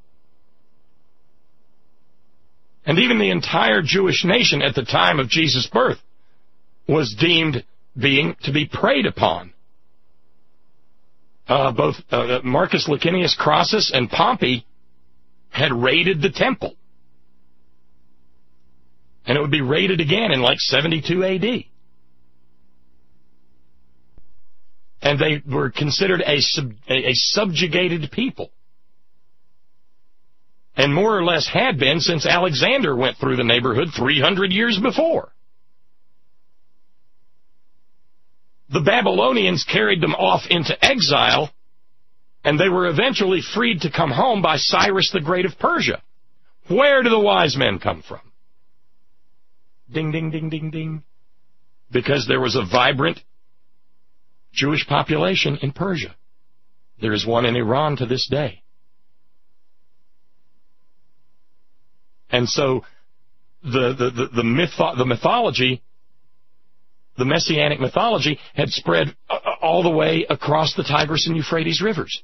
And even the entire Jewish nation at the time of Jesus' birth was deemed being to be preyed upon. Uh, both uh, Marcus Licinius Crassus and Pompey had raided the temple. And it would be raided again in like seventy-two A D. And they were considered a, sub, a, a subjugated people. And more or less had been since Alexander went through the neighborhood three hundred years before. The Babylonians carried them off into exile, and they were eventually freed to come home by Cyrus the Great of Persia. Where do the wise men come from? Ding, ding, ding, ding, ding. Because there was a vibrant Jewish population in Persia. There is one in Iran to this day. And so the the the, the, mytho- the mythology, the Messianic mythology, had spread uh, all the way across the Tigris and Euphrates rivers.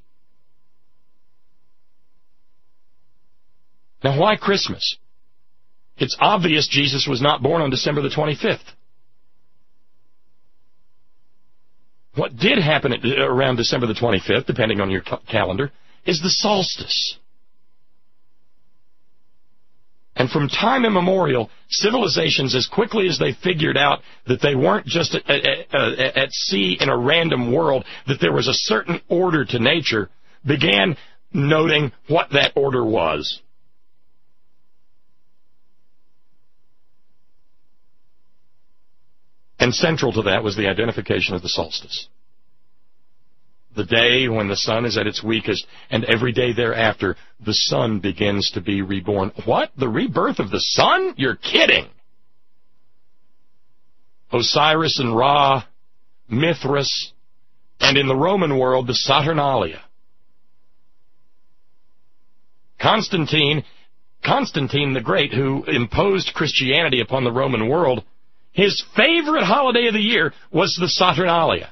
Now, why Christmas? It's obvious Jesus was not born on December the twenty-fifth. What did happen at, around December the twenty-fifth, depending on your ca- calendar, is the solstice. And from time immemorial, civilizations, as quickly as they figured out that they weren't just at, at, at, at sea in a random world, that there was a certain order to nature, began noting what that order was. And central to that was the identification of the solstice. The day when the sun is at its weakest, and every day thereafter, the sun begins to be reborn. What? The rebirth of the sun? You're kidding! Osiris and Ra, Mithras, and in the Roman world, the Saturnalia. Constantine, Constantine the Great, who imposed Christianity upon the Roman world, his favorite holiday of the year was the Saturnalia.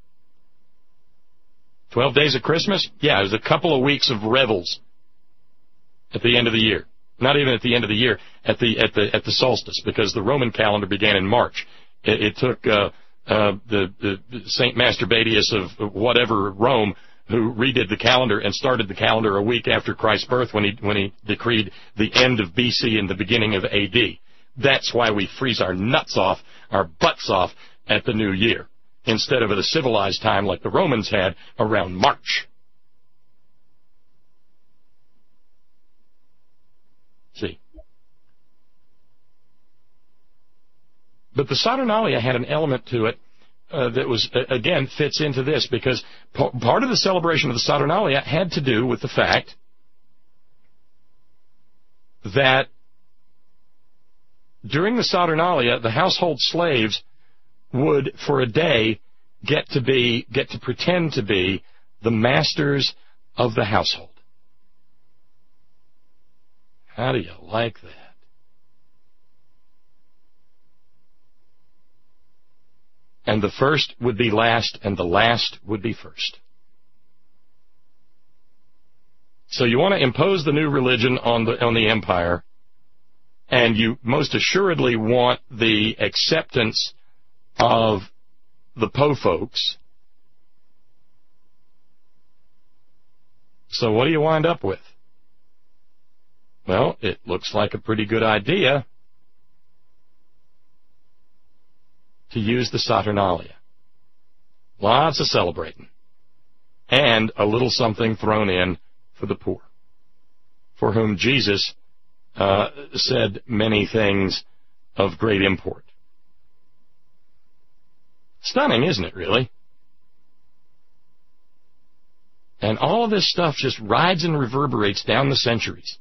Twelve days of Christmas? Yeah, it was a couple of weeks of revels at the end of the year. Not even at the end of the year, at the at the at the solstice, because the Roman calendar began in March. It, it took uh, uh, the, the Saint Masturbatius of whatever Rome, who redid the calendar and started the calendar a week after Christ's birth, when he when he decreed the end of B C and the beginning of A D. That's why we freeze our nuts off, our butts off at the new year, instead of at a civilized time like the Romans had around March. See. But the Saturnalia had an element to it uh, that was, uh, again, fits into this, because p- part of the celebration of the Saturnalia had to do with the fact that during the Saturnalia, the household slaves would, for a day, get to be, get to pretend to be the masters of the household. How do you like that? And the first would be last, and the last would be first. So you want to impose the new religion on the on the empire, and you most assuredly want the acceptance of the Po folks. So what do you wind up with? Well, it looks like a pretty good idea to use the Saturnalia. Lots of celebrating. And a little something thrown in for the poor, for whom Jesus uh, said many things of great import. Stunning, isn't it, really? And all of this stuff just rides and reverberates down the centuries.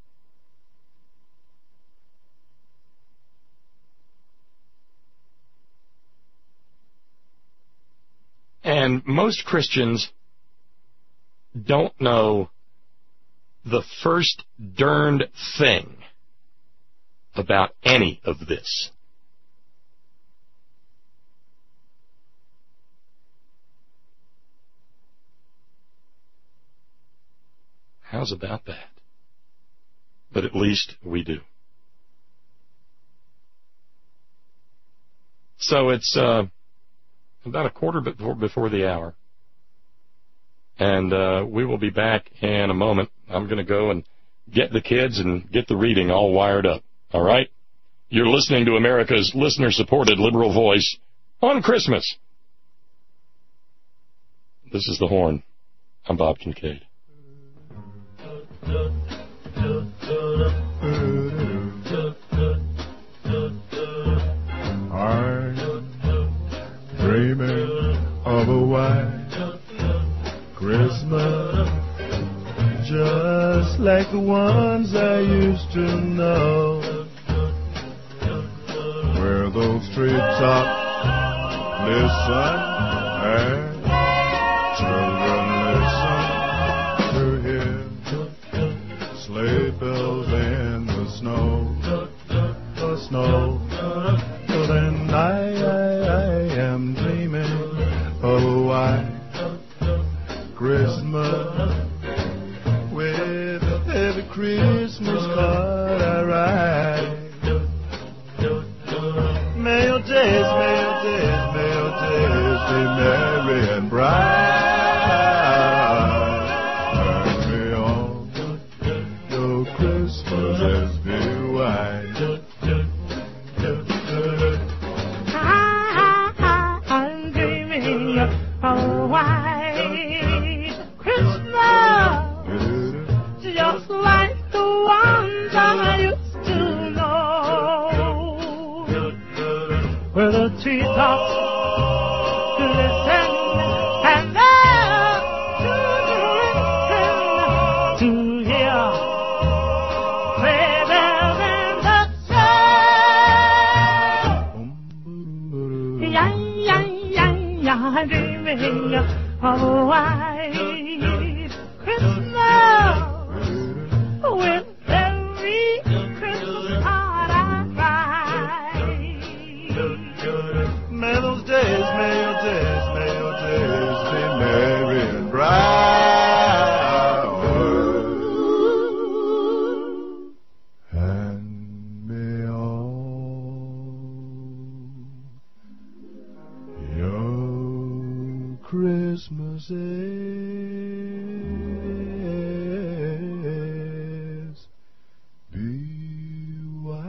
And most Christians don't know the first darned thing about any of this. How's about that? But at least we do. So it's uh, about a quarter before, before the hour. And uh, we will be back in a moment. I'm going to go and get the kids and get the reading all wired up. All right? You're listening to America's listener-supported liberal voice on Christmas. This is The Horn. I'm Bob Kincaid. I'm dreaming of a white Christmas, just like the ones I used to know, where those treetops listen and children listen to hear sleigh bells in the snow. the snow. So then I, I, I am dreaming of a white Christmas with every Christmas card I write. May your days, may your days, may your days be merry and bright. May all your Christmases be white. I'm dreaming of a white Christmas, just like the ones I used to know, where the treetops glisten and the children listen to hear sleigh bells in the snow. Yeah, yeah, yeah, yeah, I'm dreaming of a white Christmas with every Christmas card I write. May those days, may your days, may your days be merry and bright. And may all your Christmases be white.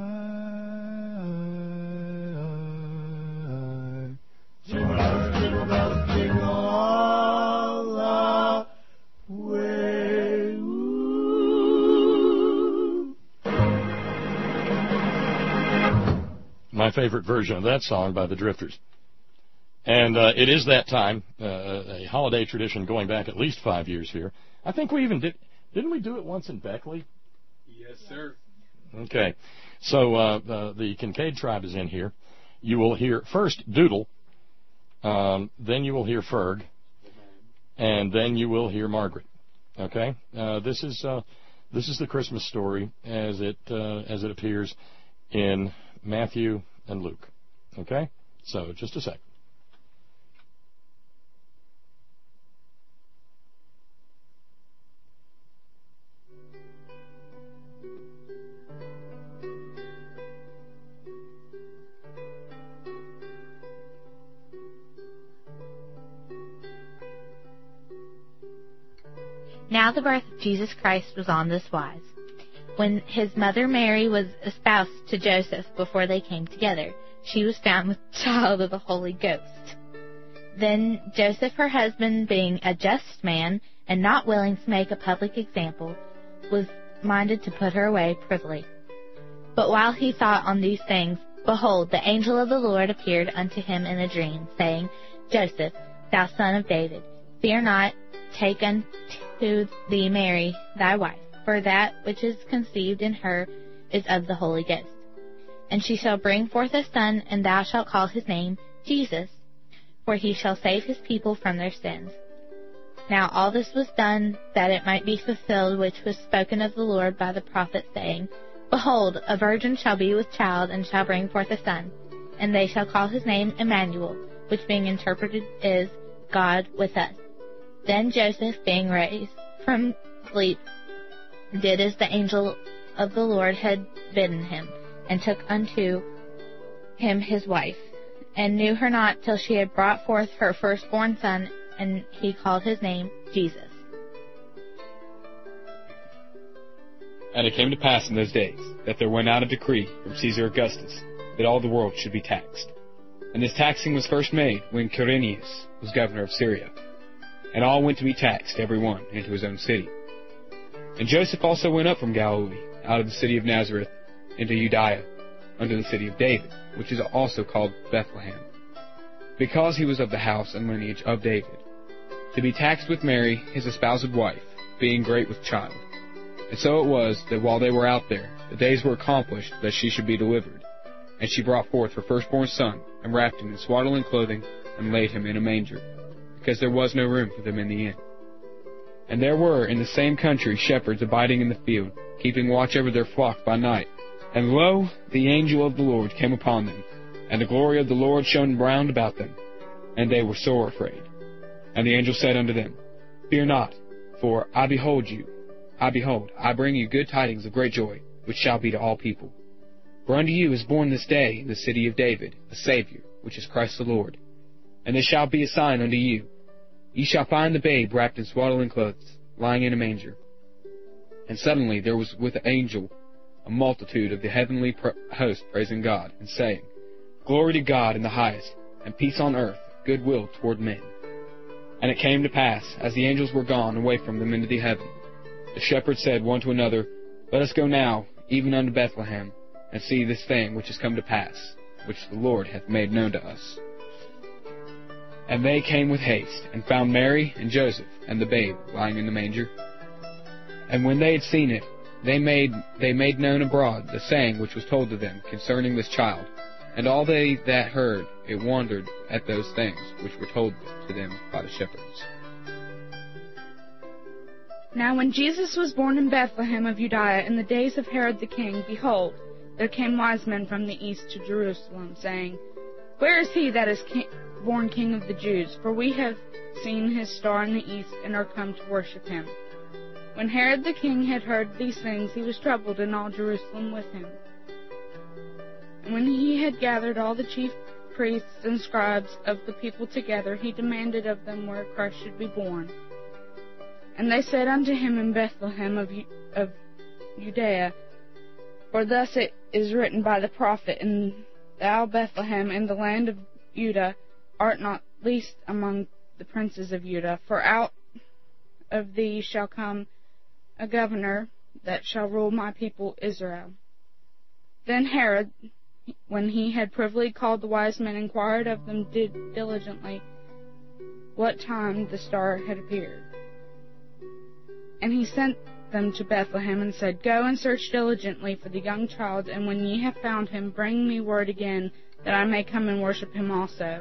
So I think about the king all the way. Ooh. My favorite version of that song by the Drifters. And uh, it is that time, uh, a holiday tradition going back at least five years here. I think we even did, didn't we do it once in Beckley? Yes, sir. Okay. So uh, uh, the Kincaid tribe is in here. You will hear first Doodle, um, then you will hear Ferg, and then you will hear Margaret. Okay? Uh, this is uh, this is the Christmas story as it uh, as it appears in Matthew and Luke. Okay? So just a sec. Now the birth of Jesus Christ was on this wise. When his mother Mary was espoused to Joseph before they came together, she was found with child of the Holy Ghost. Then Joseph, her husband, being a just man and not willing to make a public example, was minded to put her away privily. But while he thought on these things, behold, the angel of the Lord appeared unto him in a dream, saying, Joseph, thou son of David, fear not, take unto thee Mary thy wife, for that which is conceived in her is of the Holy Ghost. And she shall bring forth a son, and thou shalt call his name Jesus, for he shall save his people from their sins. Now all this was done that it might be fulfilled which was spoken of the Lord by the prophet, saying, Behold, a virgin shall be with child, and shall bring forth a son, and they shall call his name Emmanuel, which being interpreted is, God with us. Then Joseph, being raised from sleep, did as the angel of the Lord had bidden him, and took unto him his wife, and knew her not till she had brought forth her firstborn son, and he called his name Jesus. And it came to pass in those days that there went out a decree from Caesar Augustus that all the world should be taxed. And this taxing was first made when Quirinius was governor of Syria. And all went to be taxed, every one, into his own city. And Joseph also went up from Galilee, out of the city of Nazareth, into Judea, unto the city of David, which is also called Bethlehem, because he was of the house and lineage of David, to be taxed with Mary, his espoused wife, being great with child. And so it was that while they were out there, the days were accomplished that she should be delivered. And she brought forth her firstborn son, and wrapped him in swaddling clothing, and laid him in a manger, because there was no room for them in the inn. And there were in the same country shepherds abiding in the field, keeping watch over their flock by night, And lo, the angel of the Lord came upon them, and the glory of the Lord shone round about them, and they were sore afraid. And the angel said unto them, Fear not, for I behold you, I behold, I bring you good tidings of great joy, which shall be to all people. For unto you is born this day in the city of David a Saviour, which is Christ the Lord. And this shall be a sign unto you. Ye shall find the babe wrapped in swaddling clothes, lying in a manger. And suddenly there was with the angel a multitude of the heavenly host praising God, and saying, Glory to God in the highest, and peace on earth, goodwill toward men. And it came to pass, as the angels were gone away from them into the heaven, the shepherds said one to another, Let us go now, even unto Bethlehem, and see this thing which is come to pass, which the Lord hath made known to us. And they came with haste, and found Mary and Joseph, and the babe lying in the manger. And when they had seen it, they made they made known abroad the saying which was told to them concerning this child. And all they that heard it wondered at those things which were told to them by the shepherds. Now when Jesus was born in Bethlehem of Judea in the days of Herod the king, behold, there came wise men from the east to Jerusalem, saying, Where is he that is king, born King of the Jews? For we have seen his star in the east, and are come to worship him. When Herod the king had heard these things, he was troubled, and all Jerusalem with him. And when he had gathered all the chief priests and scribes of the people together, he demanded of them where Christ should be born. And they said unto him, In Bethlehem of, of Judea, for thus it is written by the prophet, And thou, Bethlehem, in the land of Judah, art not least among the princes of Judah, for out of thee shall come a governor that shall rule my people Israel. Then Herod, when he had privily called the wise men, inquired of them did diligently what time the star had appeared. And he sent them to Bethlehem, and said, Go and search diligently for the young child, and when ye have found him, bring me word again, that I may come and worship him also.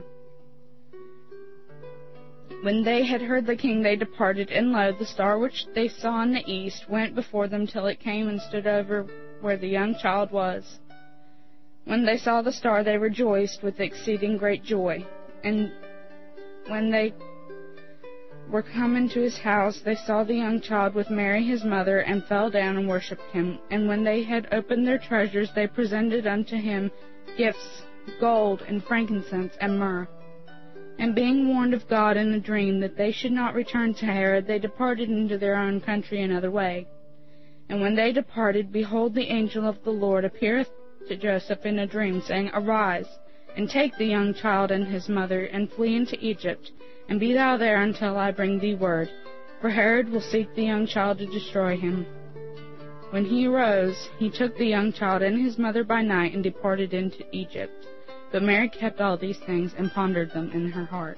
When they had heard the king, they departed, and lo, the star which they saw in the east went before them till it came and stood over where the young child was. When they saw the star, they rejoiced with exceeding great joy. And when they were come into his house, they saw the young child with Mary his mother, and fell down and worshipped him. And when they had opened their treasures, they presented unto him gifts, gold, and frankincense, and myrrh. And being warned of God in a dream that they should not return to Herod, they departed into their own country another way. And when they departed, behold, the angel of the Lord appeareth to Joseph in a dream, saying, Arise, and take the young child and his mother, and flee into Egypt, and be thou there until I bring thee word, for Herod will seek the young child to destroy him. When he arose, he took the young child and his mother by night, and departed into Egypt. But Mary kept all these things, and pondered them in her heart.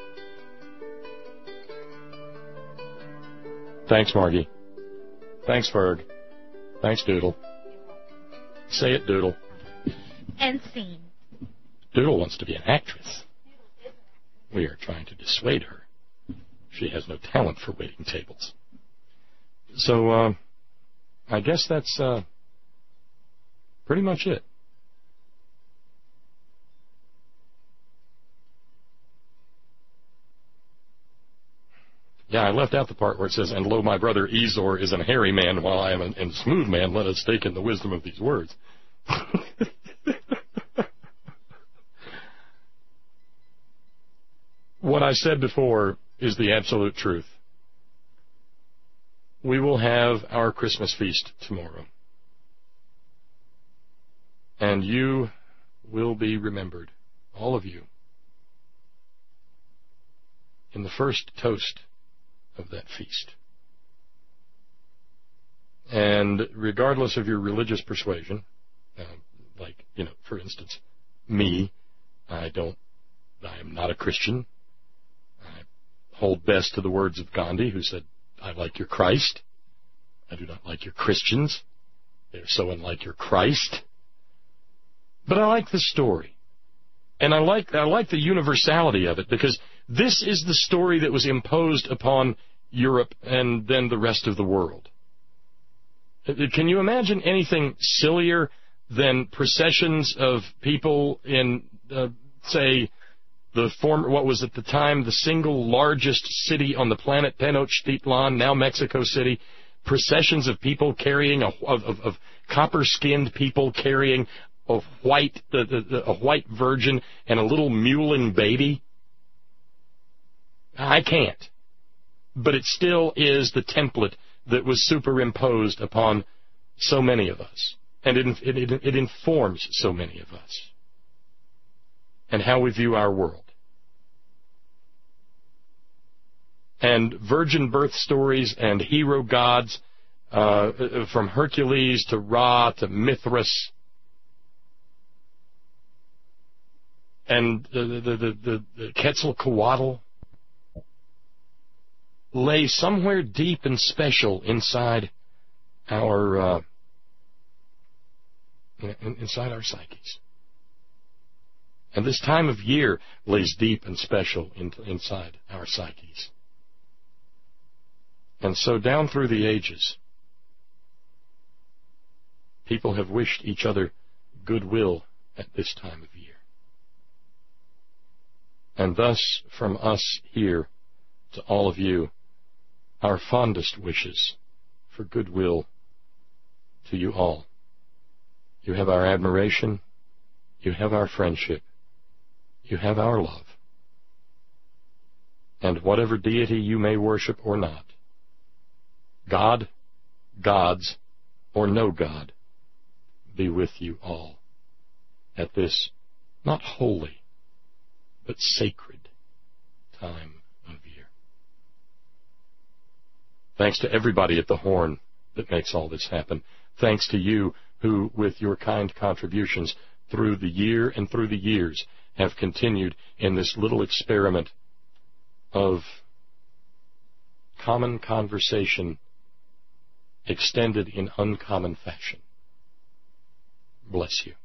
Thanks, Margie. Thanks, Ferg. Thanks, Doodle. Say it, Doodle. And scene. Doodle wants to be an actress. We are trying to dissuade her. She has no talent for waiting tables. So, uh, I guess that's uh, pretty much it. Yeah, I left out the part where it says, And lo, my brother Ezor is an hairy man, while I am a an smooth man. Let us take in the wisdom of these words. What I said before is the absolute truth. We will have our Christmas feast tomorrow. And you will be remembered, all of you, in the first toast of that feast. And regardless of your religious persuasion, uh, like, you know, for instance, me, I don't, I am not a Christian. I hold best to the words of Gandhi, who said, I like your Christ. I do not like your Christians. They are so unlike your Christ. But I like the story. And I like, I like the universality of it, because this is the story that was imposed upon Europe and then the rest of the world. Can you imagine anything sillier than processions of people in, uh, say, the former, what was at the time the single largest city on the planet, Tenochtitlan, now Mexico City, processions of people carrying, a, of, of, of copper-skinned people carrying a white, the, the, the, a white virgin and a little mewling baby? I can't. But it still is the template that was superimposed upon so many of us. And it, it, it informs so many of us and how we view our world. And virgin birth stories and hero gods, uh, from Hercules to Ra to Mithras, and the, the, the, the, the Quetzalcoatl, lay somewhere deep and special inside our uh, inside our psyches. And this time of year lays deep and special in, inside our psyches. And so down through the ages, people have wished each other goodwill at this time of year. And thus, from us here to all of you, our fondest wishes for goodwill to you all. You have our admiration, you have our friendship, you have our love. And whatever deity you may worship or not, God, gods, or no God, be with you all at this not holy, but sacred time of year. Thanks to everybody at the Horn that makes all this happen. Thanks to you who, with your kind contributions through the year and through the years, have continued in this little experiment of common conversation extended in uncommon fashion. Bless you.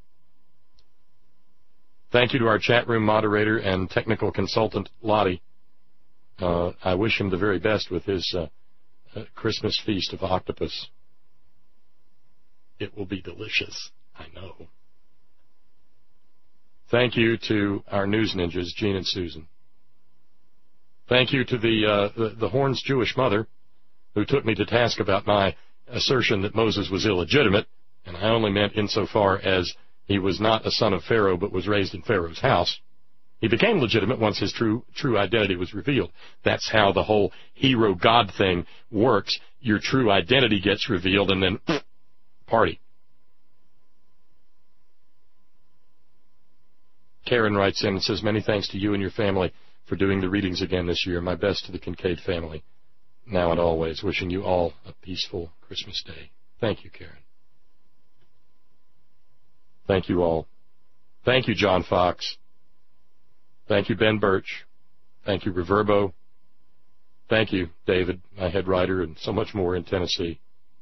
Thank you to our chat room moderator and technical consultant, Lottie. Uh, I wish him the very best with his uh, uh, Christmas feast of octopus. It will be delicious, I know. Thank you to our news ninjas, Gene and Susan. Thank you to the, uh, the, the Horn's Jewish mother, who took me to task about my assertion that Moses was illegitimate, and I only meant insofar as he was not a son of Pharaoh but was raised in Pharaoh's house. He became legitimate once his true true identity was revealed. That's how the whole hero-god thing works. Your true identity gets revealed, and then party. Karen writes in and says, many thanks to you and your family for doing the readings again this year. My best to the Kincaid family, now and always. Wishing you all a peaceful Christmas day. Thank you, Karen. Thank you all. Thank you, John Fox. Thank you, Ben Birch. Thank you, Reverbo. Thank you, David, my head writer, and so much more in Tennessee.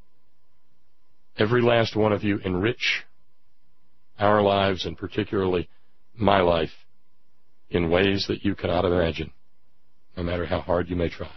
Every last one of you enrich our lives, and particularly my life, in ways that you cannot imagine, no matter how hard you may try.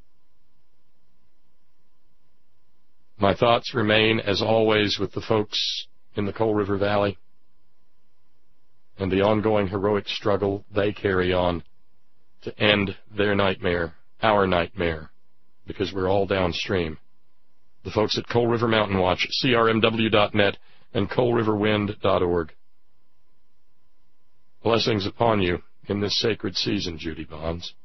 My thoughts remain, as always, with the folks in the Coal River Valley and the ongoing heroic struggle they carry on to end their nightmare, our nightmare, because we're all downstream. The folks at Coal River Mountain Watch, C R M W dot net, and coal river wind dot org. Blessings upon you in this sacred season, Judy Bonds.